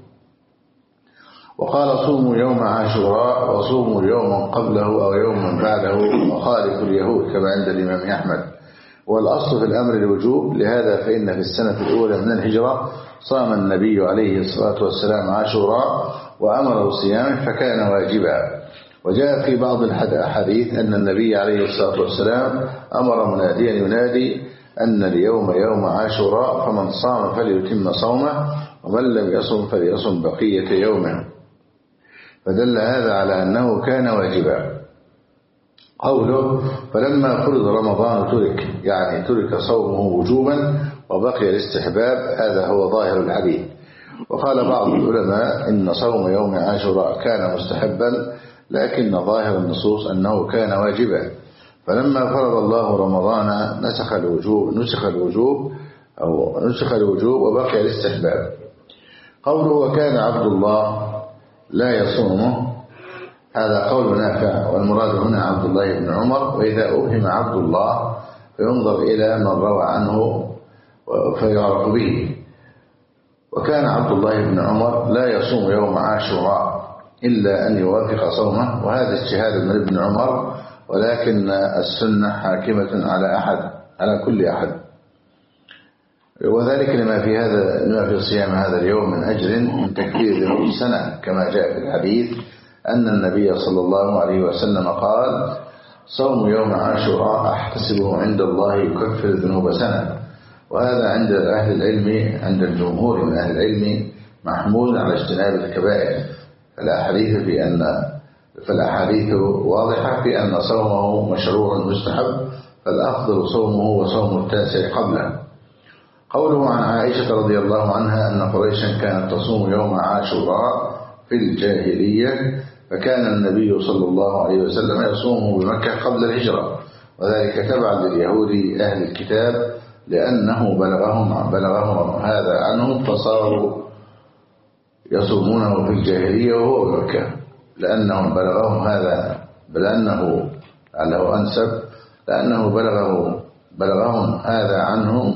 وقال: صوموا يوم عاشوراء وصوموا يوما قبله أو يوما بعده وخالفوا اليهود كما عند الإمام أحمد. والأصل في الأمر الوجوب، لهذا فإن في السنة الأولى من الهجرة صام النبي عليه الصلاة والسلام عاشوراء وأمر بصيامه فكان واجبا. وجاء في بعض الحديث أن النبي عليه الصلاة والسلام أمر مناديا ينادي أن اليوم يوم عاشوراء، فمن صام فليتم صومه ومن لم يصم فليصم بقية يومه، فدل هذا على أنه كان واجبا. قوله: فلما فرض رمضان ترك، يعني ترك صومه وجوبا وبقي الاستحباب، هذا هو ظاهر الحديث. وقال بعض العلماء إن صوم يوم عاشوراء كان مستحبا، لكن ظاهر النصوص أنه كان واجبا، فلما فرض الله رمضان نسخ الوجوب نسخ الوجوب أو نسخ الوجوب وبقي الاستحباب. قوله: وكان عبد الله لا يصومه، هذا قول نافع، والمراد هنا عبد الله بن عمر، وإذا أوهم عبد الله فينظر إلى من روى عنه فيعرف به. وكان عبد الله بن عمر لا يصوم يوم عاشوراء إلا أن يوافق صومه، وهذا اجتهاد من ابن عمر، ولكن السنة حاكمة على أحد على كل أحد، وذلك لما في هذا لما في صيام هذا اليوم من أجر من تكفير ذنوب السنة، كما جاء في الحديث أن النبي صلى الله عليه وسلم قال: صوم يوم عاشوراء أحتسبه عند الله يكفر ذنوب سنة. وهذا عند أهل العلم عند الجمهور من أهل العلم محمول على اجتناب الكبائر، فالأحاديث في أن فالأحاديث واضحة في أن صومه مشروع مستحب، فالأفضل صومه وصوم التاسع قبله. قوله: عن عائشة رضي الله عنها أن قريشا كانت تصوم يوم عاشوراء في الجاهلية، فكان النبي صلى الله عليه وسلم يصومه بمكة قبل الهجرة، وذلك تبعا لليهود أهل الكتاب، لأنه بلغهم بلغهم هذا عنهم فصاروا يصومونه في الجاهلية وهو بمكة، لأنهم بلغهم هذا لأنه لعله أنسب لأنه بلغه بلغهم هذا عنهم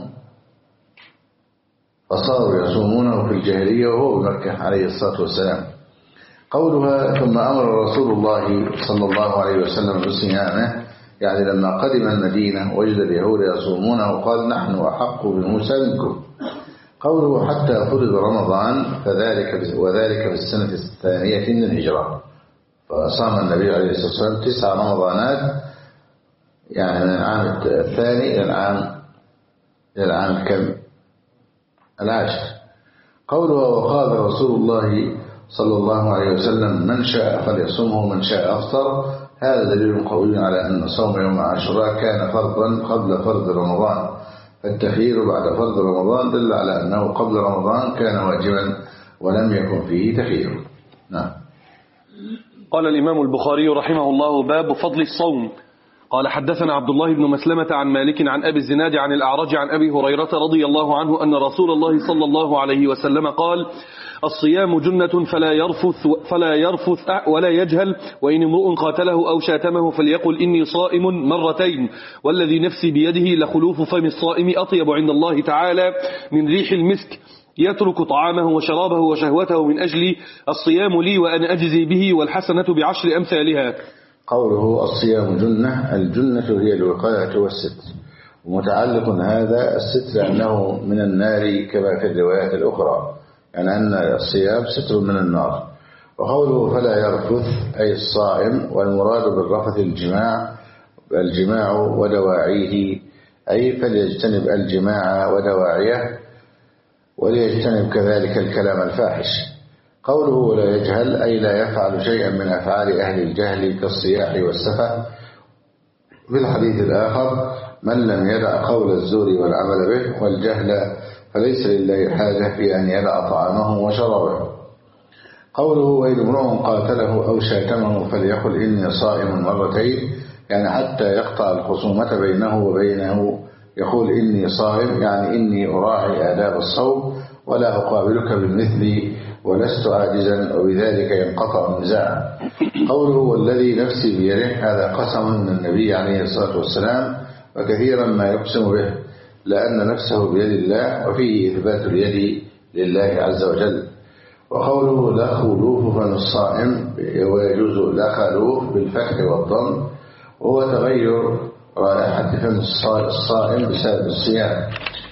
فصاروا يصومونه في الجاهلية وهو بمكة عليه الصلاة والسلام. قولها: ثم أمر رسول الله صلى الله عليه وسلم بصيامه، يعني لما قدم المدينة وجد اليهود يصومونه وقال: نحن أحق بموسى منكم. قوله: حتى فرض رمضان، فذلك وذلك في السنة الثانية من الهجرة، فصام النبي عليه الصلاة والسلام تسع رمضانات، يعني من العام الثاني إلى العام إلى العام الكم العاشر. قوله: وقال رسول الله صلى الله عليه وسلم: من شاء فليصومه من شاء أفطر. هذا دليل قوي على أن صوم يوم عاشوراء كان فرضا قبل فرض رمضان، التخيير بعد فرض رمضان دل على أنه قبل رمضان كان واجبا ولم يكن فيه تخيير. نعم. قال الإمام البخاري رحمه الله: باب فضل الصوم. قال: حدثنا عبد الله بن مسلمة عن مالك عن أبي الزناد عن الأعرج عن أبي هريرة رضي الله عنه أن رسول الله صلى الله عليه وسلم قال: الصيام جنة فلا يرفث فلا يرفث ولا يجهل، وإن امرؤ قاتله أو شاتمه فليقل إني صائم مرتين، والذي نفسي بيده لخلوف فم الصائم أطيب عند الله تعالى من ريح المسك، يترك طعامه وشرابه وشهوته من أجل الصيام لي وأنا أجزي به، والحسنة بعشر أمثالها. قوله الصيام جنة، الجنة هي الوقاية والستر، ومتعلق هذا الستر لأنه من النار كما في الروايات الأخرى، يعني أن الصيام ستر من النار. وقوله فلا يرفث أي الصائم، والمراد بالرفث الجماع الجماع ودواعيه، أي فليجتنب الجماع ودواعيه وليجتنب كذلك الكلام الفاحش. قوله ولا يجهل أي لا يفعل شيئا من أفعال أهل الجهل كالصياح والسفه. في الحديث الآخر: من لم يدع قول الزور والعمل به والجهل فليس لله حاجة في أن يدع طعامه وشرابه. قوله وإن امرؤ قاتله أو شاتمه فليقل إني صائم مرتين، يعني حتى يقطع الخصومة بينه وبينه يقول إني صائم، يعني إني أراعي آداب الصوم ولا أقابلك بالمثل ولست عاجزا، وبذلك ينقطع النزاع. قوله والذي نفسي بيده، هذا قسم من النبي عليه الصلاة والسلام، وكثيرا ما يقسم به لأن نفسه بيد الله، وفيه إثبات اليد لله عز وجل. وقوله لا خلوف فم الصائم، ويجوز لا خلوف بالفتح والضم، وهو تغير رائحة فم الصائم بسبب الصيام.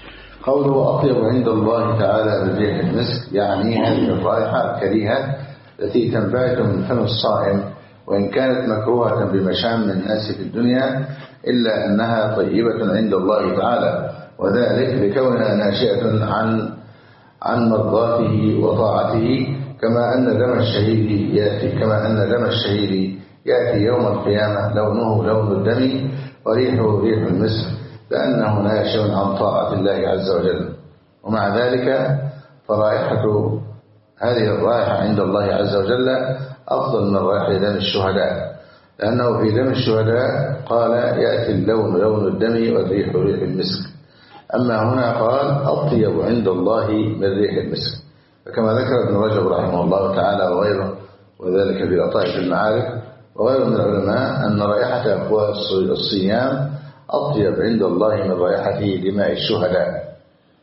قوله أطيب عند الله تعالى من ريح المسك، يعني هذه الرائحة الكريهة التي تنبعث من فم الصائم، وإن كانت مكروهة بمشام الناس في الدنيا إلا أنها طيبة عند الله تعالى، وذلك لكونها ناشئة عن عن مرضاته وطاعته، كما أن دم الشهيد يأتي كما أن دم الشهيد يأتي يوم القيامة لونه لون الدم وريحه ريح المسك، لأنه ناشئ عن طاعة الله عز وجل. ومع ذلك فرائحة هذه الرائحة عند الله عز وجل أفضل من رائحة دم الشهداء، لأنه في دم الشهداء قال يأتي اللون لون الدم والريح ريح المسك، أما هنا قال أطيب عند الله من ريح المسك. فكما ذكر ابن رجب رحمه الله تعالى وغيره، وذلك في لطائف المعارف وغيره من العلماء، أن رائحة أفواه الصيام أطيب عند الله من رائحة دماء الشهداء.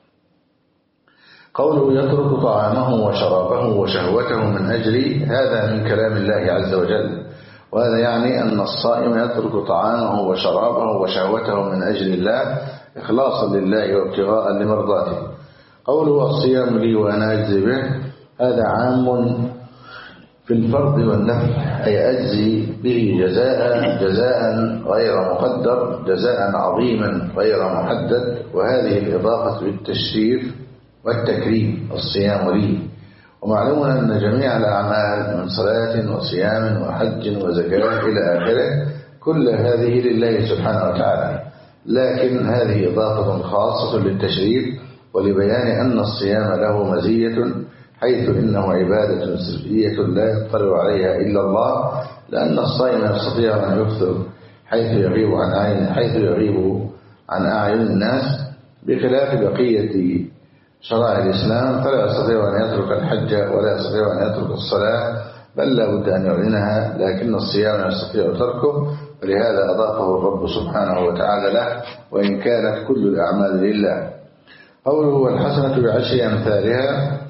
قوله يترك طعامه وشرابه وشهوته من أجل، هذا من كلام الله عز وجل، وهذا يعني أن الصائم يترك طعامه وشرابه وشهوته من أجل الله إخلاصا لله وابتغاء لمرضاته. قوله الصيام لي وأنا أجزي به، هذا عام في الفرض والنفل، أي أجزي به جزاء جزاء غير مقدر، جزاء عظيما غير محدد. وهذه الإضافة بالتشريف والتكريم، الصيام لي. ومعلوم أن جميع الأعمال من صلاة وصيام وحج وزكاة إلى آخره كل هذه لله سبحانه وتعالى، لكن هذه إضافة خاصة للتشريف ولبيان أن الصيام له مزية، حيث إنه عبادة سرية لا يطلع عليها إلا الله، لأن الصائم يستطيع أن يكثر حيث يغيب عن عين حيث يغيب عن أعين الناس، بخلاف بقية شرائع الإسلام، فلا يستطيع أن يترك الحج ولا يستطيع أن يترك الصلاة، بل لا بد أن يعلنها، لكن الصيام يستطيع تركه، ولهذا أضافه الرب سبحانه وتعالى له، وإن كانت كل الأعمال لله. قوله والحسنة بعشر أمثالها،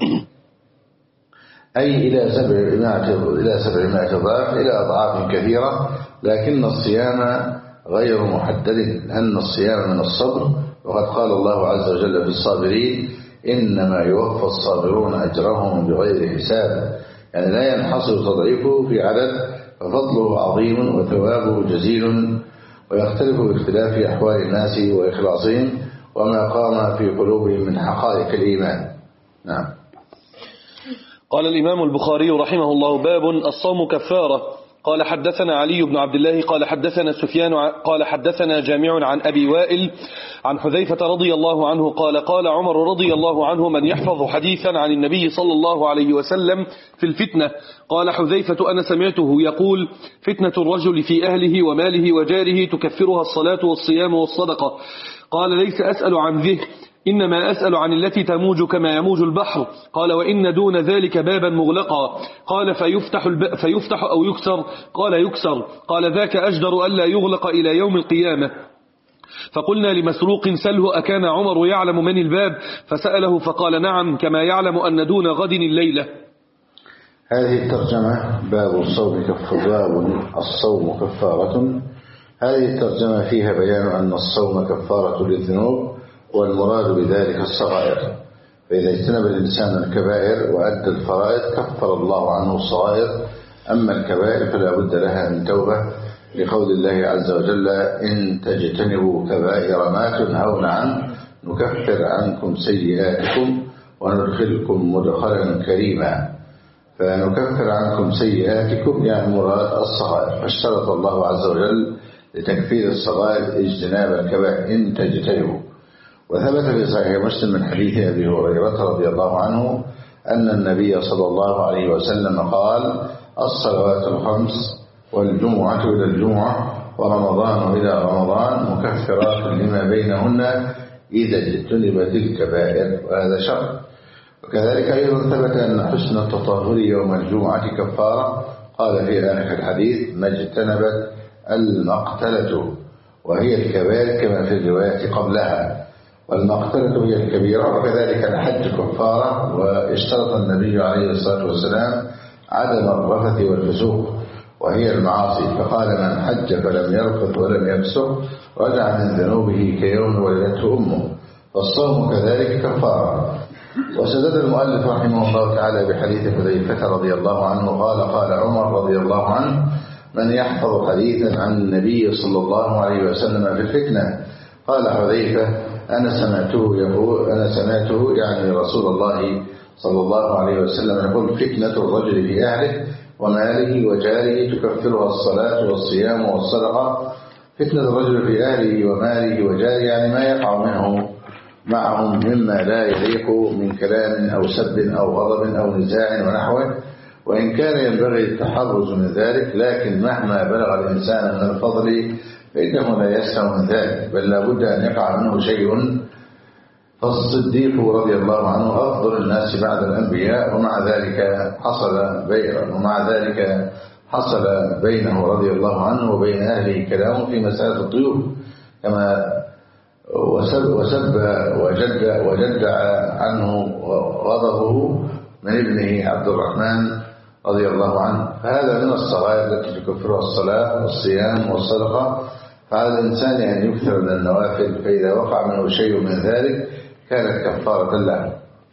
أي إلى سبعمائة إلى سبعمائة ضعف، إلى أضعاف كثيرة، لكن الصيام غير محدد، لأن الصيام من الصبر، وقد قال الله عز وجل في الصابرين إنما يوفى الصابرون أجرهم بغير حساب، يعني لا ينحصر تضعيفه في عدد، ففضله عظيم وثوابه جزيل، ويختلف باختلاف أحوال الناس وإخلاصهم وما قام في قلوبهم من حقائق الإيمان. نعم. قال الإمام البخاري رحمه الله: باب الصوم كفارة. قال حدثنا علي بن عبد الله قال حدثنا سفيان قال حدثنا جامع عن أبي وائل عن حذيفة رضي الله عنه قال قال عمر رضي الله عنه من يحفظ حديثا عن النبي صلى الله عليه وسلم في الفتنة. قال حذيفة أنا سمعته يقول فتنة الرجل في أهله وماله وجاره تكفرها الصلاة والصيام والصدقة. قال ليس أسأل عن ذه إنما أسأل عن التي تموج كما يموج البحر. قال وإن دون ذلك بابا مغلقا. قال فيفتح, الب... فيفتح أو يكسر. قال يكسر. قال ذاك أجدر ألا يغلق إلى يوم القيامة. فقلنا لمسروق سله أكان عمر يعلم من الباب؟ فسأله فقال نعم كما يعلم أن دون غد الليلة. هذه الترجمة باب الصوم باب الصوم كفارة. هذه الترجمة فيها بيان أن الصوم كفارة للذنوب، والمراد بذلك الصغائر، فإذا اجتنب الإنسان الكبائر وأدى الفرائض كفر الله عنه الصغائر. أما الكبائر فلا بد لها من توبة، لقول الله عز وجل إن تجتنبوا كبائر ما تنهون عنه نكفر عنكم سيئاتكم وندخلكم مدخلا كريما. فنكفر عنكم سيئاتكم يعني مراد الصغائر، فاشترط الله عز وجل لتكفير الصغائر اجتناب الكبائر إن تجتنبوا. وثبت في صحيح مسلم من حديث أبي هريرة رضي الله عنه أن النبي صلى الله عليه وسلم قال الصلوات الخمس والجمعة إلى الجمعة ورمضان إلى رمضان مكفرات لما بينهن إذا اجتنبت الكبائر، وهذا شرط. وكذلك أيضا ثبت أن حسن التطهر يوم الجمعة كفارة. قال في آخر الحديث ما اجتنبت المقتلة، وهي الكبائر كما في الرواية قبلها، والمقتلة هي الكبيرة. وكذلك الحج كفارة، واشترط النبي عليه الصلاة والسلام عدم الرفث والفسوق وهي المعاصي، فقال من حج فلم يرفث ولم يفسق رجع من ذنوبه كيوم ولدته أمه. فالصوم كذلك كفارة. وسدد المؤلف رحمه الله تعالى بحديث حذيفة رضي الله عنه قال قال عمر رضي الله عنه من يحفظ حديثا عن النبي صلى الله عليه وسلم في الفتنة. قال حذيفة أنا سمعته يقول أنا سمعته يعني رسول الله صلى الله عليه وسلم يقول فتنة الرجل في أهله وماله وجاره تكفرها الصلاة والصيام والصدقة. فتنة الرجل في أهله وماله وجاره يعني ما يقع منه معهم مما لا يليق من كلام أو سب أو غضب أو نزاع ونحوه، وإن كان ينبغي التحرز من ذلك، لكن مهما بلغ الإنسان من الفضل فإنه لا يسهو من ذلك، بل لا بد أن يقع منه شيء. فالصديق رضي الله عنه أفضل الناس بعد الأنبياء، ومع ذلك حصل بينه ومع ذلك حصل بينه رضي الله عنه وبين أهله كلام في مسألة الضيوف، كما وسب, وسب وجد وجدع عنه غضبه من ابنه عبد الرحمن رضي الله عنه. فهذا من الصغائر التي تكفرها الصلاة والصيام والصدقة. فعلى الإنسان أن يكثر من النوافل، فإذا وقع منه شيء من ذلك كانت كفارة له.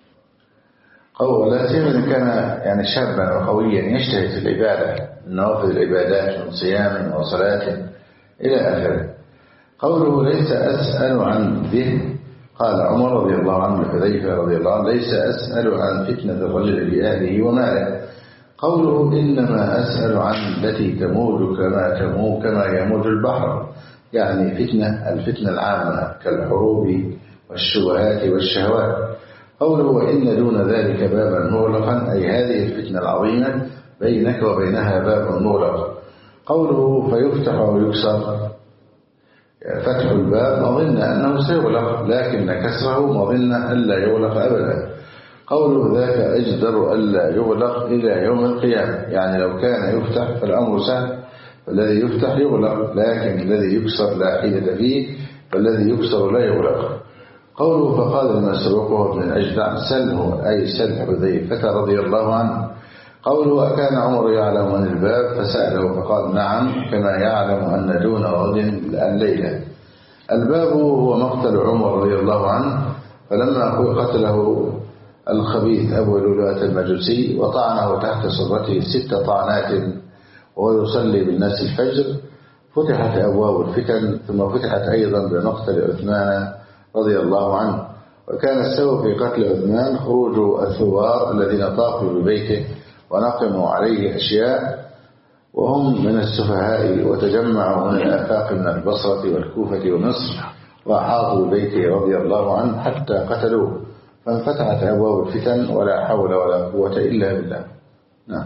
ولا سيما إن كان يعني شابا وقويا يجتهد في العبادة، النوافل العبادات من صيام وصلاة إلى آخره. قوله ليس أسأل عن ذه. قال عمر رضي الله عنه حذيفة رضي الله عنه ليس أسأل عن فتنة الرجل بأهله وماله. قوله إنما أسأل عن التي تموج كما تموج كما يموج البحر، يعني فتنة الفتنة العامة كالحروب والشبهات والشهوات. قوله وإن دون ذلك بابا مغلقا، أي هذه الفتنة العظيمة بينك وبينها باب مغلق. قوله فيفتح ويكسر، فتح الباب مظنة أنه سيغلق، لكن كسره مظنة ألا يغلق أبدا. قوله ذاك أجدر ألا يغلق إلى يوم القيامة، يعني لو كان يفتح فالأمر سهل، فالذي يفتح يغلق، لكن الذي يكسر لا حيلة فيه، فالذي يكسر لا يغلق. قوله فقال المسروق وابن الأجدع سله، أي سل حذيفة رضي الله عنه. قوله أكان عمر يعلم من الباب؟ فسأله فقال نعم كما يعلم أن دون غد الليلة. الباب هو مقتل عمر رضي الله عنه، فلما قتله الخبيث أبو لؤلؤة المجوسي وطعنه تحت صدرته ست طعنات وهو يصلي بالناس الفجر، فتحت أبواب الفتن، ثم فتحت أيضا بمقتل عثمان رضي الله عنه. وكان السبب في قتل عثمان خروج الثوار الذين طافوا ببيته ونقموا عليه أشياء، وهم من السفهاء، وتجمعوا من الآفاق من البصرة والكوفة ومصر، وأحاطوا ببيته رضي الله عنه حتى قتلوه، فانفتحت أبواب الفتن، ولا حول ولا قوة إلا بالله. نعم.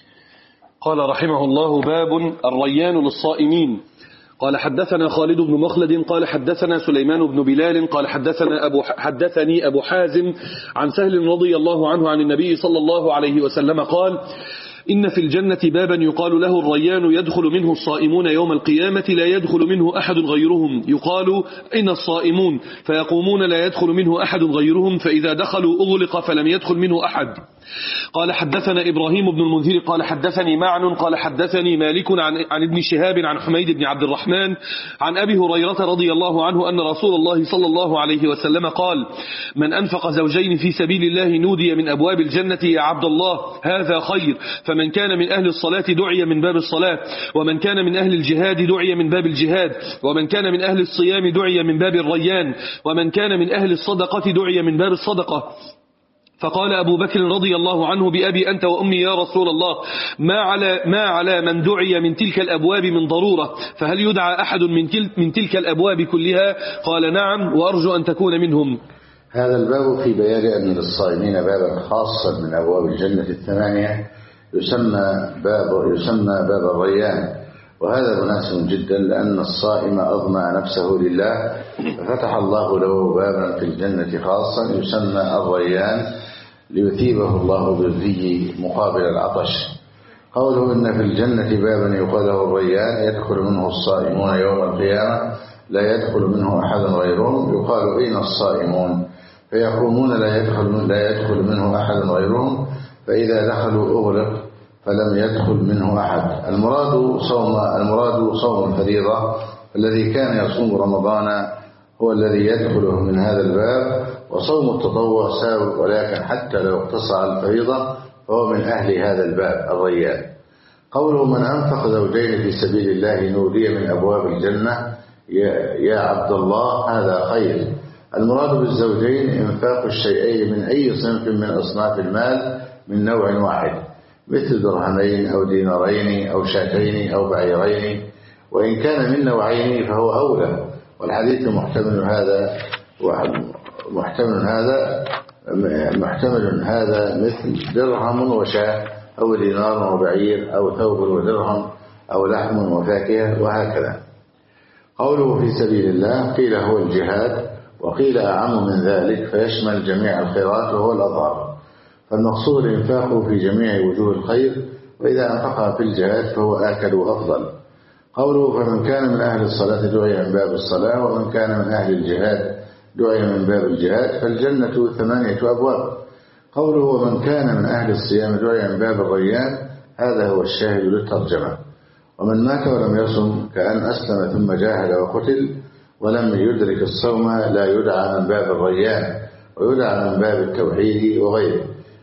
قال رحمه الله: باب الريان للصائمين. قال حدثنا خالد بن مخلد قال حدثنا سليمان بن بلال قال حدثنا أبو حدثني أبو حازم عن سهل رضي الله عنه عن النبي صلى الله عليه وسلم قال: إن في الجنة بابا يقال له الريان، يدخل منه الصائمون يوم القيامة لا يدخل منه أحد غيرهم، يقال: أين الصائمون؟ فيقومون لا يدخل منه أحد غيرهم، فإذا دخلوا أغلق فلم يدخل منه أحد. قال حدثنا إبراهيم بن المنذر قال حدثني معن قال حدثني مالك عن, عن ابن شهاب عن حميد بن عبد الرحمن عن أبي هريرة رضي الله عنه أن رسول الله صلى الله عليه وسلم قال: من أنفق زوجين في سبيل الله نودي من أبواب الجنة: يا عبد الله هذا خير. فمن كان من أهل الصلاة دعي من باب الصلاة، ومن كان من أهل الجهاد دعي من باب الجهاد، ومن كان من أهل الصيام دعي من باب الريان، ومن كان من أهل الصدقة دعي من باب الصدقة. فقال أبو بكر رضي الله عنه: بأبي أنت وأمي يا رسول الله، ما على, ما على من دعي من تلك الأبواب من ضرورة، فهل يدعى أحد من, من تلك الأبواب كلها؟ قال: نعم، وأرجو أن تكون منهم. هذا الباب في بيان أن للصائمين بابا خاصا من أبواب الجنة الثمانية يسمى باب, يسمى باب الريان، وهذا مناسب جدا، لأن الصائم أضمع نفسه لله، ففتح الله له بابا في الجنة خاصا يسمى الريان ليثيبه الله بالذي مقابل العطش. قوله إن في الجنة بابا يقال له الريان يدخل منه الصائمون يوم القيامة لا يدخل منه أحد غيرهم، يقال: أين الصائمون؟ فيقومون لا يدخل, لا يدخل منه أحد غيرهم، فإذا دخلوا أغلق فلم يدخل منه أحد. المراد صوم المراد صوم الفريضة، الذي كان يصوم رمضان هو الذي يدخله من هذا الباب، وصوم التطوع ساو، ولكن حتى لو اقتصر الفريضة فهو من أهل هذا الباب الريان. قوله من أنفق زوجين في سبيل الله نودي من أبواب الجنة: يا عبد الله هذا خير. المراد بالزوجين إنفاق الشيئين من أي صنف من أصناف المال من نوع واحد، مثل درهمين أو دينارين أو شاتين أو بعيرين، وإن كان من نوعين فهو أولى، والحديث محتمل هذا محتمل هذا محتمل هذا مثل درهم وشاة أو دينار وبعير أو ثوب ودرهم أو لحم وفاكهة وهكذا. قوله في سبيل الله قيل هو الجهاد، وقيل أعم من ذلك فيشمل جميع الخيرات وهو الأظهر، فالمقصود الإنفاق في جميع وجوه الخير، وإذا أنفقها في الجهاد فهو آكل وأفضل. قوله فمن كان من أهل الصلاة دعي من باب الصلاة، ومن كان من أهل الجهاد دعي من باب الجهاد، فالجنة ثمانية أبواب. قوله ومن كان من أهل الصيام دعي من باب الريان، هذا هو الشاهد للترجمة. ومن مات ولم يصم كأن أسلم ثم جاهد وقتل ولم يدرك الصوم لا يدعى من باب الريان، ويدعى من باب التوحيد وغيره.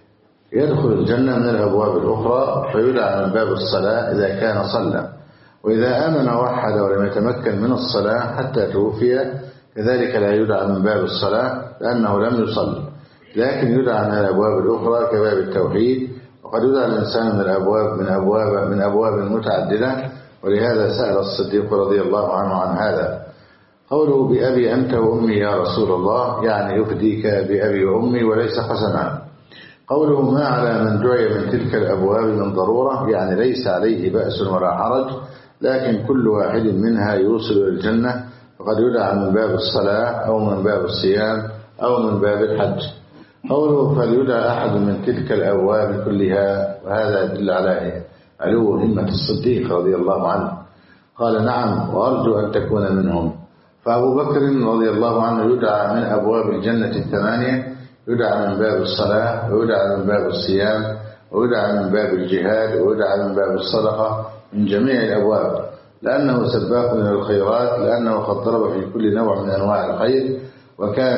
يدخل الجنة من الأبواب الأخرى، فيدعى من باب الصلاة إذا كان صلى، وإذا آمن وحد ولم يتمكن من الصلاة حتى توفي كذلك لا يدعى من باب الصلاة لأنه لم يصل، لكن يدعى من الأبواب الأخرى كباب التوحيد. وقد يدعى الإنسان من الأبواب من أبواب من أبواب متعددة، ولهذا سأل الصديق رضي الله عنه عن هذا. قوله بأبي أنت وأمي يا رسول الله، يعني يفديك بأبي وأمي وليس قسما. قوله ما على من دعي من تلك الأبواب من ضرورة، يعني ليس عليه بأس ولا حرج، لكن كل واحد منها يوصل إلى الجنة، فقد يدعى من باب الصلاة أو من باب الصيام أو من باب الحج. قوله فليدعى أحد من تلك الأبواب كلها، وهذا يدل على علو همة الصديق رضي الله عنه. قال نعم وأرجو أن تكون منهم. فأبو بكر رضي الله عنه يدعى من أبواب الجنة الثمانية، يدعى من باب الصلاة، ويدعى من باب الصيام، ويدعى من باب الجهاد، ويدعى من باب الصدقة، من جميع الأبواب، لأنه سباق من الخيرات، لأنه قد ضرب في كل نوع من أنواع الخير، وكان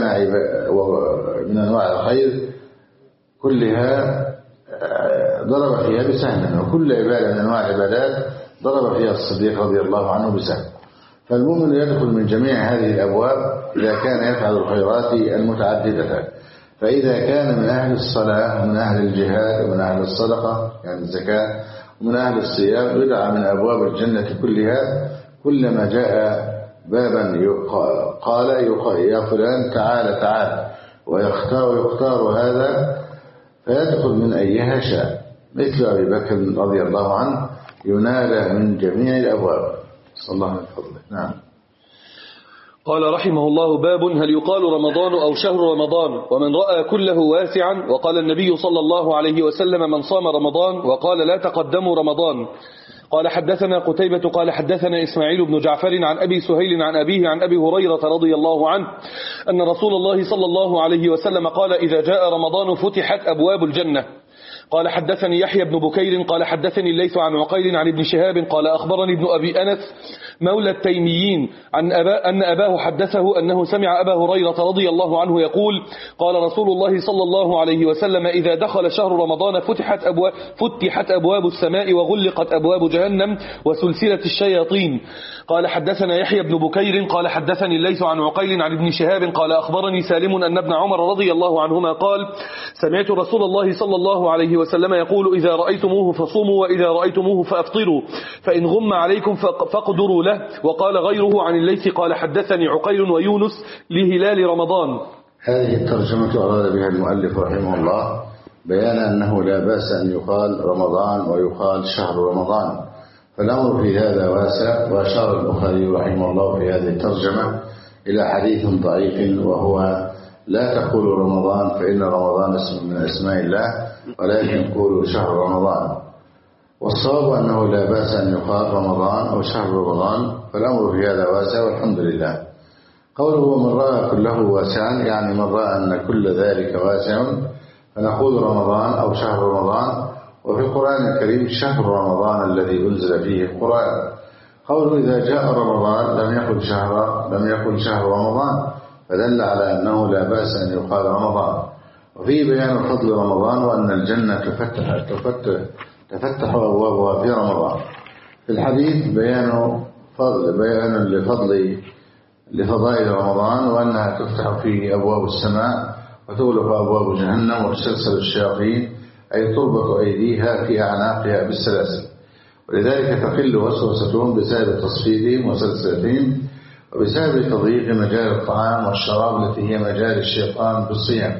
من أنواع الخير كلها ضرب فيها بسهم، وكل عبادة من أنواع العبادات ضرب فيها الصديق رضي الله عنه بسهم. فالمؤمن يدخل من جميع هذه الأبواب إذا كان يفعل الخيرات المتعددة. فإذا كان من أهل الصلاة ومن أهل الجهاد ومن أهل الصدقة يعني الزكاة من أهل الصيام يدعى من أبواب الجنة كلها، كلما جاء بابا قال يا فلان تعال تعال، ويختار يختار هذا فيدخل من أيها شاء، مثل أبي بكر رضي الله عنه ينال من جميع الأبواب، صلى الله عليه وسلم. نعم. قال رحمه الله: باب هل يقال رمضان أو شهر رمضان؟ ومن رأى كله واسعا. وقال النبي صلى الله عليه وسلم: من صام رمضان، وقال: لا تقدموا رمضان. قال حدثنا قتيبة قال حدثنا إسماعيل بن جعفر عن أبي سهيل عن أبيه عن أبي هريرة رضي الله عنه أن رسول الله صلى الله عليه وسلم قال: إذا جاء رمضان فتحت أبواب الجنة. قال حدثني يحيى بن بكير قال حدثني الليث عن عقيل عن ابن شهاب قال أخبرني ابن أبي أنس مولى التيميين عن أبا أن أباه حدثه أنه سمع أبا هريرة رضي الله عنه يقول: قال رسول الله صلى الله عليه وسلم: إذا دخل شهر رمضان فتحت أبواب, فتحت أبواب السماء وغلقت أبواب جهنم وسلسلة الشياطين. قال حدثنا يحيى بن بكير قال حدثني الليث عن عقيل عن ابن شهاب قال أخبرني سالم أن ابن عمر رضي الله عنهما قال: سمعت رسول الله صلى الله عليه وسلم يقول: إذا رأيتموه فصوموا وإذا رأيتموه فأفطروا، فإن غم عليكم فاقدروا له. وقال غيره عن الليث قال حدثني عقيل ويونس لهلال رمضان. هذه الترجمة أراد بها المؤلف رحمه الله بيان أنه لا بأس أن يقال رمضان ويقال شهر رمضان، فالأمر في هذا واسع. وأشار البخاري رحمه الله في هذه الترجمة إلى حديث ضعيف، وهو: لا تقولوا رمضان فإن رمضان اسم من أسماء الله، ولكن قولوا شهر رمضان. والصواب أنه لا بأس أن يقال رمضان أو شهر رمضان، فالأمر في هذا واسع والحمد لله. قوله من رأى كله واسعا يعني من رأى أن كل ذلك واسع، فنقول رمضان أو شهر رمضان. وفي القرآن الكريم شهر رمضان الذي أنزل فيه القرآن. قوله إذا جاء رمضان لم يقل شهر لم يقل شهر رمضان، فدل على أنه لا بأس أن يقال رمضان. وفيه بيان فضل رمضان وأن الجنة تفتح تفتح تفتح أبوابها في رمضان. في الحديث بيان فضل بيان لفضل لفضائل رمضان، وأنها تفتح فيه أبواب السماء وتغلق أبواب جهنم وتسلسل الشياطين، أي تربط أيديها في أعناقها بالسلاسل، ولذلك تقل وسوستهم بسبب تصفيدهم وسلسلتهم، وبسبب تضييق مجال الطعام والشراب التي هي مجال الشيطان بالصيام.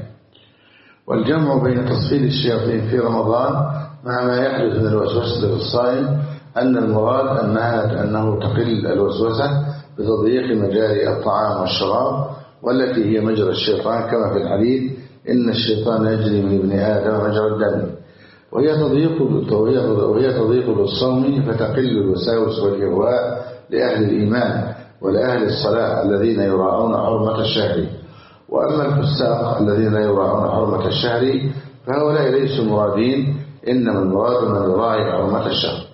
والجمع بين تصفيد الشياطين في رمضان مع ما يحدث من الوسوسة للصائم أن المراد أنها أنه تقل الوسوسة بتضييق مجال الطعام والشراب، والتي هي مجرى الشيطان، كما في الحديث: إن الشيطان يجري من ابن آدم مجرى الدم. وهي تضيق وهي تضيق بالصوم، فتقل الوساوس والإغواء لأهل الإيمان ولأهل الصلاة الذين يراعون حرمة الشهر. وأما الفساق الذين لا يراعون حرمة الشهر فهؤلاء ليسوا مرادين، إنما المراد من يراعي حرمة الشهر.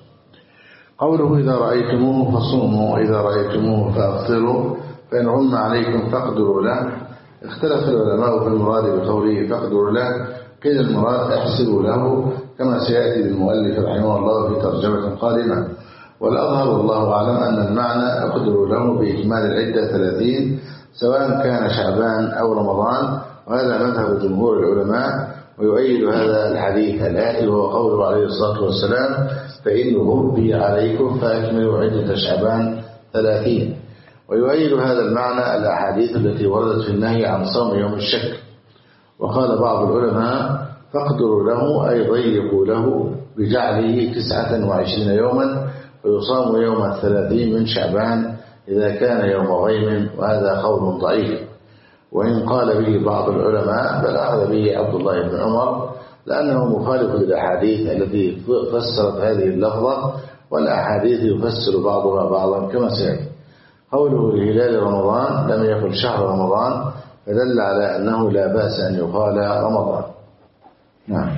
قوله إذا رأيتموه فصوموا وإذا رأيتموه فأفطروا، فإن غم عليكم فاقدروا له. اختلف العلماء في المراد بقوله فاقدروا له، قيل المراد احسبوا له، كما سيأتي للمؤلف رحمه الله في ترجمة قادمة. والأظهر والله أعلم أن المعنى اقدروا له بإكمال العدة ثلاثين، سواء كان شعبان أو رمضان، وهذا مذهب جمهور العلماء. ويؤيد هذا الحديث الآتي وهو قوله عليه الصلاة والسلام: فإن غبي عليكم فأكملوا عدة شعبان ثلاثين. ويؤيد هذا المعنى الأحاديث التي وردت في النهي عن صوم يوم الشك. وقال بعض العلماء: فاقدروا له أي ضيقوا له بجعله تسعة وعشرين يوما، ويصام يوم الثلاثين من شعبان إذا كان يوم غيم، وهذا قول ضعيف، وإن قال به بعض العلماء بل أخذ به عبد الله بن عمر، لأنه مخالف للأحاديث التي فسرت هذه اللفظة، والأحاديث يفسر بعضها بعضا كما سيأتي. قوله لهلال رمضان لم يقل شهر رمضان، فدل على أنه لا بأس أن يقال رمضان. نعم.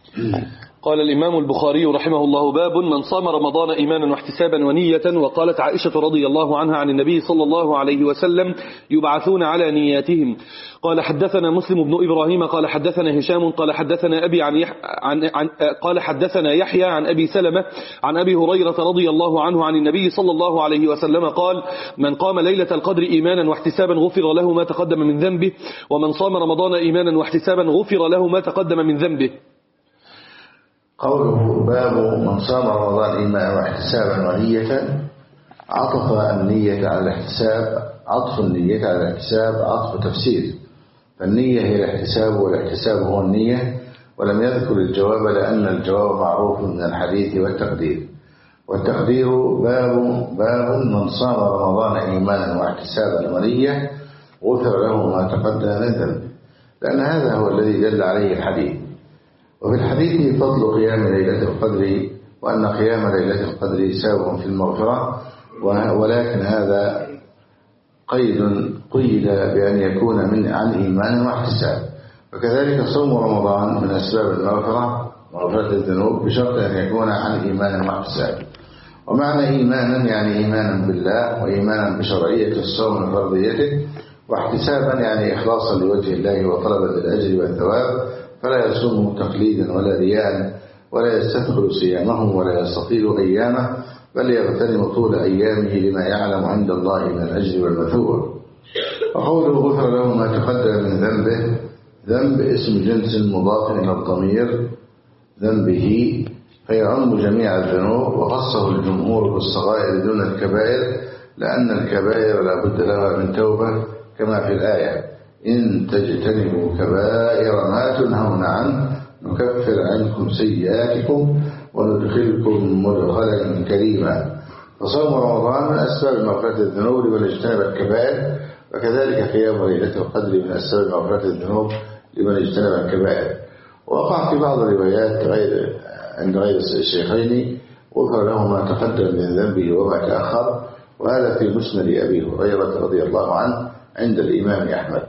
قال الإمام البخاري رحمه الله: باب من صام رمضان إيمانا واحتسابا ونية. وقالت عائشة رضي الله عنها عن النبي صلى الله عليه وسلم: يبعثون على نياتهم. قال حدثنا مسلم بن إبراهيم قال حدثنا هشام قال حدثنا أبي عن, يح... عن... عن قال حدثنا يحيى عن أبي سلمة عن أبي هريرة رضي الله عنه عن النبي صلى الله عليه وسلم قال: من قام ليلة القدر إيمانا واحتسابا غفر له ما تقدم من ذنبه، ومن صام رمضان إيمانا واحتسابا غفر له ما تقدم من ذنبه. قوله باب من صام رمضان إيمانا واحتسابا ونية، عطف النية على الاحتساب، عطف النية على الاحتساب عطف تفسير، فالنية هي الاحتساب والاحتساب هو النية، ولم يذكر الجواب لأن الجواب معروف من الحديث والتقدير. والتقدير باب باب من صام رمضان إيمانا واحتسابا ونية غفر له ما تقدم من ذنبه، لأن هذا هو الذي دل عليه الحديث. وفي الحديث فضل قيام ليلة القدر، وأن قيام ليلة القدر سبب في المغفرة، ولكن هذا قيد قيد بأن يكون من عن إيمان واحتساب. وكذلك صوم رمضان من أسباب المغفرة مغفرة الذنوب بشرط أن يكون عن إيمان واحتساب. ومعنى إيمانا يعني إيمانا بالله وإيمانا بشرعية الصوم وفرضيته، واحتسابا يعني إخلاصا لوجه الله وطلبا للأجر والثواب، فلا يصوم تقليدا ولا رياء ولا يستثقل صيامه ولا يستطيل أيامه، بل يغتنم طول أيامه لما يعلم عند الله من الأجر والمثوبة. وقوله غفر له ما تقدم من ذنبه، ذنب اسم جنس مضاف إلى الضمير ذنبه، فيعم جميع الذنوب، وخصه الجمهور بالصغائر دون الكبائر، لأن الكبائر لا بد لها من توبة كما في الآية: إن تجتنبوا كبائر ما تنهون عنه نكفر عنكم سيئاتكم وندخلكم مدخلا كريما. فصوم رمضان من أسباب مغفرة الذنوب لمن اجتنب الكبائر، وكذلك قيام ليلة القدر من أسباب مغفرة الذنوب لمن اجتنب الكبائر. وقع في بعض الروايات غير عند غير الشيخين غفر له ما تقدم من ذنبه وما تأخر، وهذا في مسند أبي هريرة رضي الله عنه عند الإمام أحمد.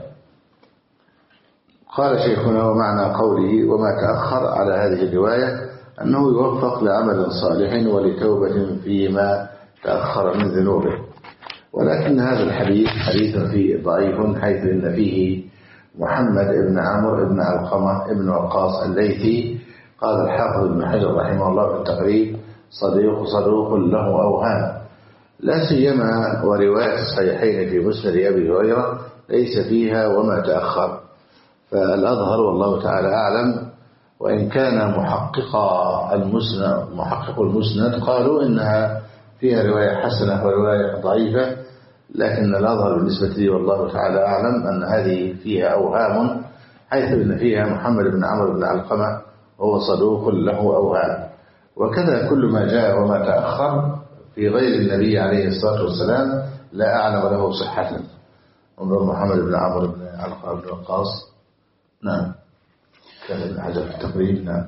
قال شيخنا: ومعنى قوله وما تأخر على هذه الرواية أنه يوفق لعمل صالح ولتوبة فيما تأخر من ذنوبه. ولكن هذا الحديث حديث فيه ضعيف، حيث إن فيه محمد بن عمرو بن علقمة بن وقاص الليثي. قال الحافظ ابن حجر رحمه الله في التقريب: صديق صدوق له أوهام، لا سيما ورواية الصحيحين في مسند أبي هريرة ليس فيها وما تأخر. فالأظهر والله تعالى أعلم، وإن كان محقق المسند محقق المسند قالوا إنها فيها رواية حسنة ورواية ضعيفة، لكن الأظهر بالنسبة لي والله تعالى أعلم أن هذه فيها أوهام، حيث إن فيها محمد بن عمرو بن علقمة وهو صدوق له أوهام. وكذا كل ما جاء وما تأخر في غير النبي عليه الصلاة والسلام لا أعلم له صحة. انظر محمد بن عمرو بن علقمة بن وقاص. نعم. كان ابن حجر في التقريب. نعم.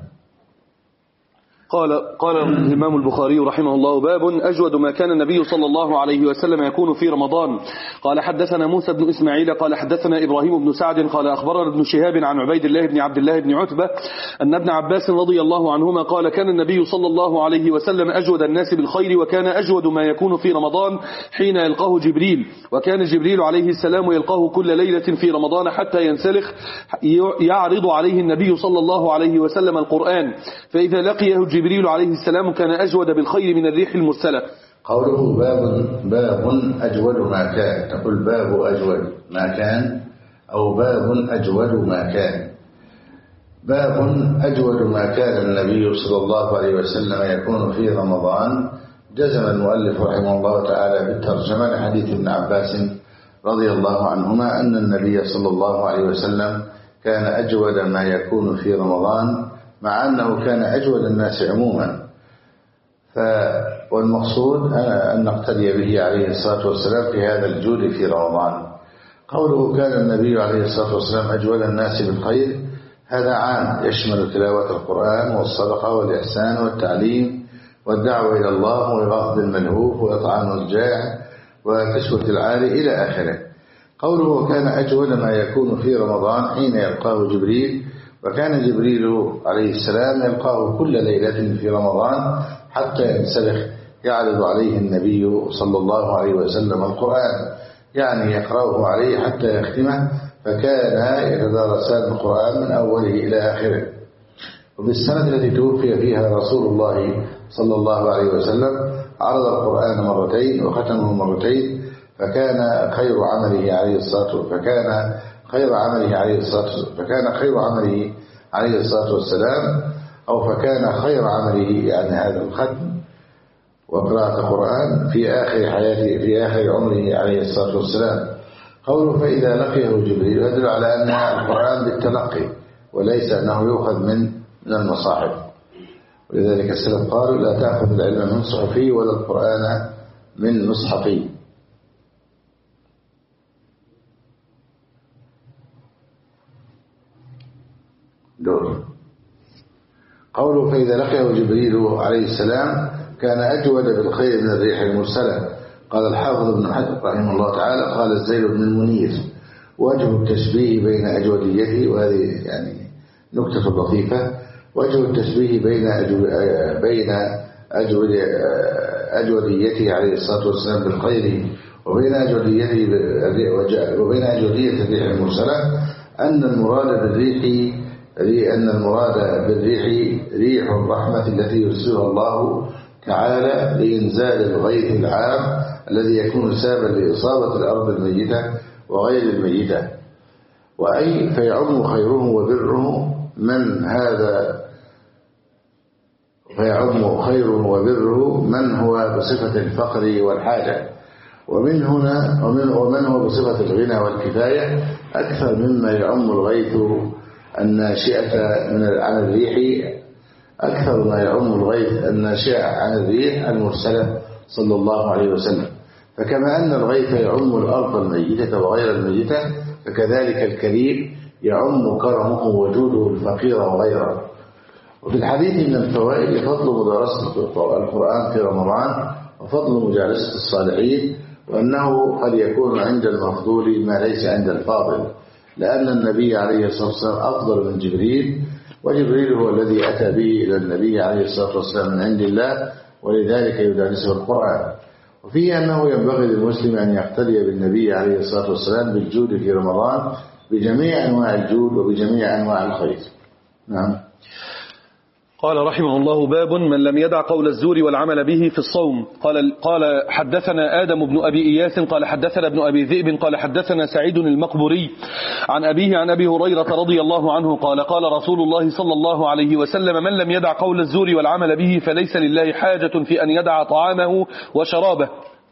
قال قال الإمام البخاري رحمه الله: باب أجود ما كان النبي صلى الله عليه وسلم يكون في رمضان. قال حدثنا موسى بن إسماعيل قال حدثنا إبراهيم بن سعد قال أخبرنا ابن شهاب عن عبيد الله بن عبد الله بن عتبة أن ابن عباس رضي الله عنهما قال: كان النبي صلى الله عليه وسلم أجود الناس بالخير، وكان أجود ما يكون في رمضان حين يلقاه جبريل، وكان جبريل عليه السلام يلقاه كل ليلة في رمضان حتى ينسلخ، يعرض عليه النبي صلى الله عليه وسلم القرآن، فإذا لقيه جبريل عليه السلام كان أجود بالخير من الريح المرسلة. قوله باب باب أجود ما كان، تقول باب أجود ما كان أو باب أجود ما كان. باب أجود ما كان النبي صلى الله عليه وسلم يكون في رمضان، جزم المؤلف رحمه الله تعالى بالترجمة لحديث ابن عباس رضي الله عنهما أن النبي صلى الله عليه وسلم كان أجود ما يكون في رمضان، مع أنه كان أجود الناس عموما. ف والمقصود أن نقتدي به عليه الصلاة والسلام في هذا الجود في رمضان. قوله كان النبي عليه الصلاة والسلام أجود الناس بالخير، هذا عام يشمل تلاوة القرآن والصدقة والإحسان والتعليم والدعوة إلى الله وغض الملهوف وإطعام الجائع وكسوة العاري إلى آخره. قوله كان أجود ما يكون في رمضان حين يلقاه جبريل، وكان جبريل عليه السلام يلقاه كل ليلة في رمضان حتى ينسلخ، يعرض عليه النبي صلى الله عليه وسلم القرآن، يعني يقرأه عليه حتى يختمه، فكان يتدارسان القرآن من أوله إلى آخره. وبالسنة التي توفي فيها رسول الله صلى الله عليه وسلم عرض القرآن مرتين وختمه مرتين، فكان خير عمله عليه الصلاة فكان خير عمله عليه الصلاة فكان خير عمله عليه الصلاة والسلام أو فكان خير عمله يعني هذا الختم وقراءة القرآن في آخر حياته في آخر عمره عليه الصلاة والسلام. قوله فإذا لقيه جبريل يدل على أن القرآن بالتلقي وليس أنه يؤخذ من من المصاحف، ولذلك السلف قالوا لا تأخذ العلم من صحفي ولا القرآن من مصحفي. دور. قوله فإذا لقيه جبريل عليه السلام كان أجود بالخير من الريح المرسلة. قال الحافظ ابن حجر رحمه الله تعالى قال الزيل بن المنير وجه التشبيه بين أجوديته، وهذه يعني نكتة لطيفة، وجه التشبيه بين بين أجود أجوديته عليه الصلاة والسلام بالخير وبين أجوديته وبين أجودية الريح المرسلة أن المراد بالريح أن المراد بالريح ريح الرحمة التي يرسلها الله تعالى لإنزال الغيث العام الذي يكون سببا لإصابة الأرض الميتة وغير الميتة، وأي فيعم خيره وبره من هذا فيعم خيره وبره من هو بصفة الفقر والحاجة، ومن هنا ومن, ومن هو بصفة الغنى والكفاية أكثر مما يعم الغيث الناشئة عن الريح أكثر ما يعم الغيث الناشئة عن الريح المرسلة صلى الله عليه وسلم. فكما أن الغيث يعم الأرض الميتة وغير الميتة فكذلك الكريم يعم كرمه وجوده الفقير وغيره. وفي الحديث من الفوائد فضل مدارسة القرآن في رمضان وفضل مجالسة الصالحين، وأنه قد يكون عند المفضول ما ليس عند الفاضل، لأن النبي عليه الصلاة والسلام أفضل من جبريل، وجبريل هو الذي أتى به إلى النبي عليه الصلاة والسلام من عند الله، ولذلك يدارسه القرآن. وفيه أنه ينبغي للمسلم أن يقتدي بالنبي عليه الصلاة والسلام بالجود في رمضان بجميع أنواع الجود وبجميع أنواع الخير. نعم. قال رحمه الله باب من لم يدع قول الزور والعمل به في الصوم. قال قال حدثنا آدم بن أبي إياس قال حدثنا ابن أبي ذئب قال حدثنا سعيد المقبري عن أبيه عن أبي هريرة رضي الله عنه قال قال رسول الله صلى الله عليه وسلم من لم يدع قول الزور والعمل به فليس لله حاجة في أن يدع طعامه وشرابه.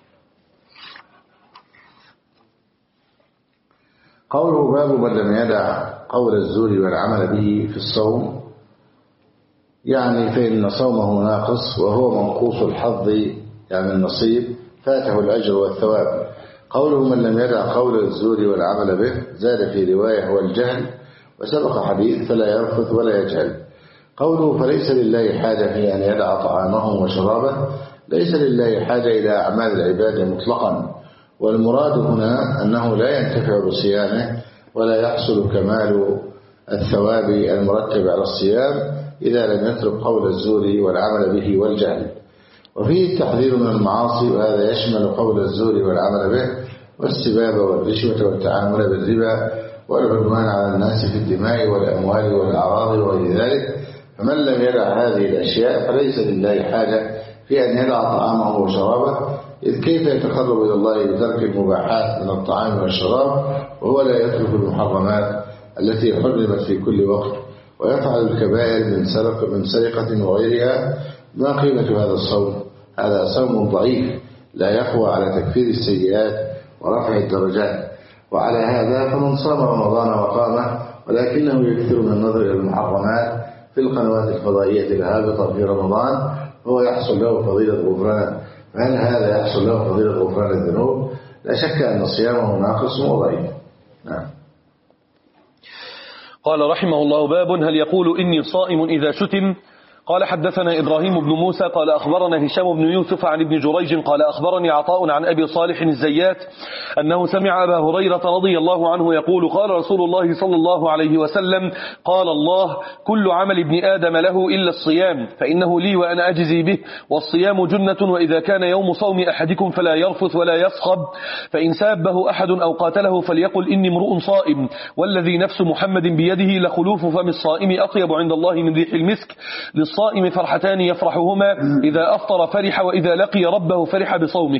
قوله باب من لم يدع قول الزور والعمل به في الصوم، يعني فإن صومه ناقص وهو منقوص الحظ يعني النصيب فاته الأجر والثواب. قوله من لم يدع قول الزور والعمل به زاد في رواية هو الجهل، وسبق حديث فلا يرفث ولا يجهل. قوله فليس لله حاجة في أن يدع طعامه وشرابه، ليس لله حاجة إلى أعمال العبادة مطلقا، والمراد هنا أنه لا ينتفع بصيامه ولا يحصل كمال الثواب المرتب على الصيام إذا لم يترك قول الزور والعمل به والجهل. وفيه التحذير من المعاصي، وهذا يشمل قول الزور والعمل به والسباب والرشوة والتعامل بالربا والعدوان على الناس في الدماء والأموال والأعراض وغير ذلك. فمن لم يدع هذه الأشياء فليس لله حاجة في أن يدع طعامه وشرابه، إذ كيف يتقرب إلى الله بترك المباحات من الطعام والشراب وهو لا يترك المحرمات التي حرمت في كل وقت ويفعل الكبائر من سرقة من سرقة وغيرها؟ ما قيمة هذا الصوم؟ هذا صوم ضعيف لا يقوى على تكفير السيئات ورفع الدرجات. وعلى هذا فمن صام رمضان وقامه ولكنه يكثر من النظر إلى المحرمات في القنوات الفضائية الهابطة في رمضان هو يحصل له فضيلة غفران. فهل هذا يحصل له فضيلة غفران الذنوب؟ لا شك أن صيامه ناقص وضعيف. نعم. قال رحمه الله باب هل يقول إني صائم إذا شتم. قال حدثنا إبراهيم بن موسى قال أخبرنا هشام بن يوسف عن ابن جريج قال أخبرني عطاء عن أبي صالح الزيات أنه سمع أبا هريرة رضي الله عنه يقول قال رسول الله صلى الله عليه وسلم قال الله كل عمل ابن آدم له إلا الصيام فإنه لي وأنا أجزي به، والصيام جنة، وإذا كان يوم صوم أحدكم فلا يرفث ولا يصخب، فإن سابه أحد أو قاتله فليقل إني امرؤ صائم، والذي نفس محمد بيده لخلوف فم الصائم أطيب عند الله من ريح المسك. للصائم فرحتان يفرحهما، إذا أفطر فرح وإذا لقي ربه فرح بصومه.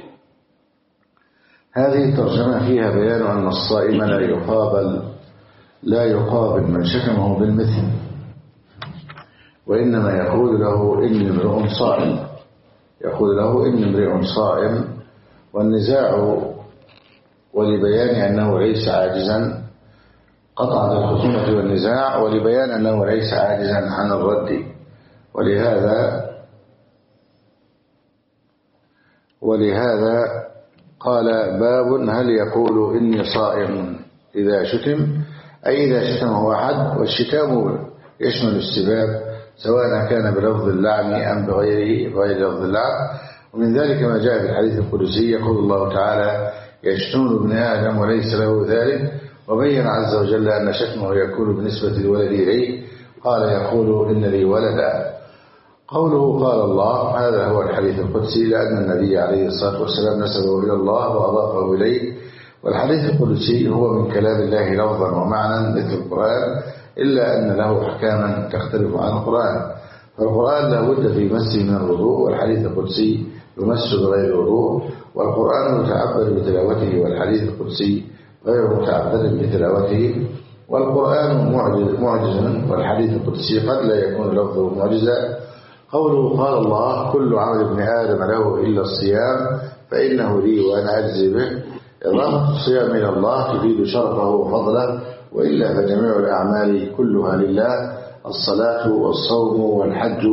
هذه الترجمة فيها بيان أن الصائم لا يقابل لا يقابل من شتمه بالمثل، وإنما يقول له إني امرئ صائم، يقول له إني امرئ صائم. والنزاع ولبيان أنه ليس عاجزا قطعا الخصومة والنزاع، ولبيان أنه ليس عاجزا عن الرد. ولهذا ولهذا قال باب هل يقول إني صائم إذا شتم، أي إذا شتمه أحد، والشتام يشمل السباب سواء كان بلفظ اللعن أم بغيره بغير لفظ اللعن. ومن ذلك ما جاء في الحديث القدسي يقول الله تعالى يشتم ابن آدم وليس له ذلك، وبين عز وجل أن شتمه يكون بالنسبة للولد إليه، قال يقول إن لي ولدا. قوله قال الله هذا هو الحديث القدسي، لأن النبي عليه الصلاة والسلام نسبه إلى الله وأضافه إليه. والحديث القدسي هو من كلام الله لفظا ومعنى مثل القرآن، إلا أن له أحكاما تختلف عن القرآن. فالقرآن لا بد في مسه من الوضوء، والحديث القدسي يمس بغير وضوء. والقرآن متعبد بتلاوته، والحديث القدسي غير متعبد بتلاوته. والقرآن معجز, معجز والحديث القدسي قد لا يكون لفظه معجزا. قوله قال الله كل عمل ابن آدم له إلا الصيام فإنه لي وأنا أجزي به، إضافة الصيام إلى الله تفيد شرفه وفضله، وإلا فجميع الأعمال كلها لله، الصلاة والصوم والحج،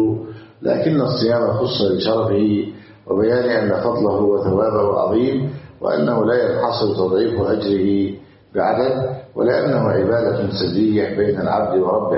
لكن الصيام خص لشرفه وبيان أن فضله وثوابه عظيم، وأنه لا ينحصر تضعيف أجره بعدد، ولأنه عبادة سرية بين العبد وربه.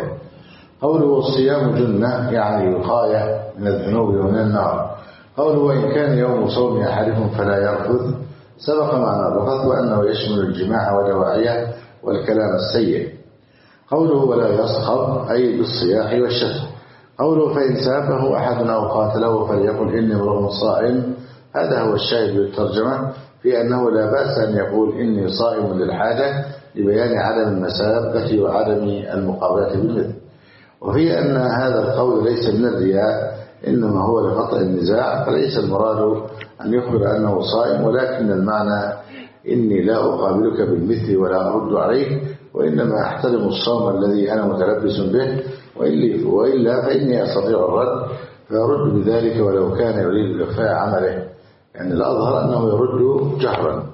قوله الصيام جنة يعني وقاية من الذنوب ومن النار. قوله وإن كان يوم صوم أحدكم فلا يرفث، سبق معنى الرفث وأنه يشمل الجماع ودواعيه والكلام السيء. قوله ولا يصخب أي بالصياح والشتم. قوله فإن سابه أحد أو قاتله فليقل إني امرؤ صائم، هذا هو الشاهد بالترجمة في أنه لا بأس أن يقول إني صائم للحاجة لبيان عدم المسابة وعدم المقابلة بالمثل. وفي أن هذا القول ليس من الرياء، إنما هو لقطع النزاع، فليس المراد أن يخبر أنه صائم، ولكن المعنى إني لا أقابلك بالمثل ولا أرد عليك، وإنما أحترم الصوم الذي أنا متلبس به، وإلا فإني أستطيع الرد فيرد بذلك ولو كان يريد إخفاء عمله. يعني الأظهر أنه يرد جهرا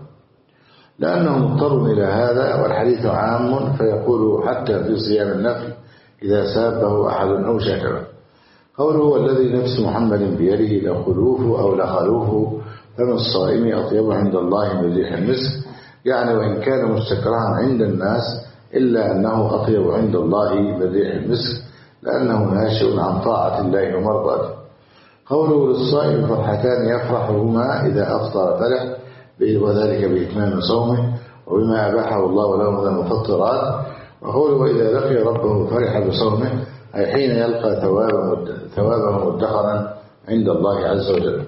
لأنه مضطر إلى هذا، والحديث عام فيقول حتى في صيام النفل إذا سابه أحد أو شتمه. قوله والذي نفس محمد بيده لخلوف أو لخلوف فمن الصائم أطيب عند الله من ريح المسك، يعني وإن كان مستكرها عند الناس إلا أنه أطيب عند الله من ريح المسك، لأنه ناشئ عن طاعة الله ومرضاته. قوله للصائم فرحتان يفرحهما إذا أفطر فرح، وذلك بإتمام صومه وبما أباحه الله له من المفطرات. وقوله وإذا لقي ربه فرح بصومه، أي حين يلقى ثوابه مدخرا عند الله عز وجل.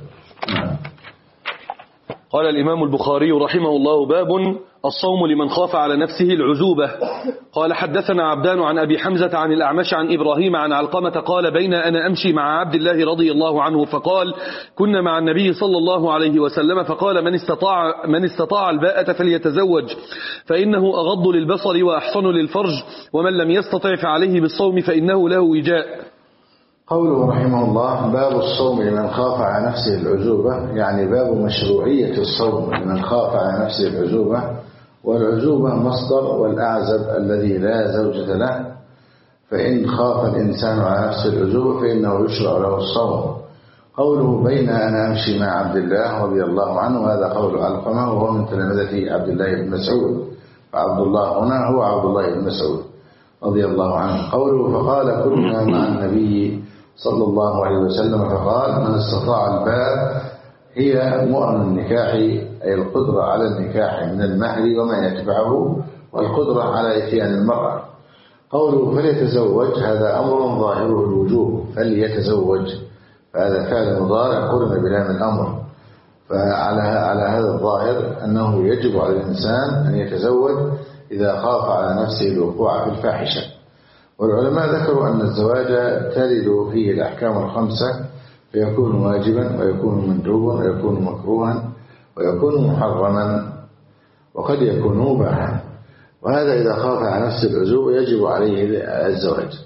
قال الإمام البخاري رحمه الله باب الصوم لمن خاف على نفسه العزوبة. قال حدثنا عبدان عن أبي حمزة عن الأعمش عن إبراهيم عن علقمة قال بين أنا أمشي مع عبد الله رضي الله عنه فقال كنا مع النبي صلى الله عليه وسلم فقال من استطاع, من استطاع الباءة فليتزوج فإنه أغض للبصر وأحصن للفرج، ومن لم يستطع فعليه بالصوم فإنه له وجاء. قوله رحمه الله باب الصوم لمن خاف على نفسه العزوبة، يعني باب مشروعية الصوم لمن خاف على نفسه العزوبة. والعزوبة مصدر، والأعزب الذي لا زوجة له، فإن خاف الإنسان على نفسه العزوبة فإنه يشرع له الصوم. قوله بين أنا أمشي مع عبد الله رضي الله عنه، هذا قول علقمة وهو من تلامذة عبد الله بن مسعود، فعبد الله هنا هو عبد الله بن مسعود رضي الله عنه. قوله فقال كنا مع النبي صلى الله عليه وسلم فقال من استطاع الباء هي مؤن النكاح، أي القدرة على النكاح من المهر وما يتبعه، والقدرة على إتيان المرأة. قوله فليتزوج هذا أمر ظاهره الوجوب، فليتزوج فهذا فعل مضارع قرن بلام الأمر، فعلى على هذا الظاهر أنه يجب على الإنسان أن يتزوج إذا خاف على نفسه الوقوع في الفاحشة. والعلماء ذكروا أن الزواج ترد فيه الأحكام الخمسة، فيكون واجبا ويكون مندوبا ويكون مكروها ويكون محرما وقد يكون مباحا، وهذا إذا خاف على نفسه العزوبة يجب عليه الزواج.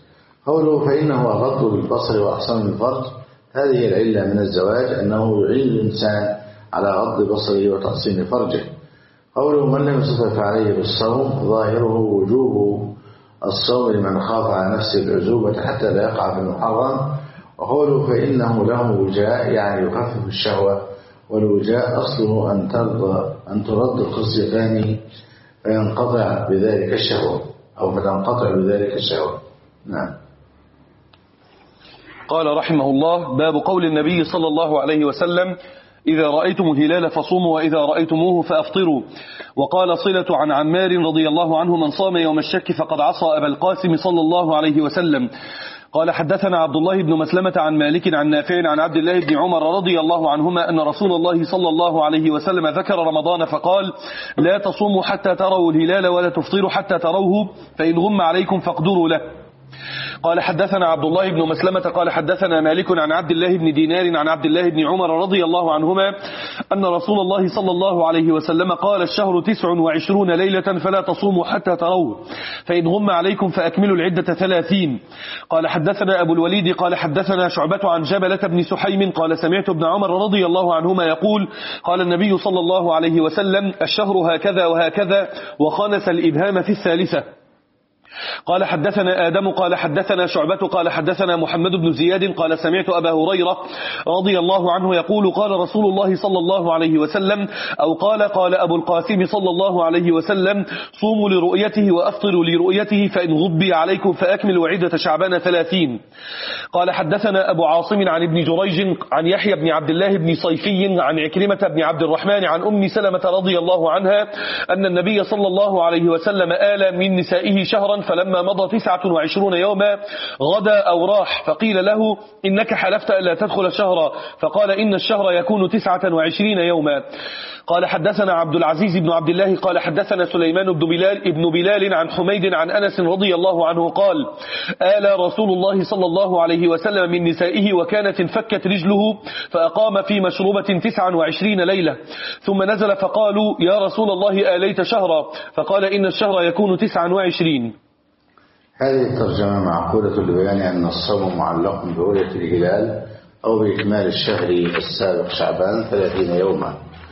قوله فإنه أغض للبصر وأحسن للفرج، هذه العلة من الزواج أنه يعين الإنسان على غض بصره وتحسين فرجه. قوله من لم يستطع فعليه بالصوم، ظاهره وجوب الصوم لمن خاف على نفسه العزوبة حتى لا يقع في المحرم. وقوله فإنه له وجاء يعني يخفف الشهوة، والوجاء أصله أن ترضى أن ترد الخصيتان فينقطع بذلك الشهوة أو فتنقطع بذلك الشهوة. نعم. قال رحمه الله: باب قول النبي صلى الله عليه وسلم: إذا رأيتم الهلال فصوموا وإذا رأيتموه فأفطروا. وقال صلة عن عمار رضي الله عنه: من صام يوم الشك فقد عصى أبا القاسم صلى الله عليه وسلم. قال حدثنا عبد الله بن مسلمة عن مالك عن نافع عن عبد الله بن عمر رضي الله عنهما أن رسول الله صلى الله عليه وسلم ذكر رمضان فقال: لا تصوموا حتى تروا الهلال ولا تفطروا حتى تروه، فإن غم عليكم فاقدروا له. قال حدثنا عبد الله بن مسلمة قال حدثنا مالك عن عبد الله بن دينار عن عبد الله بن عمر رضي الله عنهما أن رسول الله صلى الله عليه وسلم قال: الشهر تسع وعشرون ليلة فلا تصوموا حتى تروه، فإن غم عليكم فأكملوا العدة ثلاثين. قال حدثنا أبو الوليد قال حدثنا شعبة عن جبلة بن سحيم قال: سمعت ابن عمر رضي الله عنهما يقول: قال النبي صلى الله عليه وسلم: الشهر هكذا وهكذا، وخنس الإبهام في الثالثة. قال حدثنا آدم قال حدثنا شعبة قال حدثنا محمد بن زياد قال: سمعت أبا هريرة رضي الله عنه يقول: قال رسول الله صلى الله عليه وسلم، أو قال قال أبو القاسم صلى الله عليه وسلم: صوموا لرؤيته وأفطروا لرؤيته، فإن غبي عليكم فأكملوا عدة شعبان ثلاثين. قال حدثنا أبو عاصم عن ابن جريج عن يحيى بن عبد الله بن صيفي عن عكرمة بن عبد الرحمن عن أم سلمة رضي الله عنها أن النبي صلى الله عليه وسلم آل من نسائه شهرا، فلما مضى تسعة وعشرون يوما غدا أو راح، فقيل له: إنك حلفت ألا تدخل الشهر، فقال: إن الشهر يكون تسعة وعشرين يوما. قال حدثنا عبد العزيز بن عبد الله قال حدثنا سليمان بن بلال, ابن بلال عن حميد عن أنس رضي الله عنه قال: آل رسول الله صلى الله عليه وسلم من نسائه وكانت انفكت رجله، فأقام في مشروبة تسعا وعشرين ليلة، ثم نزل فقالوا: يا رسول الله آليت شهرا، فقال: إن الشهر يكون تسعا وعشرين. هذه الترجمة معقولة لبيان أن الصوم معلق برؤية الهلال أو بإكمال الشهر السابق شعبان ثلاثين يوما.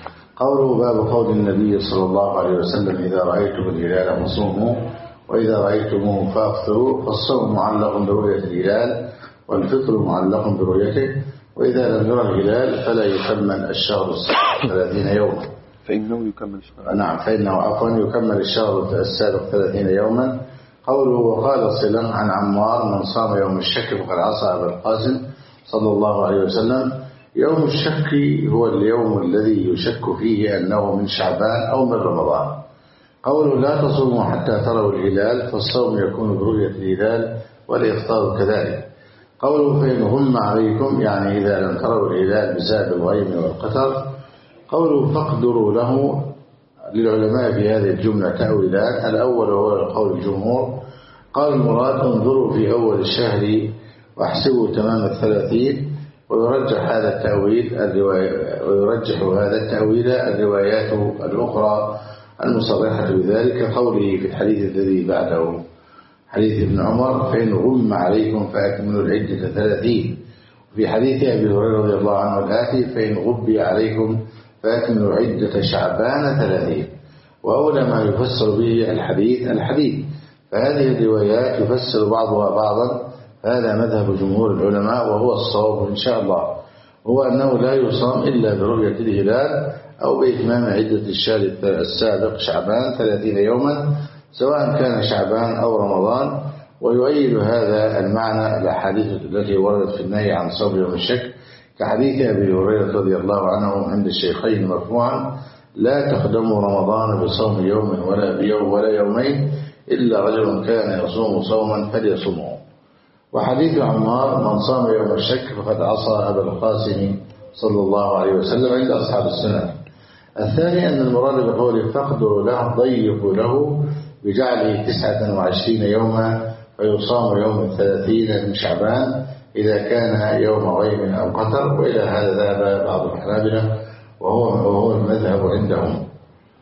قوله باب قول النبي صلى الله عليه وسلم: إذا رأيتم الهلال فصوموا وإذا رأيتموه فأفطروا. فالصوم معلق برؤية الهلال والفطر معلق برؤيته، وإذا لم يرى الهلال فلا يكمل الشهر السابق ثلاثين يوما. فإنه يكمل الشهر نعم فإنه عفوا يكمل الشهر السابق ثلاثين يوما. قوله وقال صلة عن عمار: من صام يوم الشك فقد عصى أبا القاسم صلى الله عليه وسلم. يوم الشك هو اليوم الذي يشك فيه أنه من شعبان أو من رمضان. قوله لا تصوموا حتى تروا الهلال، فالصوم يكون برؤية الهلال والإفطار كذلك. قوله فإن غم عليكم يعني إذا لم تروا الهلال بسبب الغيم والقتر. قوله فاقدروا له، للعلماء في هذه الجملة تأويلان: الأول هو قول الجمهور، قال المراد انظروا في أول الشهر واحسبوا تمام الثلاثين، ويرجح هذا التأويل الرواية ويرجح هذا التأويل الروايات الأخرى المصرحة بذلك، قوله في الحديث الذي بعده حديث ابن عمر: فإن غم عليكم فأكملوا العدة ثلاثين. وفي حديث أبي هريرة رضي الله عنه الآتي: فإن غبي عليكم فأكملوا عدة شعبان ثلاثين. وأولى ما يفسر به الحديث الحديث، فهذه الروايات يفسر بعضها بعضا. هذا مذهب جمهور العلماء وهو الصواب إن شاء الله، هو أنه لا يصام إلا برؤية الهلال أو بإتمام عدة الشهر السابق شعبان ثلاثين يوما، سواء كان شعبان أو رمضان. ويؤيد هذا المعنى الأحاديث التي وردت في النهي عن صوم يوم الشك، كحديث أبي هريرة رضي الله عنه عند الشيخين مرفوعا: لا تخدموا رمضان بصوم يوم ولا بيوم ولا يومين إلا رجل كان يصوم صوما فليصومه. وحديث عمار: من صام يوم الشك فقد عصى أبا القاسم صلى الله عليه وسلم، عند أصحاب السنن. الثاني أن المراد بقوله فاقدروا له ضيقوا له بجعله تسعة وعشرين يوما، فيصام يوم الثلاثين من شعبان إذا كان يوم غيم أو قتر. وإلى هذا ذهب بعض الحنابلة وهو, وهو المذهب عندهم.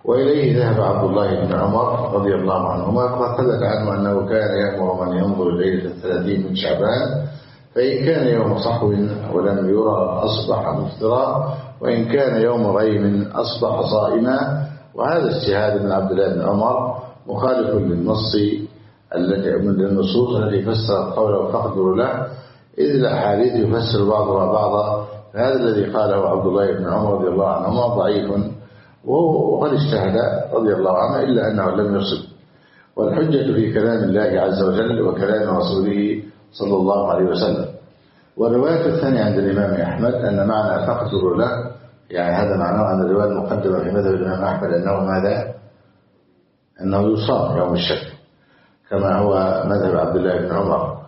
وإليه ذهب عبد الله بن عمر رضي الله عنهما، وقد ثبت عنه أنه كان يأمر من ينظر ليلة الثلاثين من شعبان، فإن كان يوم صحو ولم يرى أصبح مفطرا، وإن كان يوم غيم أصبح صائما. وهذا اجتهاد من عبد الله بن عمر مخالف للنص التي من النصوص التي فسرت قوله فاقدروا له، إذ الأحاديث يفسر بعضها بعضا، فهذا الذي قاله عبد الله بن عمر رضي الله عنهما ضعيف، وقد اجتهد رضي الله عنه إلا أنه لم يصب. والحجة في كلام الله عز وجل وكلام رسوله صلى الله عليه وسلم. والرواية الثانية عند الإمام أحمد أن معنى فاقدروا له، يعني هذا معناه أن الرواية المقدمة في مذهب الإمام أحمد أنه ماذا؟ أنه يصام يوم الشك كما هو مذهب عبد الله بن عمر.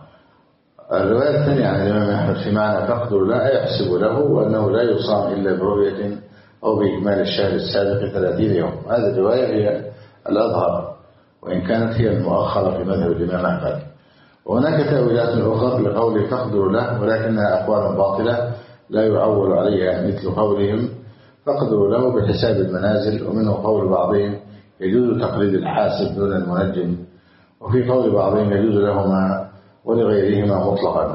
الرواية الثانية عن الإمام أحمد في معنى فاقدروا له يحسب له، وأنه لا يصام إلا برؤية أو بإكمال الشهر السابق ثلاثين يوم. هذه الرواية هي الأظهر، وإن كانت هي المؤخرة في مذهب الإمام أحمد. وهناك تأويلات أخرى لقول فاقدروا له، ولكنها أقوال باطلة لا يعول عليها، مثل قولهم فاقدروا له بحساب المنازل، ومنه قول بعضهم يجوز تقليد الحاسب دون المنجم، وفي قول بعضهم يجوز لهما ولغيرهما مطلقا.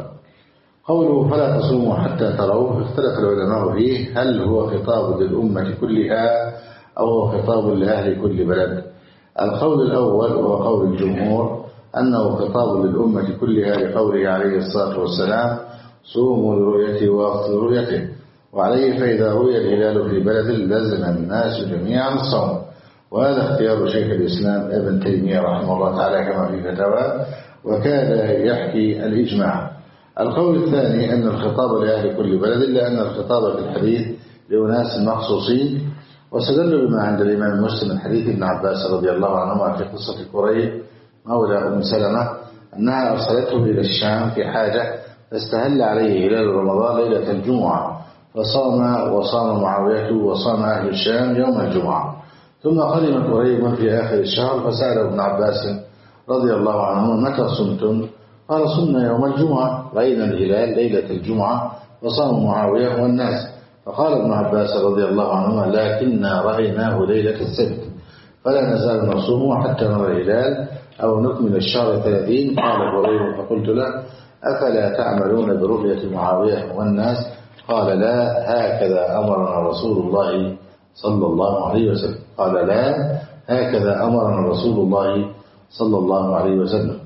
قوله فلا تصوموا حتى تروه، اختلف العلماء فيه هل هو خطاب للأمة كلها أو هو خطاب لأهل كل بلد. القول الأول وهو قول الجمهور أنه خطاب للأمة كلها، لقوله عليه الصلاة والسلام صوموا لرؤيته وافطروا لرؤيته. وعليه فإذا رؤي الهلال في بلد لزم الناس جميعا الصوم، وهذا اختيار شيخ الإسلام ابن تيمية رحمه الله تعالى كما في فتاوى، وكاد يحكي الإجماع. القول الثاني أن الخطاب لأهل كل بلد، إلا أن الخطاب في الحديث لأناس مخصوصين، واستدلوا بما عند الإمام مسلم من حديث ابن عباس رضي الله عنهما في قصة قريب مولى أم سلمة أنها أرسلته إلى الشام في حاجة، فاستهل عليه هلال رمضان ليلة الجمعة، فصام وصام معاوية وصام أهل الشام يوم الجمعة. ثم قدم قريب في آخر الشهر، فسأله ابن عباس رضي الله عنهما متى صمتم؟ قال صمنا يوم الجمعة، رأينا الهلال ليلة الجمعة وصام معاوية والناس. فقال ابن عباس رضي الله عنهما لكننا رأيناه ليلة السبت، فلا نزال نصوم حتى نرى الهلال أو نكمل الشهر ثلاثين. قال قريب فقلت له أفلا تعملون برؤية معاوية والناس؟ قال لا، هكذا أمرنا رسول الله صلى الله عليه وسلم. قال لا، هكذا أمرنا رسول الله صلى الله عليه وسلم.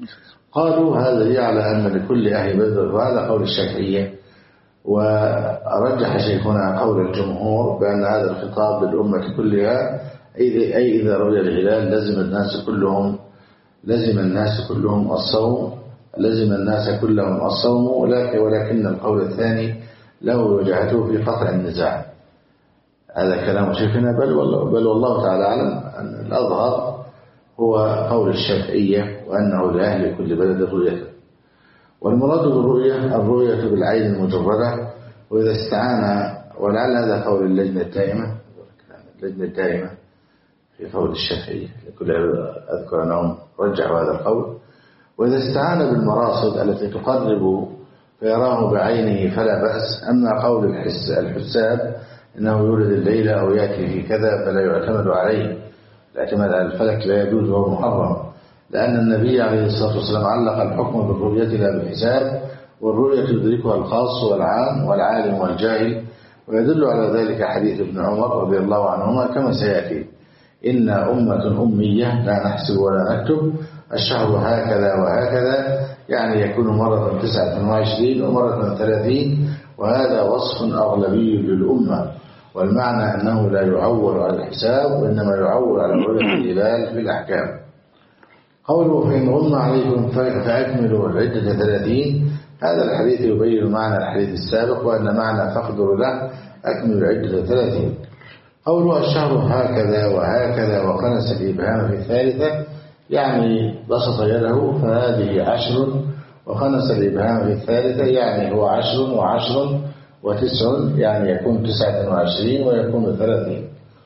قالوا هذا يعني أن لكل أهل بدر، وهذا قول الشافعية. ورجح شيخنا قول الجمهور بأن هذا الخطاب للأمة كلها، أي إذا رؤي الهلال لزم الناس كلهم لزم الناس كلهم الصوم لزم الناس كلهم الصوم ولكن, ولكن القول الثاني له وجهته في قطع النزاع. هذا كلام شيخنا، بل والله, بل والله تعالى أعلم أن الأظهر هو قول الشافعية، وأنه لأهل كل بلد رؤيته. والمراد بالرؤية الرؤية بالعين المجردة، وإذا استعان، ولعل هذا قول اللجنة الدائمة اللجنة الدائمة في قول الشافعية، لكل أذكر أنهم رجعوا هذا القول. وإذا استعان بالمراصد التي تقرب فيراه بعينه فلا بأس. أما قول الحس الحساب إنه يولد الليلة أو يأتي في كذا فلا يعتمد عليه، الاعتماد على الفلك لا يجوز وهو محرم، لأن النبي عليه الصلاة والسلام علق الحكم بالرؤية لا بالحساب، والرؤية يدركها الخاص والعام والعالم والجاهل. ويدل على ذلك حديث ابن عمر رضي الله عنهما كما سيأتي: إن أمة أمية لا نحسب ولا نكتب، الشهر هكذا وهكذا، يعني يكون مرة تسعة وعشرين ومرة ثلاثين، وهذا وصف أغلبي للأمة، والمعنى أنه لا يعول على الحساب، وإنما يعول على رؤية الهلال في الأحكام. قوله فإن غم عليكم فأكملوا العدة ثلاثين، هذا الحديث يبين معنى الحديث السابق، وأن معنى فاقدروا له أكملوا العدة ثلاثين. قوله الشهر هكذا وهكذا وقنس الإبهام في الثالثة، يعني بسط يده فهذه عشر، وقنس الإبهام في الثالثة يعني هو عشر وعشر وتسع، يعني يكون تسعة وعشرين ويكون ثلاثين.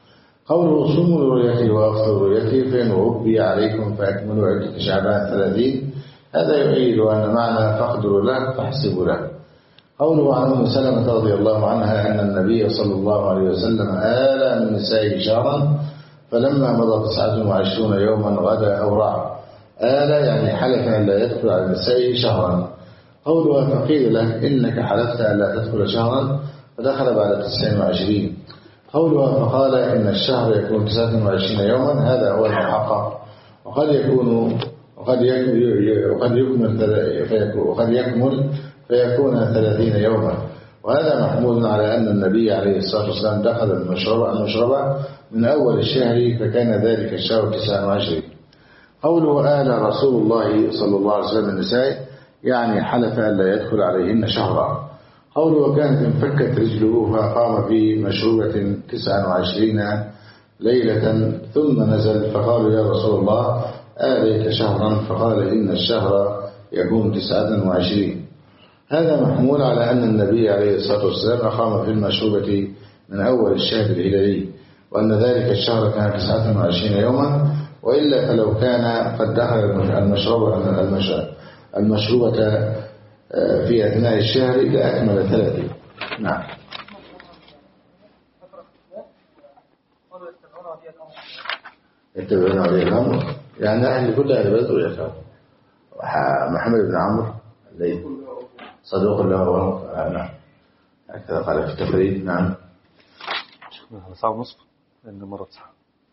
قوله صوموا لرؤيته وافطروا لرؤيته، فإن غبي عليكم فأكملوا عدة شعبان ثلاثين، هذا يؤيد أن معنى فاقدروا له فاحسبوا له. قوله عن أم سلمة رضي الله عنها أن النبي صلى الله عليه وسلم آل من نسائه شهرا فلما مضى تسعة وعشرون يوما غدا أو رعى. آل يعني حلف أن لا يدخل على النساء شهرا. قولها فقيل له إنك حلفت أن لا تدخل شهرا فدخل بعد تسع وعشرين. قولها فقال إن الشهر يكون تسعة وعشرين يوما هذا هو المحقق، وقد يكون وقد وقد يكمل وقد يكمل فيكون ثلاثين يوما، وهذا محمول على أن النبي عليه الصلاة والسلام دخل المشربة المشربة من أول الشهر فكان ذلك الشهر تسعة وعشرين. قوله آل رسول الله صلى الله عليه وسلم النساء يعني حلف أن لا يدخل عليهن شهرا. قوله وكانت انفكت رجله فقام في مشروبة تسعة وعشرين ليلة ثم نزل فقالوا يا رسول الله آليك شهرا، فقال إن الشهر يكون تسعة وعشرين. هذا محمول على أن النبي عليه الصلاة والسلام أقام في المشروبة من أول الشهر الهلالي، وأن ذلك الشهر كان تسعة وعشرين يوما، وإلا فلو كان قد دخل المشروبة المشروبة في أثناء الشهر لأكمل ثلاثين. نعم. يتبعون عليه الأمر يعني أهل كل أهل بدر ويكفر. محمد بن عمرو الليل صدوق له. نعم هكذا قال في التفريد. نعم ساعة ونصف لأن مرة ساعة.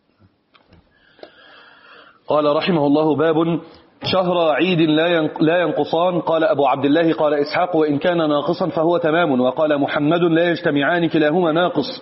قال رحمه الله باب شهر عيد لا ينقصان. قال أبو عبد الله قال إسحاق وإن كان ناقصا فهو تمام، وقال محمد لا يجتمعان كلاهما ناقص.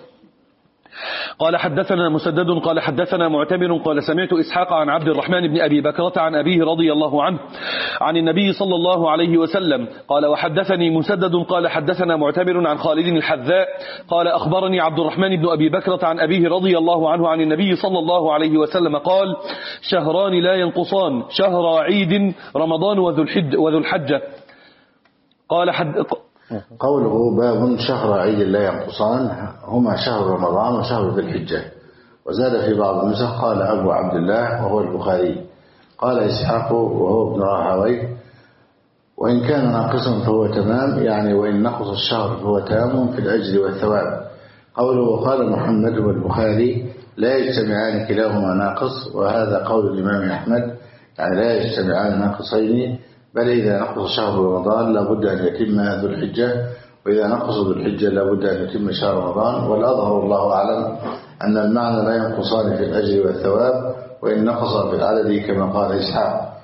قال حدثنا مسدد قال حدثنا معتمر قال سمعت إسحاق عن عبد الرحمن بن أبي بكرة عن أبيه رضي الله عنه عن النبي صلى الله عليه وسلم قال وحدثني مسدد قال حدثنا معتمر عن خالد الحذاء قال أخبرني عبد الرحمن بن أبي بكرة عن أبيه رضي الله عنه عن النبي صلى الله عليه وسلم قال شهران لا ينقصان شهر عيد رمضان وذو الحجة. قال حد قوله باب شهر عيد لا ينقصان هما شهر رمضان وشهر ذي الحجة. وزاد في بعض النسخ قال أبو عبد الله وهو البخاري. قال إسحاق وهو ابن راهويه وإن كان ناقصا فهو تمام، يعني وإن نقص الشهر فهو تام في الأجر والثواب. قوله وقال محمد والبخاري لا يجتمعان كلاهما ناقص، وهذا قول الإمام أحمد يعني لا يجتمعان ناقصين، بل إذا نقص شهر رمضان لابد أن يتم ذو الحجة، وإذا نقص ذو الحجة لابد أن يتم شهر رمضان. والأظهر والله أعلم أن المعنى لا ينقصان في الأجر والثواب وإن نقص في العدد كما قال إسحاق.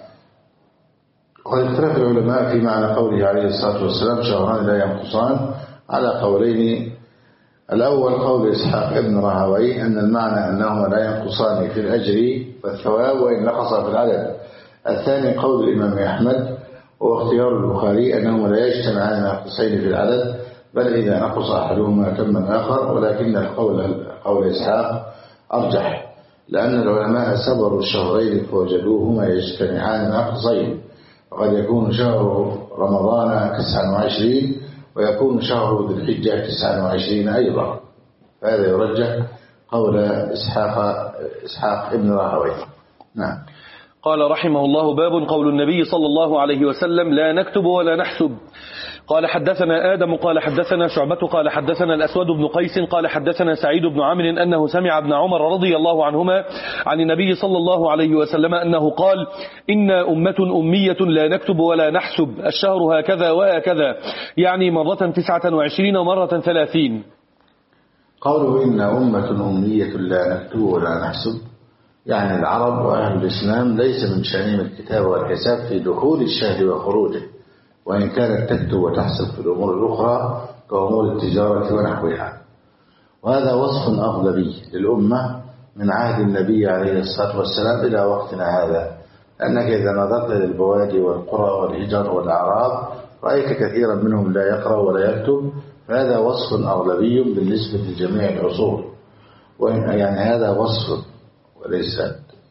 وقد اختلف العلماء في معنى قوله عليه الصلاة والسلام شهران لا ينقصان على قولين. الأول قول إسحاق ابن راهويه أن المعنى أنهما لا ينقصان في الأجر والثواب وإن نقص في العدد. الثاني قول الإمام أحمد هو اختيار البخاري أنهما لا يجتمعان ناقصين في العدد، بل إذا نقص أحدهما تم الآخر، ولكن القول قول إسحاق أرجح، لأن العلماء سبروا الشهرين فوجدوهما يجتمعان ناقصين، وقد يكون شهر رمضان تسعة وعشرين ويكون شهر ذي الحجة تسعة وعشرين أيضا، فهذا يرجح قول إسحاق إسحاق ابن راهويه. نعم. قال رحمه الله باب قول النبي صلى الله عليه وسلم لا نكتب ولا نحسب. قال حدثنا آدم قال حدثنا شعبة قال حدثنا الأسود بن قيس قال حدثنا سعيد بن عمرو أنه سمع ابن عمر رضي الله عنهما عن النبي صلى الله عليه وسلم أنه قال إنا أمة أمية لا نكتب ولا نحسب، الشهر هكذا وهكذا، يعني مرة تسعة وعشرين ومرة ثلاثين. قوله إن أمة أمية لا نكتب ولا نحسب يعني العرب وأهل الإسلام ليس من شأنهم الكتاب والحساب في دخول الشهر وخروجه، وإن كانت تكتب وتحسب في الأمور الأخرى كأمور التجارة ونحوها. وهذا وصف أغلبي للأمة من عهد النبي عليه الصلاة والسلام إلى وقتنا هذا، لأنك إذا نظرت للبوادي والقرى والهجر والأعراب رأيت كثيرا منهم لا يقرأ ولا يكتب، فهذا وصف أغلبي بالنسبة لجميع العصور، يعني هذا وصف وليس.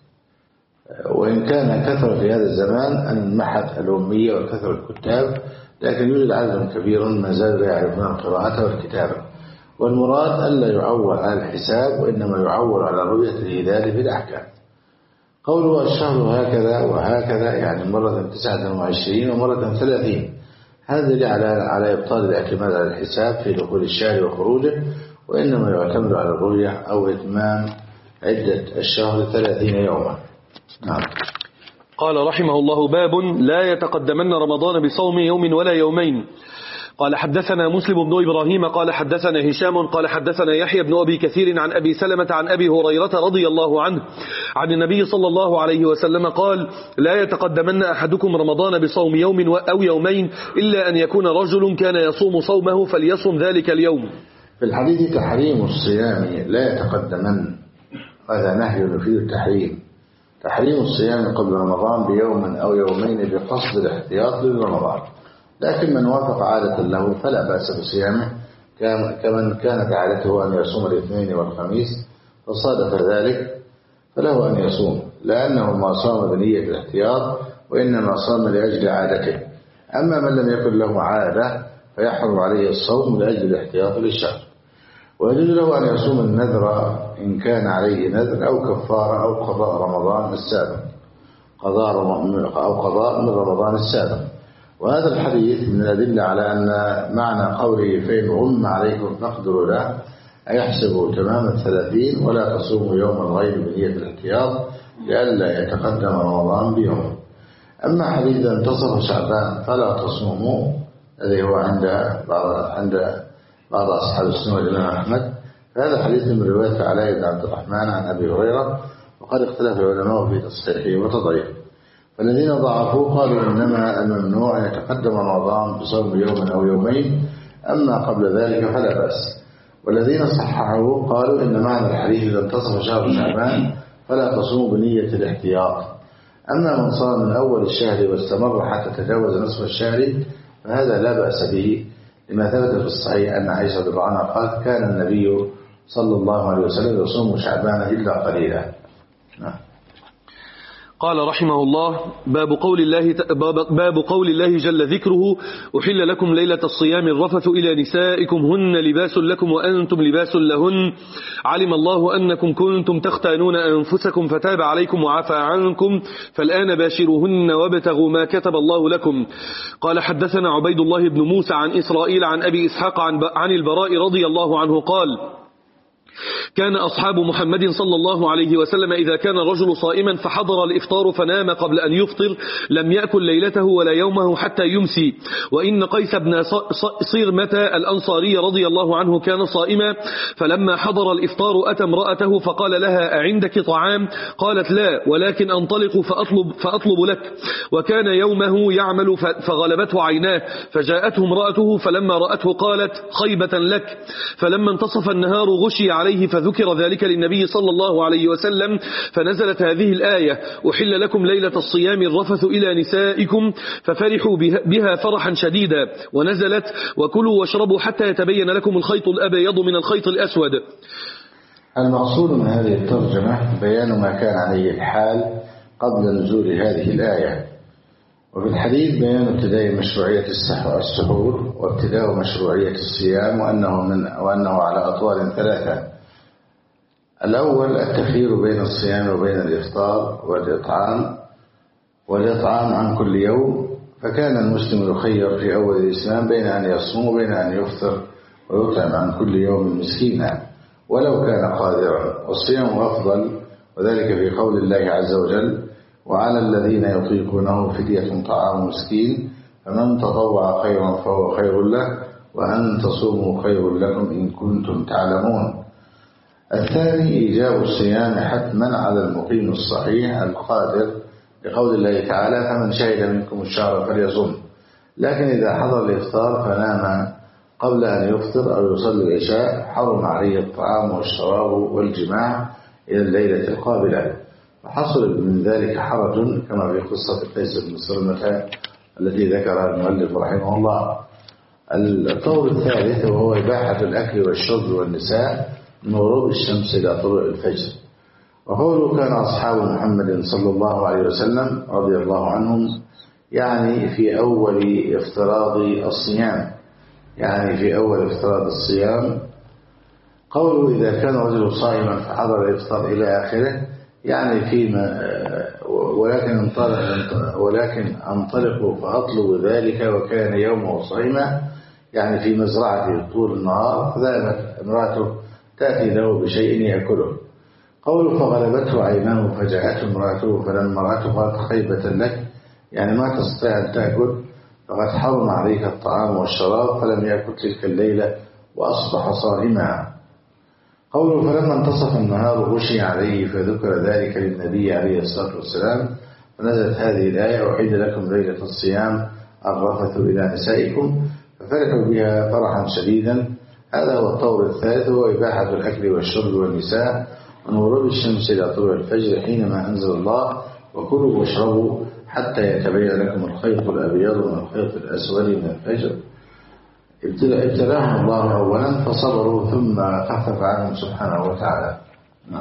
وإن كان كثر في هذا الزمان أن محت الأمية وكثر الكتاب، لكن يوجد عدد كبير ما زال لا يعرفون القراءة والكتابة. والمراد ألا يعول على الحساب، وإنما يعول على رؤية الهلال في الأحكام. قوله الشهر هكذا وهكذا يعني مرة تسعة وعشرين ومرة ثلاثين، هذا دليل على على إبطال الاعتماد على الحساب في دخول الشهر وخروجه، وإنما يعتمد على الرؤية أو إتمام عدة الشهر ثلاثين يوما. نعم. قال رحمه الله: باب لا يتقدمن رمضان بصوم يوم ولا يومين. قال حدثنا مسلم بن إبراهيم قال حدثنا هشام قال حدثنا يحيى بن أبي كثير عن أبي سلمة عن أبي هريرة رضي الله عنه عن النبي صلى الله عليه وسلم قال: لا يتقدمن أحدكم رمضان بصوم يوم أو يومين إلا أن يكون رجل كان يصوم صومه فليصم ذلك اليوم. في الحديث تحريم الصيام لا يتقدمن، هذا نهي يفيد التحريم، تحريم الصيام قبل رمضان بيوم أو يومين بقصد الاحتياط لرمضان، لكن من وافق عادة له فلا بأس بصيامه، كمن كانت عادته أن يصوم الاثنين والخميس فصادف ذلك فله أن يصوم، لأنه ما صام بنية الاحتياط وإنما صام لأجل عادته. أما من لم يكن له عادة فيحرم عليه الصوم لأجل الاحتياط للشهر، ويجوز له أن يصوم النذر إن كان عليه نذر أو كفارة أو قضاء رمضان السابق قضاء أو قضاء من رمضان السابق. وهذا الحديث من الأدلة على أن معنى قوله فإن غم عليكم فاقدروا له أيحسبوا تمام الثلاثين ولا تصوموا يوم الغيب بنية الاحتياط لئلا يتقدم رمضان بيوم. أما حديث انتصف شعبان فلا تصوموا الذي هو عند بعض عند بعض أصحاب السنة والإمام أحمد، فهذا حديث من رواية علاء بن عبد الرحمن عن أبي هريرة، وقد اختلف العلماء في تصحيحه وتضعيفه، فالذين ضعفوا قالوا إنما الممنوع أن يتقدم رمضان بصوم يوم أو يومين، أما قبل ذلك فلا بأس. والذين صححوا قالوا إن معنى الحديث إذا انتصف شهر شعبان فلا تصوم بنية الاحتياط، أما من صام من أول الشهر واستمر حتى تجاوز نصف الشهر فهذا لا بأس به، لما ثبت في الصحيح أن عائشة رضي الله عنها قالت: كان النبي صلى الله عليه وسلم يصوم شعبان إلا قليلا. نعم. قال رحمه الله: باب قول الله باب قول الله جل ذكره: أحل لكم ليلة الصيام الرفث إلى نسائكم هن لباس لكم وأنتم لباس لهن، علم الله أنكم كنتم تختانون أنفسكم فتاب عليكم وعفى عنكم، فالآن باشروهن وابتغوا ما كتب الله لكم. قال حدثنا عبيد الله بن موسى عن إسرائيل عن أبي إسحاق عن البراء رضي الله عنه قال: كان أصحاب محمد صلى الله عليه وسلم إذا كان الرجل صائما فحضر الإفطار فنام قبل أن يفطر لم يأكل ليلته ولا يومه حتى يمسي. وإن قيس بن صيرمة الأنصاري رضي الله عنه كان صائما، فلما حضر الإفطار أتى امرأته فقال لها: أعندك طعام؟ قالت: لا، ولكن أنطلق فأطلب, فأطلب لك. وكان يومه يعمل فغلبته عيناه، فجاءته امرأته فلما رأته قالت: خيبة لك. فلما انتصف النهار غشي عليه فذكر ذلك للنبي صلى الله عليه وسلم، فنزلت هذه الآية: أحل لكم ليلة الصيام الرفث إلى نسائكم، ففرحوا بها فرحا شديدا، ونزلت: وكلوا واشربوا حتى يتبين لكم الخيط الأبيض من الخيط الأسود. المقصود من هذه الترجمة بيان ما كان عليه الحال قبل نزول هذه الآية، وفي الحديث بيان ابتداء مشروعية السحور وابتداء مشروعية الصيام، وأنه, من وأنه على أطوال ثلاثة. الأول التخيير بين الصيام وبين الإفطار والإطعام والإطعام عن كل يوم، فكان المسلم يخير في أول الإسلام بين أن يصوم وبين أن يفطر ويطعم عن كل يوم مسكينا ولو كان قادرا، والصيام أفضل، وذلك في قول الله عز وجل: وعلى الذين يطيقونه فدية طعام مسكين فمن تطوع خيرا فهو خير له وأن تصوموا خير لكم إن كنتم تعلمون. الثاني إيجاب الصيام حتما على المقيم الصحيح القادر، بقول الله تعالى: فمن شهد منكم الشهر فليصم. لكن إذا حضر الإفطار فنام قبل أن يفطر أو يصلي العشاء حرم عليه الطعام والشراب والجماع إلى الليلة القابلة، فحصل من ذلك حرج كما في قصة قيس بن صيرمة التي ذكرها المؤلف رحمه الله. الطور الثالث وهو إباحة الأكل والشرب والنساء من غروب الشمس إلى طلوع الفجر. وقوله كان أصحاب محمد صلى الله عليه وسلم رضي الله عنهم يعني في أول افتراض الصيام، يعني في أول افتراض الصيام. قوله إذا كان رجل صائما فحضر الإفطار إلى آخره يعني فيما ولكن انطلق ولكن انطلقوا فأطلبوا ذلك وكان يومه صائما، يعني في مزرعته طول النهار، فذهبت امرأته تأتي له بشيء يأكله، قوله فغلبته عيناه فجاءته امرأته فلما رأته قالت خيبة لك، يعني ما تستطيع أن تأكل فقد حرم عليك الطعام والشراب، فلم يأكل تلك الليلة وأصبح صائما. قوله فلما انتصف النهار غشي عليه فذكر ذلك للنبي عليه الصلاة والسلام فنزلت هذه الآية أحل لكم ليلة الصيام الرفث إلى نسائكم، ففرحوا بها فرحا شديدا. هذا هو الطور الثالث، هو إباحة الأكل والشرب والنساء من غروب الشمس إلى طلوع الفجر حينما أنزل الله وكلوا واشربوا حتى يتبين لكم الخيط الأبيض من الخيط الأسود من الفجر. ابتلاهم الله أولا فصبروا ثم خفف عنهم سبحانه وتعالى. نعم.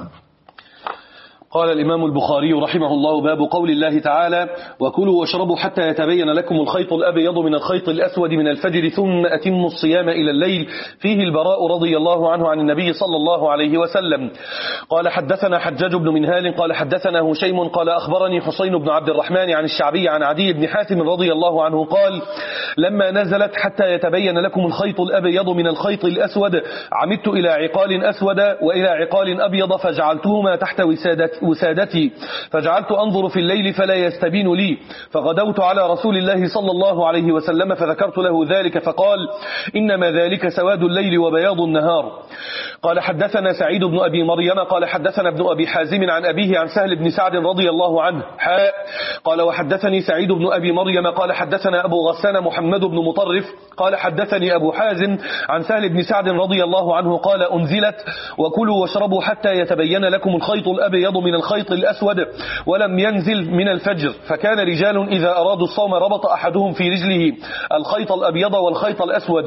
قال الإمام البخاري رحمه الله باب قول الله تعالى وكلوا واشربوا حتى يتبين لكم الخيط الأبيض من الخيط الأسود من الفجر ثم أتموا الصيام إلى الليل. فيه البراء رضي الله عنه عن النبي صلى الله عليه وسلم قال حدثنا حجاج بن منهال قال حدثنا هشيم قال أخبرني حسين بن عبد الرحمن عن الشعبي عن عدي بن حاتم رضي الله عنه قال لما نزلت حتى يتبين لكم الخيط الأبيض من الخيط الأسود عمدت إلى عقال أسود وإلى عقال أبيض فجعلتهما تحت وسادتي وسادتي فجعلت أنظر في الليل فلا يستبين لي، فغدوت على رسول الله صلى الله عليه وسلم فذكرت له ذلك فقال إنما ذلك سواد الليل وبياض النهار. قال حدثنا سعيد بن أبي مريم قال حدثنا ابن أبي حازم عن أبيه عن سهل بن سعد رضي الله عنه حاء قال وحدثني سعيد بن أبي مريم قال حدثنا أبو غسان محمد بن مطرف قال حدثني أبو حازم عن سهل بن سعد رضي الله عنه قال أنزلت وكلوا واشربوا حتى يتبين لكم الخيط الأبيض من الخيط الأسود ولم ينزل من الفجر، فكان رجال إذا أرادوا الصوم ربط أحدهم في رجله الخيط الأبيض والخيط الأسود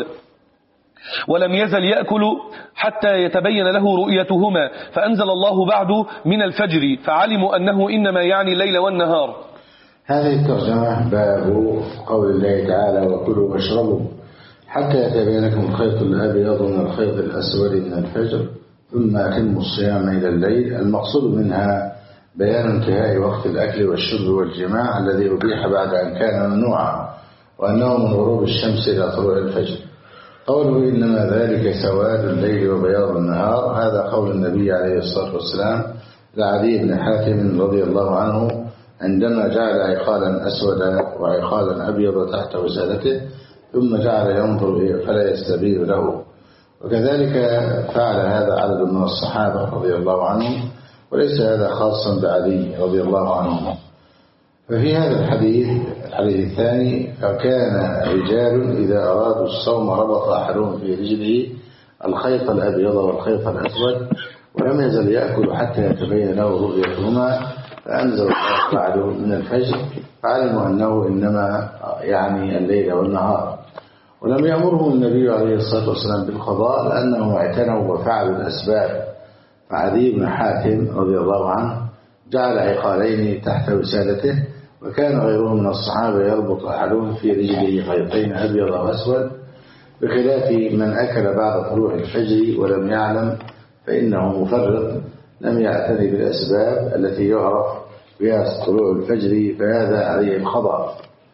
ولم يزل يأكل حتى يتبين له رؤيتهما، فأنزل الله بعد من الفجر فعلموا أنه إنما يعني الليل والنهار. هذه الترجمة باب قول الله تعالى وكلوا واشربوا حتى يتبين لكم الخيط الأبيض من الخيط الأسود من الفجر ثم أتموا الصيام إلى الليل. المقصود منها بيان انتهاء وقت الأكل والشرب والجماع الذي أبيح بعد أن كان ممنوعا، وأنه من غروب الشمس إلى طلوع الفجر. قوله إنما ذلك سواد الليل وبياض النهار، هذا قول النبي عليه الصلاة والسلام لعدي بن حاتم رضي الله عنه عندما جعل عقالا أسودا وعقالا أبيض تحت وسادته ثم جعل ينظر فلا يستبين له. وكذلك فعل هذا عدد من الصحابة رضي الله عنهم، وليس هذا خاصا بعلي رضي الله عنه. ففي هذا الحديث الحديث الثاني فكان رجال إذا أرادوا الصوم ربط أحدهم في رجله الخيط الأبيض والخيط الأسود ولم يزل يأكل حتى يتبين له رؤيتهما، فأنزل الله بعد من الفجر فعلموا أنه إنما يعني الليل والنهار. ولم يأمرهم النبي عليه الصلاة والسلام بالقضاء لأنهم اعتنوا وفعلوا الأسباب. فعدي بن حاتم رضي الله عنه جعل عقالين تحت وسادته، وكان غيره من الصحابة يربط أحدهم في رجله خيطين أبيض وأسود، بخلاف من أكل بعد طلوع الفجر ولم يعلم فإنه مفرط لم يعتني بالأسباب التي يعرف بها طلوع الفجر، فهذا عليه القضاء.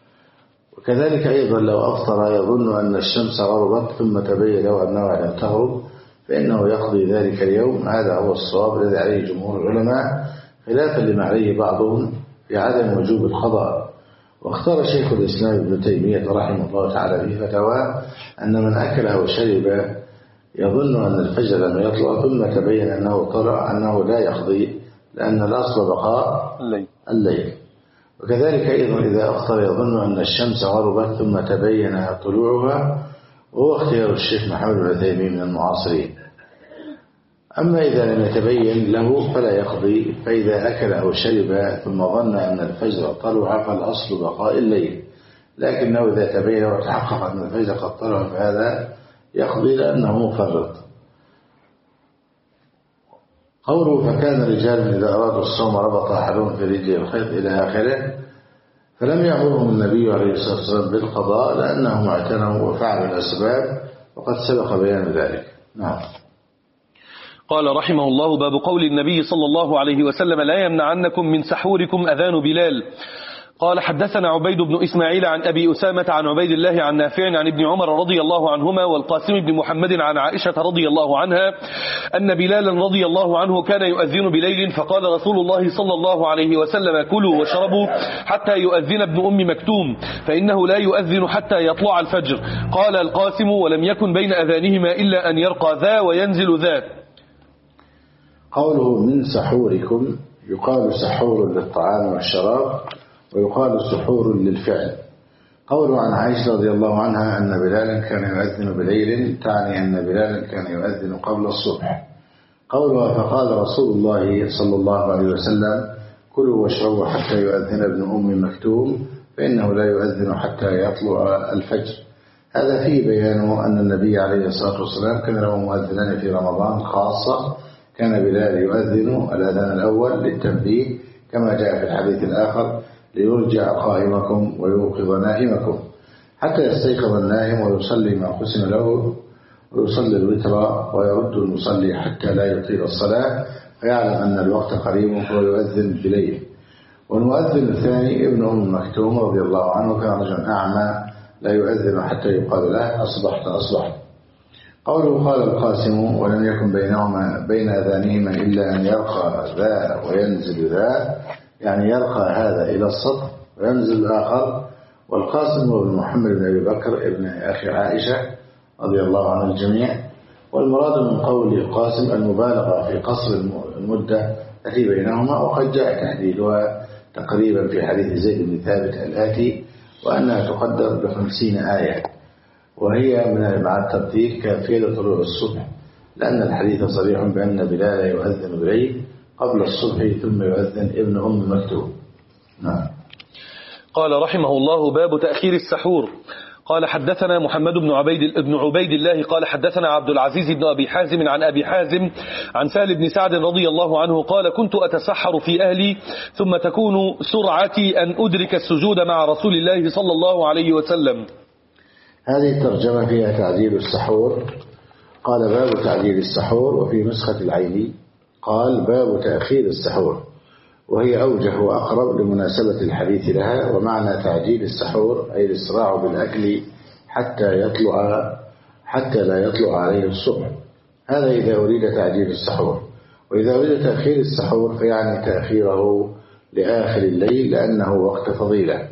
وكذلك أيضا لو أفطر يظن أن الشمس غربت ثم تبين له أنها لم تغرب فإنه يقضي ذلك اليوم. هذا هو الصواب الذي عليه جمهور العلماء، خلافا لما عليه بعضهم في عدم وجوب القضاء. واختار شيخ الإسلام ابن تيمية رحمه الله تعالى في فتواه أن من أكل أو شرب يظن أن الفجر لم يطلع ثم تبين أنه طلع أنه لا يقضي، لأن الأصل بقاء الليل, الليل. وكذلك أيضا إذا أفطر يظن أن الشمس غربت ثم تبين طلوعها، وهو اختيار الشيخ محمد بن تيمية من المعاصرين. أما إذا لم يتبين له فلا يقضي، فإذا أكل أو شرب ثم ظن أن الفجر طلع فالأصل بقاء الليل، لكنه إذا تبين وتحقق أن الفجر قد طلع فهذا يقضي لأنه مفرط. قوله فكان رجال إذا أرادوا الصوم ربط أحدهم في رجله الخيط إلى آخره، فلم يأمرهم النبي عليه الصلاة والسلام بالقضاء لأنهم اعتنوا وفعلوا الأسباب، وقد سبق بيان ذلك. نعم. قال رحمه الله باب قول النبي صلى الله عليه وسلم لا يمنعنكم من سحوركم أذان بلال. قال حدثنا عبيد بن إسماعيل عن أبي أسامة عن عبيد الله عن نافع عن ابن عمر رضي الله عنهما والقاسم بن محمد عن عائشة رضي الله عنها أن بلالا رضي الله عنه كان يؤذن بليل فقال رسول الله صلى الله عليه وسلم كلوا واشربوا حتى يؤذن ابن أم مكتوم فإنه لا يؤذن حتى يطلع الفجر. قال القاسم ولم يكن بين أذانهما إلا أن يرقى ذا وينزل ذا. قوله من سحوركم يقال سحور للطعام والشراب ويقال سحور للفعل. قوله عن عائشة رضي الله عنها أن بلالا كان يؤذن بليل تعني أن بلالا كان يؤذن قبل الصبح. قولها فقال رسول الله صلى الله عليه وسلم كلوا واشربوا حتى يؤذن ابن أم مكتوم فإنه لا يؤذن حتى يطلع الفجر. هذا فيه بيان أن النبي عليه الصلاة والسلام كان له مؤذنان في رمضان خاصة، كان بلال يؤذن الأذان الأول للتنبيه كما جاء في الحديث الآخر ليرجع قائمكم ويوقظ نائمكم حتى يستيقظ النائم ويصلي ما قسم له ويصلي الوتر ويرد المصلي حتى لا يطيل الصلاة فيعلم أن الوقت قريب ويؤذن بليل. والمؤذن الثاني ابن أم مكتوم رضي الله عنه كان رجلا أعمى لا يؤذن حتى يقال له أصبحت أصبحت. قوله قال القاسم ولم يكن بينهما بين أذانهما إلا أن يرقى ذا وينزل ذا، يعني يرقى هذا إلى السطح وينزل الآخر. والقاسم هو ابن محمد بن أبي بكر ابن أخي عائشة رضي الله عن الجميع. والمراد من قول القاسم المبالغة في قصر المدة التي بينهما، وقد جاء تحديدها تقريبا في حديث زيد بن ثابت الآتي وأنها تقدر بخمسين آية، وهي من مع الترتيب كافية لطلوع الصبح، لأن الحديث صريح بأن بلال يؤذن بليل قبل الصبح ثم يؤذن ابن أم مكتوم. نعم. قال رحمه الله باب تأخير السحور. قال حدثنا محمد بن عبيد بن عبيد الله قال حدثنا عبد العزيز بن أبي حازم عن أبي حازم عن سهل بن سعد رضي الله عنه قال كنت أتسحر في أهلي ثم تكون سرعتي أن أدرك السجود مع رسول الله صلى الله عليه وسلم. هذه الترجمة فيها تعديل السحور. قال باب تعديل السحور، وفي نسخة العيني قال باب تأخير السحور، وهي أوجه وأقرب لمناسبة الحديث لها. ومعنى تعجيل السحور أي الإسراع بالأكل حتى يطلع حتى لا يطلع عليه الصبح. هذا إذا أريد تعجيل السحور. وإذا أريد تأخير السحور فيعني تأخيره لآخر الليل لأنه وقت فضيلة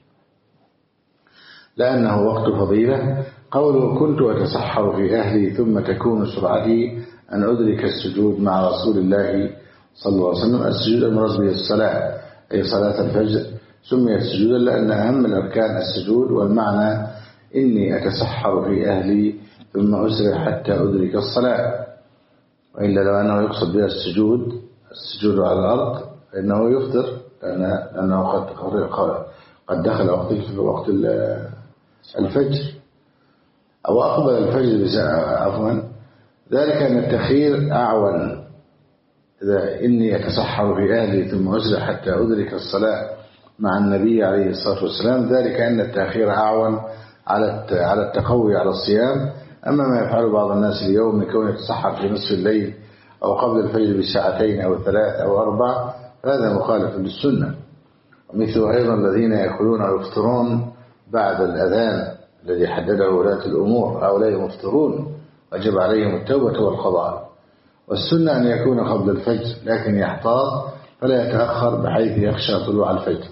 لأنه وقت فضيلة. قوله كنت أتسحر في أهلي ثم تكون سرعتي أن أدرك السجود مع رسول الله صلى الله عليه وسلم. السجود المراد به الصلاة أي صلاة الفجر سميت سجودا لأن أهم الأركان السجود، والمعنى إني أتسحر في أهلي ثم أسرع حتى أدرك الصلاة. وإلا لو أنه يقصد بها السجود السجود على الأرض فإنه يفطر لأنه قد قد دخل وقت وقت الفجر أو أقبل الفجر عفوا. ذلك أن التأخير أعون. إذا إني أتسحر في أهلي ثم أسرع حتى أدرك الصلاة مع النبي عليه الصلاة والسلام، ذلك أن التأخير أعون على على التقوي على الصيام. أما ما يفعل بعض الناس اليوم من كونه يتسحر في نصف الليل أو قبل الفجر بساعتين أو ثلاث أو أربع فهذا مخالف للسنة. ومثل أيضا الذين يأكلون ويفطرون بعد الأذان الذي حدده ولاة الأمور، هؤلاء مفطرون وجب عليهم التوبة والقضاء. والسنة أن يكون قبل الفجر لكن يحتاط فلا يتأخر بحيث يخشى طلوع الفجر.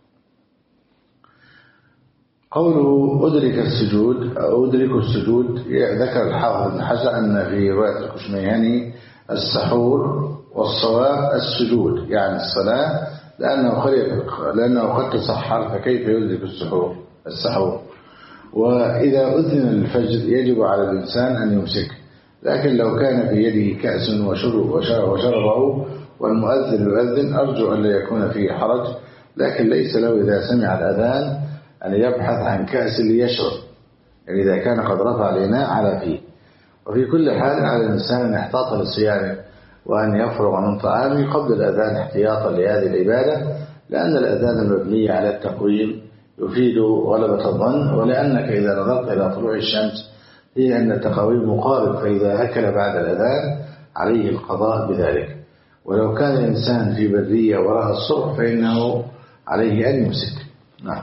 قوله أدرك السجود أو أدرك السجود، ذكر الحافظ بن حجر أن في رواية الكشميهني السحور والصواب السجود يعني الصلاة، لأنه لأنه قد تسحر فكيف يدرك السحور السحور. وإذا أذن الفجر يجب على الإنسان أن يمسك، لكن لو كان في يده كأس وشربه والمؤذن يؤذن أرجو أن لا يكون فيه حرج، لكن ليس له إذا سمع الأذان أن يبحث عن كأس ليشرب، يعني إذا كان قد رفع الإناء على فيه. وفي كل حال على الإنسان أن يحتاط لصيامه وأن يفرغ من طعامه قبل الأذان احتياطا لهذه العبادة، لأن الأذان المبني على التقويم يفيد غلبة الظن، ولأنك إذا نظرت إلى طلوع الشمس هي أن التقويم مقارب، فإذا أكل بعد الأذان عليه القضاء بذلك. ولو كان الإنسان في برية وراء الصبح فإنه عليه أن يمسك. نعم.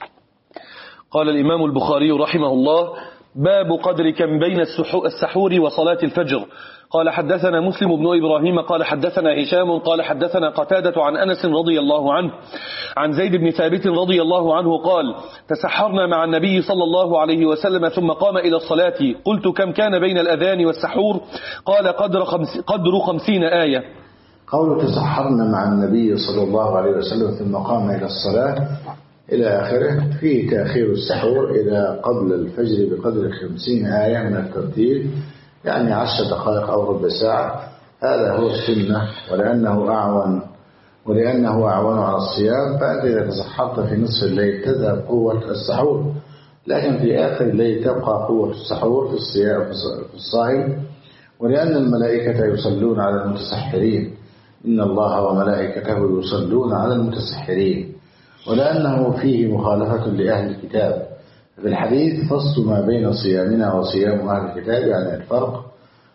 قال الإمام البخاري رحمه الله: باب قدر كم بين السحور وصلاة الفجر. قال حدثنا مسلم بن إبراهيم قال حدثنا هشام قال حدثنا قتادة عن أنس رضي الله عنه عن زيد بن ثابت رضي الله عنه قال: تسحرنا مع النبي صلى الله عليه وسلم ثم قام إلى الصلاة، قلت: كم كان بين الأذان والسحور؟ قال: قدر, خمس قدر خمسين آية. قول تسحرنا مع النبي صلى الله عليه وسلم ثم قام إلى الصلاة إلى آخره، فيه تأخير السحور إلى قبل الفجر بقدر خمسين آية من الترتيب، يعني عشر دقائق أو ربع ساعة. هذا هو السنة، ولأنه أعون ولأنه أعون على الصيام. فأنت إذا تسحرت في نصف الليل تذهب قوة السحور، لكن في آخر الليل تبقى قوة السحور في الصيام في الصائم. ولأن الملائكة يصلون على المتسحرين، إن الله وملائكته يصلون على المتسحرين، ولأنه فيه مخالفة لأهل الكتاب. في الحديث: فصل ما بين صيامنا وصيام أهل الكتاب، يعني الفرق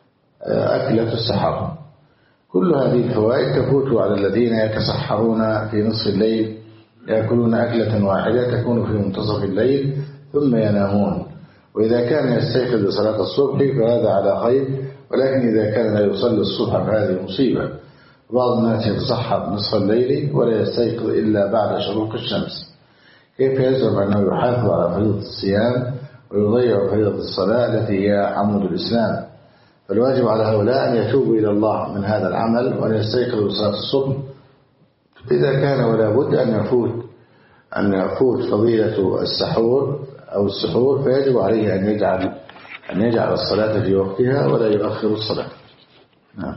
أكلة السحر. كل هذه الفوائد تفوت على الذين يتسحرون في نصف الليل، يأكلون أكلة واحدة تكون في منتصف الليل ثم ينامون. وإذا كان يستيقظ لصلاة الصبح فهذا على خير، ولكن إذا كان لا يصلي الصبح فهذه مصيبة. بعض الناس يتسحر نصف الليل ولا يستيقظ إلا بعد شروق الشمس. كيف يزعم أنه يحافظ على فريضة الصيام ويضيع فريضة الصلاة التي هي عمود الإسلام؟ فالواجب على هؤلاء أن يتوبوا إلى الله من هذا العمل وأن يستيقظوا لصلاة الصبح إذا كان، ولا بد أن يفوت أن يفوت فضيلة السحور أو السحور، فيجب عليه أن يجعل أن يجعل الصلاة في وقتها ولا يؤخر الصلاة. نعم.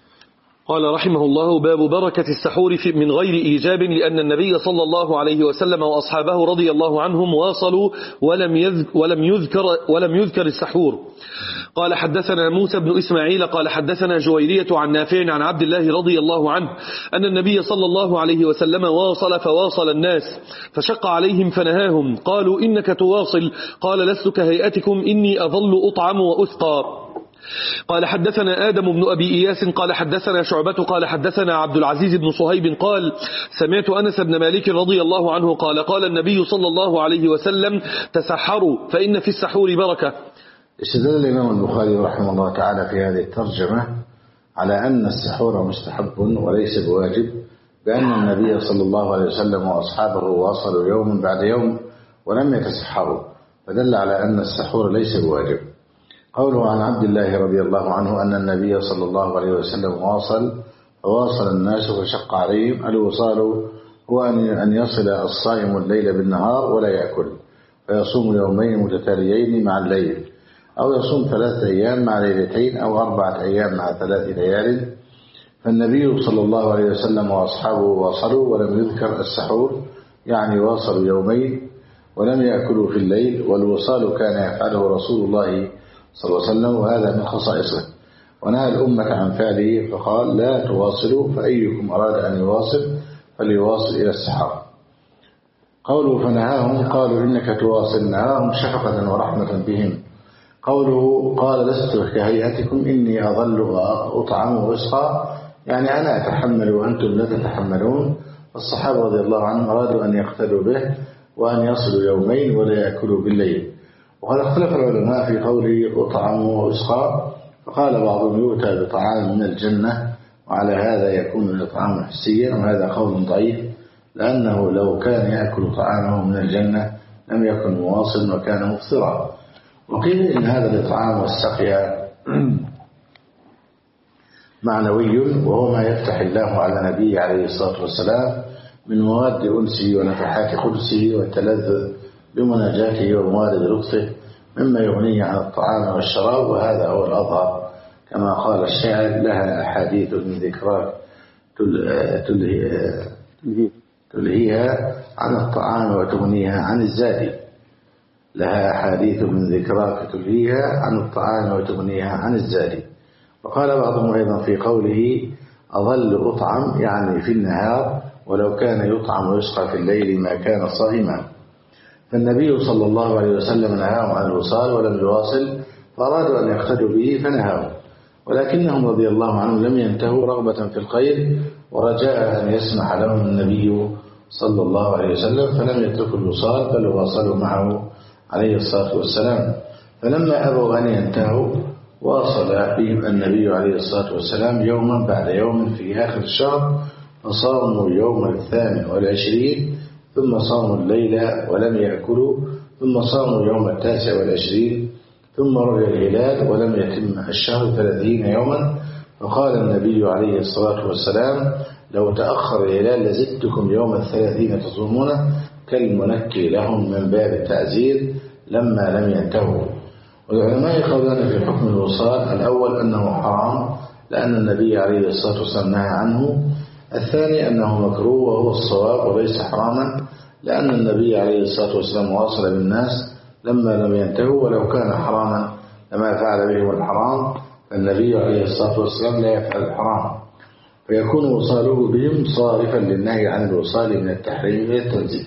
قال رحمه الله: باب بركة السحور من غير إيجاب، لأن النبي صلى الله عليه وسلم وأصحابه رضي الله عنهم واصلوا ولم يذكر, ولم يذكر, ولم يذكر السحور. قال حدثنا موسى بن إسماعيل قال حدثنا جويرية عن نافع عن عبد الله رضي الله عنه أن النبي صلى الله عليه وسلم واصل فواصل الناس فشق عليهم فنهاهم. قالوا: إنك تواصل. قال: لست كهيئتكم، إني أظل أطعم وأسقى. قال حدثنا آدم بن أبي إياس قال حدثنا شعبة قال حدثنا عبد العزيز بن صهيب قال: سمعت أنس بن مالك رضي الله عنه قال: قال النبي صلى الله عليه وسلم: تسحروا فإن في السحور بركة. استدل الإمام البخاري رحمه الله تعالى في هذه الترجمة على أن السحور مستحب وليس بواجب، بأن النبي صلى الله عليه وسلم وأصحابه واصلوا يوم بعد يوم ولم يتسحروا، فدل على أن السحور ليس بواجب. قوله عن عبد الله رضي الله عنه أن النبي صلى الله عليه وسلم واصل فواصل الناس فشق عليهم. الوصال هو أن يصل الصائم الليل بالنهار ولا يأكل، فيصوم يومين متتاليين مع الليل، أو يصوم ثلاثة أيام مع ليلتين، أو أربعة أيام مع ثلاث ليال. فالنبي صلى الله عليه وسلم وأصحابه واصلوا ولم يذكر السحور، يعني واصلوا يومين ولم يأكلوا في الليل. والوصال كان يفعله رسول الله صلى الله عليه وسلم، وهذا من خصائصه، ونهى الأمة عن فعله فقال: لا تواصلوا، فأيكم أراد أن يواصل فليواصل إلى السحر. قوله فنهاهم قالوا: إنك تواصل، نهاهم شفقة ورحمة بهم. قوله قال: لست كهيئتكم، إني أظل أطعم وأسقى، يعني أنا أتحمل وأنتم لا تتحملون. الصحابة رضي الله عنهم أرادوا أن يقتدوا به وأن يصلوا يومين ولا يأكلوا بالليل. وقد اختلف العلماء في قوله أطعم وأسقى، فقال بعضهم: يؤتى بطعام من الجنة، وعلى هذا يكون الإطعام حسيا، وهذا قول ضعيف، لأنه لو كان يأكل طعامه من الجنة لم يكن مواصل وكان مفطرا. وقيل إن هذا الإطعام والسقيا معنوي، وهو ما يفتح الله على نبيه عليه الصلاة والسلام من مواد أنسه ونفحات قدسه والتلذذ بمناجاته وموارد لطفه، مما يغنيه عن الطعام والشراب، وهذا هو الأظهر، كما قال الشاعر: لها أحاديث من ذكراك تلهيها عن الطعام وتغنيها عن الزاد. لها أحاديث من ذكراك تلهيها عن الطعام وتغنيها عن الزاد. وقال بعضهم أيضا في قوله: أظل أطعم، يعني في النهار، ولو كان يطعم ويسقى في الليل ما كان صائما. فالنبي صلى الله عليه وسلم نهاهم عن الوصال ولم يواصل، فأرادوا أن يقتدوا به فنهاهم، ولكنهم رضي الله عنهم لم ينتهوا رغبة في الخير ورجاء أن يسمح لهم النبي صلى الله عليه وسلم، فلم يتركوا الوصال بل واصلوا معه عليه الصلاة والسلام. فلما أبوا أن ينتهوا واصل بهم النبي عليه الصلاة والسلام يوما بعد يوم في آخر الشهر، فصاموا يوم الثامن والعشرين، ثم صاموا الليل ولم يأكلوا، ثم صاموا يوم التاسع والعشرين، ثم رؤي الهلال ولم يتم الشهر ثلاثين يوما. فقال النبي عليه الصلاة والسلام: لو تأخر الهلال لزدتكم يوم الثلاثين تصومونه، كالمنكي لهم من باب التعزير لما لم ينتهوا. والعلماء قولان في حكم الوصال: الأول أنه حرام لأن النبي عليه الصلاة والسلام نهى عنه، الثاني أنه مكروه وهو الصواب وليس حراما لأن النبي عليه الصلاة والسلام واصل بالناس لما لم ينتهوا، ولو كان حراما لما فعل بهم الحرام، فالنبي عليه الصلاة والسلام لا يفعل الحرام، فيكون وصاله بهم صارفا للنهي عن الوصال من التحريم إلى التنزيه.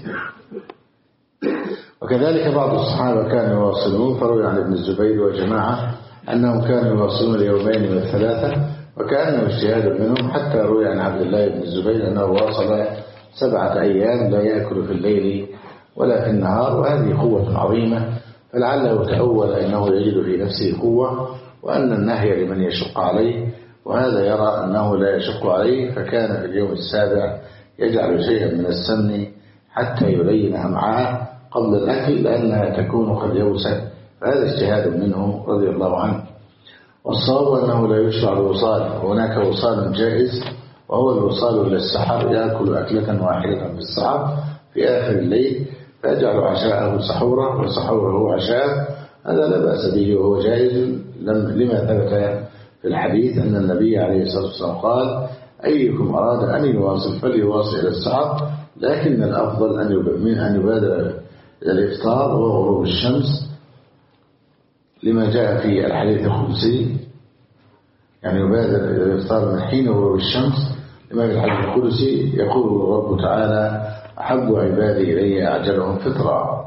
وكذلك بعض الصحابة كانوا يواصلون، فروي عن ابن الزبير وجماعة أنهم كانوا يواصلون اليومين والثلاثة، وكأنه اجتهاد منهم، حتى روي عن عبد الله بن الزبير أنه واصل سبعة أيام لا يأكل في الليل ولا في النهار، وهذه قوة عظيمة، فلعله تأول أنه يجد في نفسه قوة، وأن النهي لمن يشق عليه، وهذا يرى أنه لا يشق عليه، فكان في اليوم السابع يجعل شيئا من السمن حتى يلين أمعاءه قبل الأكل لأنها تكون قد يوست، فهذا اجتهاد منه رضي الله عنه. والصواب أنه لا يشرع الوصال، وهناك وصال جائز وهو الوصال إلى السحر، يأكل أكلة واحدة في السحر في آخر الليل فيجعل عشاءه سحورا وسحوره عشاء، هذا لا بأس به وهو جائز لما ثبت في الحديث أن النبي عليه الصلاة والسلام قال: أيكم أراد أن يواصل فليواصل إلى السحر، لكن الأفضل أن يبادر إلى الإفطار وهو غروب الشمس، لما جاء في الحديث القدسي، يعني يبادر إلى الإفطار من حين غروب الشمس، لما في الحديث القدسي يقول الرب تعالى: أحب عبادي إلي أعجلهم فطرا.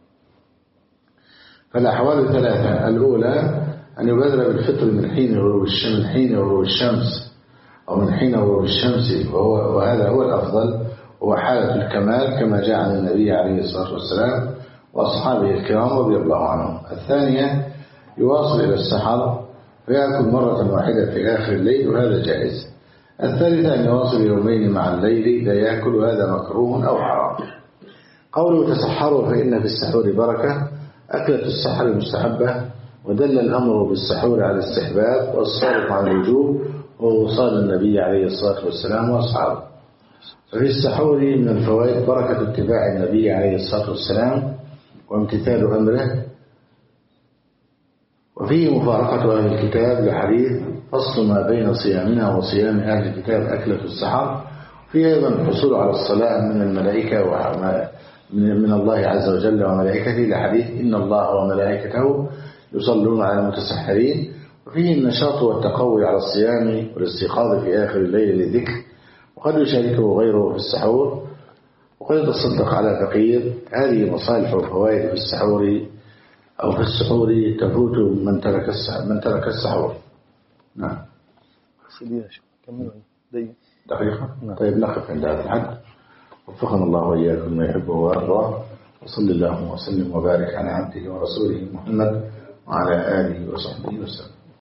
فالأحوال ثلاثة: الأولى أن يبادر بالفطر من حين غروب الشمس من حين غروب الشمس أو من حين غروب الشمس، وهو وهذا هو الأفضل، وهو حالة الكمال كما جاء عن النبي عليه الصلاة والسلام وأصحابه الكرام رضي الله عنهم. الثانية يواصل إلى السحر فيأكل مرة واحدة في آخر الليل، وهذا جائز. الثالثة أن يواصل يومين مع الليل لا يأكل، وهذا مكروه أو حرام. قوله تسحروا فإن في السحور بركة، أكلة السحر مستحبة، ودل الأمر بالسحور على الاستحباب، والصارف عن الوجوب هو وصال النبي عليه الصلاة والسلام وأصحابه. ففي السحور من الفوائد بركة اتباع النبي عليه الصلاة والسلام وامتثال أمره، وفيه مفارقة أهل الكتاب لحديث فصل ما بين صيامنا وصيام أهل الكتاب أكلة السحر، فيه أيضا الحصول على الصلاة من الملائكة من الله عز وجل وملائكته لحديث إن الله وملائكته يصلون على المتسحرين، وفيه النشاط والتقوي على الصيام والاستيقاظ في آخر الليل للذكر، وقد يشاركه غيره في السحور، وقد يتصدق على فقير. هذه مصالح وفوائد في السحور أو في السحور تفوت من ترك السحور من ترك السحور. نعم. دقيقة. طيب نقف عند هذا الحد. وفقنا الله وإياكم ما يحبه ويرضى، وصلى الله وسلم وبارك على عبده ورسوله محمد وعلى آله وصحبه وسلم.